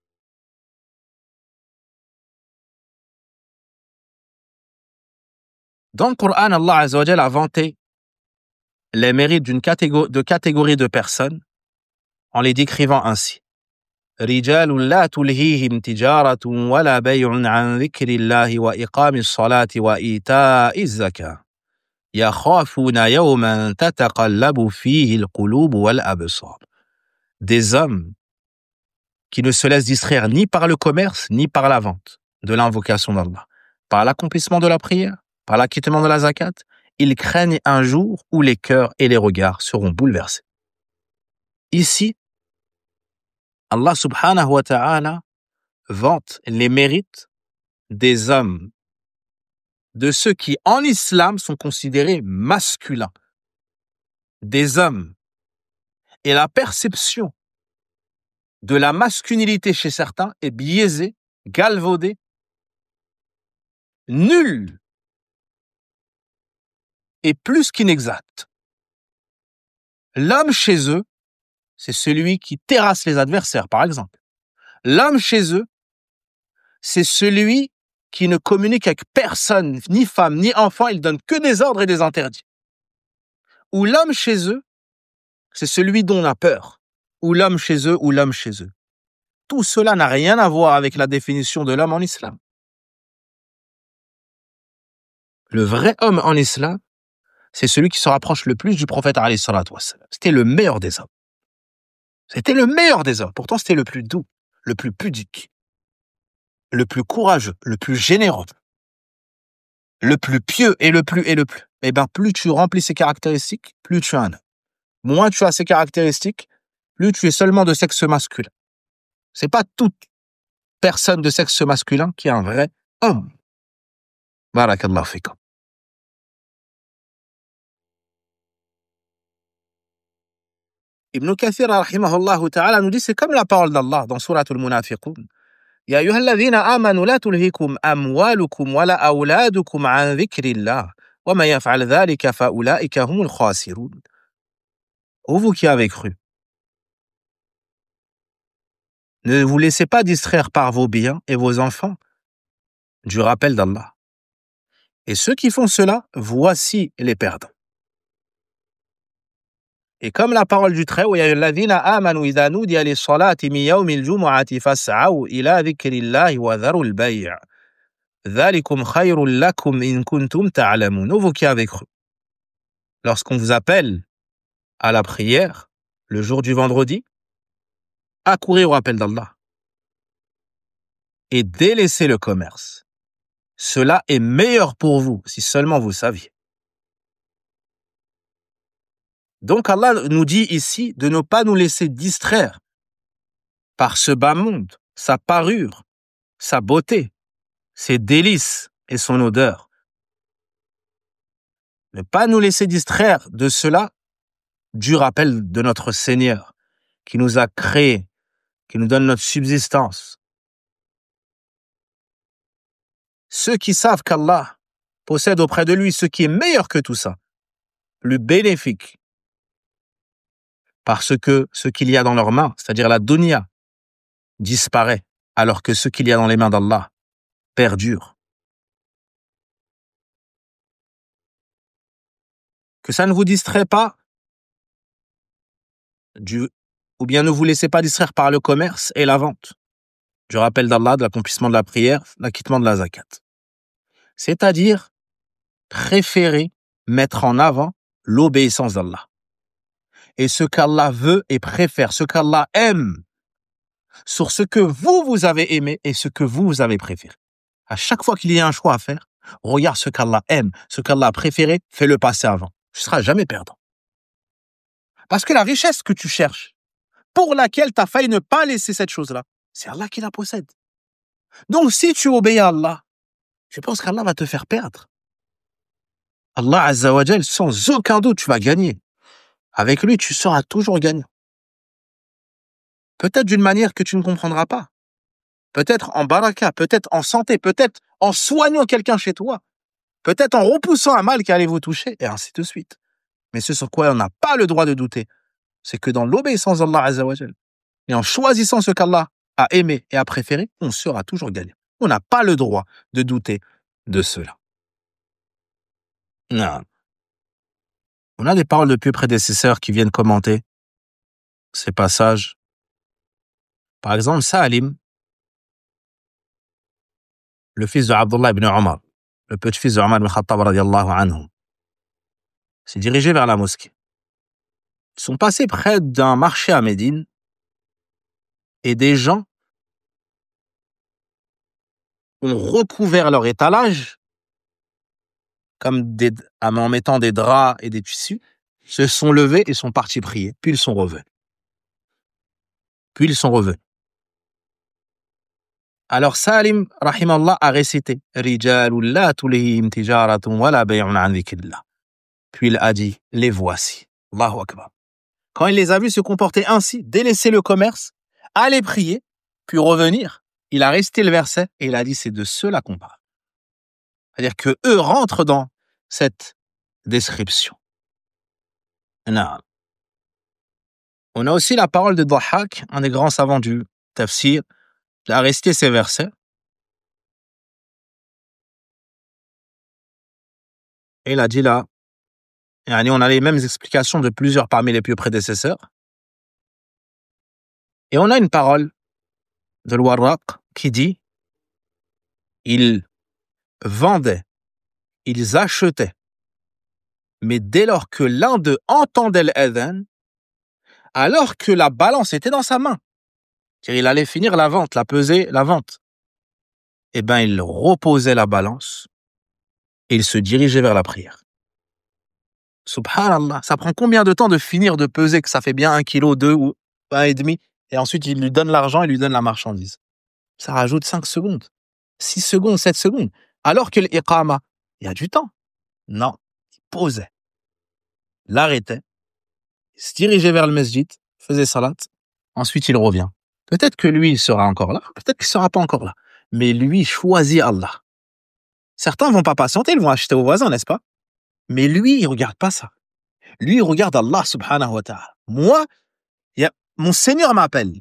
Dans le Coran, Allah Azza wa Jalla a vanté les mérites d'une catégorie de catégorie de personnes en les décrivant ainsi. رجال لا تلهيهم تجارة ولا بيع عن ذكر الله وإقام الصلاة وإيتاء الزكاة يخافون يوما تتقلب فيه القلوب والأبصار. Des hommes qui ne se laissent distraire ni par le commerce ni par la vente de l'invocation d'Allah, par l'accomplissement de la prière, par l'acquittement de la zakat, ils craignent un jour où les cœurs et les regards seront bouleversés. Ici, Allah subhanahu wa ta'ala vante les mérites des hommes, de ceux qui en islam sont considérés masculins, des hommes, et la perception de la masculinité chez certains est biaisé, galvaudé, nul et plus qu'inexact. L'homme chez eux, c'est celui qui terrasse les adversaires, par exemple. L'homme chez eux, c'est celui qui ne communique avec personne, ni femme, ni enfant, il donne que des ordres et des interdits. Ou l'homme chez eux, c'est celui dont on a peur. Ou l'homme chez eux, ou l'homme chez eux. Tout cela n'a rien à voir avec la définition de l'homme en islam. Le vrai homme en islam, c'est celui qui se rapproche le plus du prophète alayhi salatu wassalam. C'était le meilleur des hommes. C'était le meilleur des hommes. Pourtant, c'était le plus doux, le plus pudique, le plus courageux, le plus généreux, le plus pieux et le plus et le plus. Eh bien, plus tu remplis ces caractéristiques, plus tu es un homme. Moins tu as ces caractéristiques, plus tu es seulement de sexe masculin. C'est pas toute personne de sexe masculin qui est un vrai homme. Barakallahu fikum. Ibn Kathir, rahimahullah ta'ala, nous dit, c'est comme la parole d'Allah dans Surat al-Munafiqun. Ya ayyuhalladhina amanu la tulhikum amwalukum wala awladukum an dhikrillah wa man yaf'al dhalika fa ulaika humul khasirun. Ô vous qui avez cru, ne vous laissez pas distraire par vos biens et vos enfants du rappel d'Allah. Et ceux qui font cela, voici les perdants. Et comme la parole du Très-Haut, ya ayyuhalladhina amanu idha nudiya lis-salati min yawmil jumu'ati fas'aw ila dhikrillahi wa dharul bay'. Dhalikum khayrun lakum in kuntum ta'lamun. Ô vous qui avez cru, lorsqu'on vous appelle à la prière le jour du vendredi, accourir au rappel d'Allah et délaisser le commerce. Cela est meilleur pour vous si seulement vous saviez. Donc Allah nous dit ici de ne pas nous laisser distraire par ce bas monde, sa parure, sa beauté, ses délices et son odeur. Ne pas nous laisser distraire de cela du rappel de notre Seigneur qui nous a créés, qui nous donne notre subsistance. Ceux qui savent qu'Allah possède auprès de lui ce qui est meilleur que tout ça, plus bénéfique, parce que ce qu'il y a dans leurs mains, c'est-à-dire la dunya, disparaît, alors que ce qu'il y a dans les mains d'Allah perdure. Que ça ne vous distrait pas, du, ou bien ne vous laissez pas distraire par le commerce et la vente, du rappel d'Allah, de l'accomplissement de la prière, l'acquittement de la zakat. C'est-à-dire, préférer mettre en avant l'obéissance d'Allah. Et ce qu'Allah veut et préfère, ce qu'Allah aime, sur ce que vous, vous avez aimé et ce que vous, vous avez préféré. À chaque fois qu'il y a un choix à faire, regarde ce qu'Allah aime, ce qu'Allah a préféré, fais-le passer avant. Tu ne seras jamais perdant. Parce que la richesse que tu cherches, pour laquelle tu as failli ne pas laisser cette chose-là, c'est Allah qui la possède. Donc si tu obéis à Allah, je pense qu'Allah va te faire perdre. Allah Azza wa Jal, sans aucun doute, tu vas gagner. Avec lui, tu seras toujours gagnant. Peut-être d'une manière que tu ne comprendras pas. Peut-être en baraka, peut-être en santé, peut-être en soignant quelqu'un chez toi. Peut-être en repoussant un mal qui allait vous toucher, et ainsi de suite. Mais ce sur quoi on n'a pas le droit de douter, c'est que dans l'obéissance d'Allah Azza wa Jal, et en choisissant ce qu'Allah a aimé et a préféré, on sera toujours gagnant. On n'a pas le droit de douter de cela. Non. On a des paroles de pieux prédécesseurs qui viennent commenter ces passages. Par exemple, Salim, le fils de Abdullah ibn Omar, le petit-fils de Omar ibn Khattab radiyallahu anhu, s'est dirigé vers la mosquée. Ils sont passés près d'un marché à Médine et des gens ont recouvert leur étalage comme des, en mettant des draps et des tissus, se sont levés et sont partis prier. Puis ils sont revenus. Puis ils sont revenus. Alors Salim, rahimallah, a récité Rijalul la tulihim tijaratun wala bay'un an dhikrillah. Puis il a dit, les voici. Allahu akbar. Quand il les a vus se comporter ainsi, délaisser le commerce, aller prier, puis revenir. Il a resté le verset et il a dit c'est de ceux-là qu'on parle. C'est-à-dire que eux rentrent dans cette description. Non. On a aussi la parole de Dhahhak, un des grands savants du tafsir. Il a resté ces versets. Et il a dit là, yani on a les mêmes explications de plusieurs parmi les plus prédécesseurs. Et on a une parole de l'Warraq qui dit ils vendaient, ils achetaient, mais dès lors que l'un d'eux entendait l'adhan, alors que la balance était dans sa main, c'est-à-dire il allait finir la vente, la peser, la vente, eh ben il reposait la balance et il se dirigeait vers la prière. Subhanallah, ça prend combien de temps de finir de peser que ça fait bien un kilo, deux ou un et demi, et ensuite il lui donne l'argent, il lui donne la marchandise. Ça rajoute cinq secondes, six secondes, sept secondes. Alors que l'iqama, il y a du temps. Non, il posait, l'arrêtait, il se dirigeait vers le masjid, faisait salat, ensuite il revient. Peut-être que lui, il sera encore là, peut-être qu'il sera pas encore là. Mais lui choisit Allah. Certains vont pas patienter, ils vont acheter au voisin, n'est-ce pas? Mais lui, il regarde pas ça. Lui, il regarde Allah subhanahu wa ta'ala. Moi, y a, mon Seigneur m'appelle.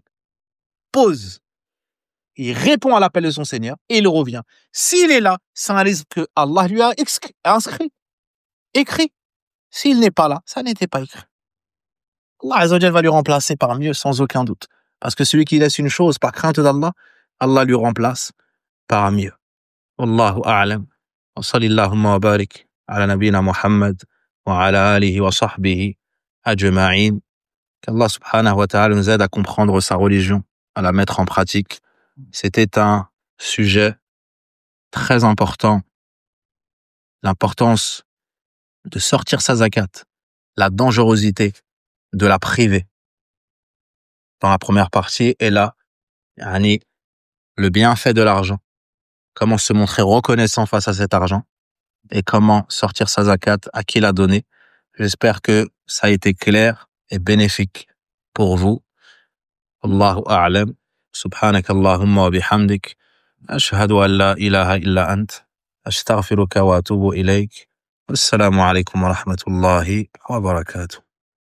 Pause. Il répond à l'appel de son Seigneur et il revient. S'il est là, c'est un risque que Allah lui a excri- inscrit, écrit. S'il n'est pas là, ça n'était pas écrit. Allah Azza wa Jalla va lui remplacer par mieux, sans aucun doute. Parce que celui qui laisse une chose par crainte d'Allah, Allah lui remplace par mieux. Wallahu a'lam. Wa sallallahu wa barik ala nabina Muhammad wa ala alihi wa sahbihi ajma'in. Qu'Allah subhanahu wa ta'ala nous aide à comprendre sa religion, à la mettre en pratique. C'était un sujet très important. L'importance de sortir sa zakat, la dangerosité de la priver. Dans la première partie, et là, yani, le bienfait de l'argent. Comment se montrer reconnaissant face à cet argent et comment sortir sa zakat, à qui la donner. J'espère que ça a été clair et bénéfique pour vous. Allahu a'lam. Subhanak Allahumma wa bihamdik. Ashhadu an la ilaha illa ant. Astaghfiruka wa atubu ilayk. Assalamu alaikum wa rahmatullahi wa barakatuh.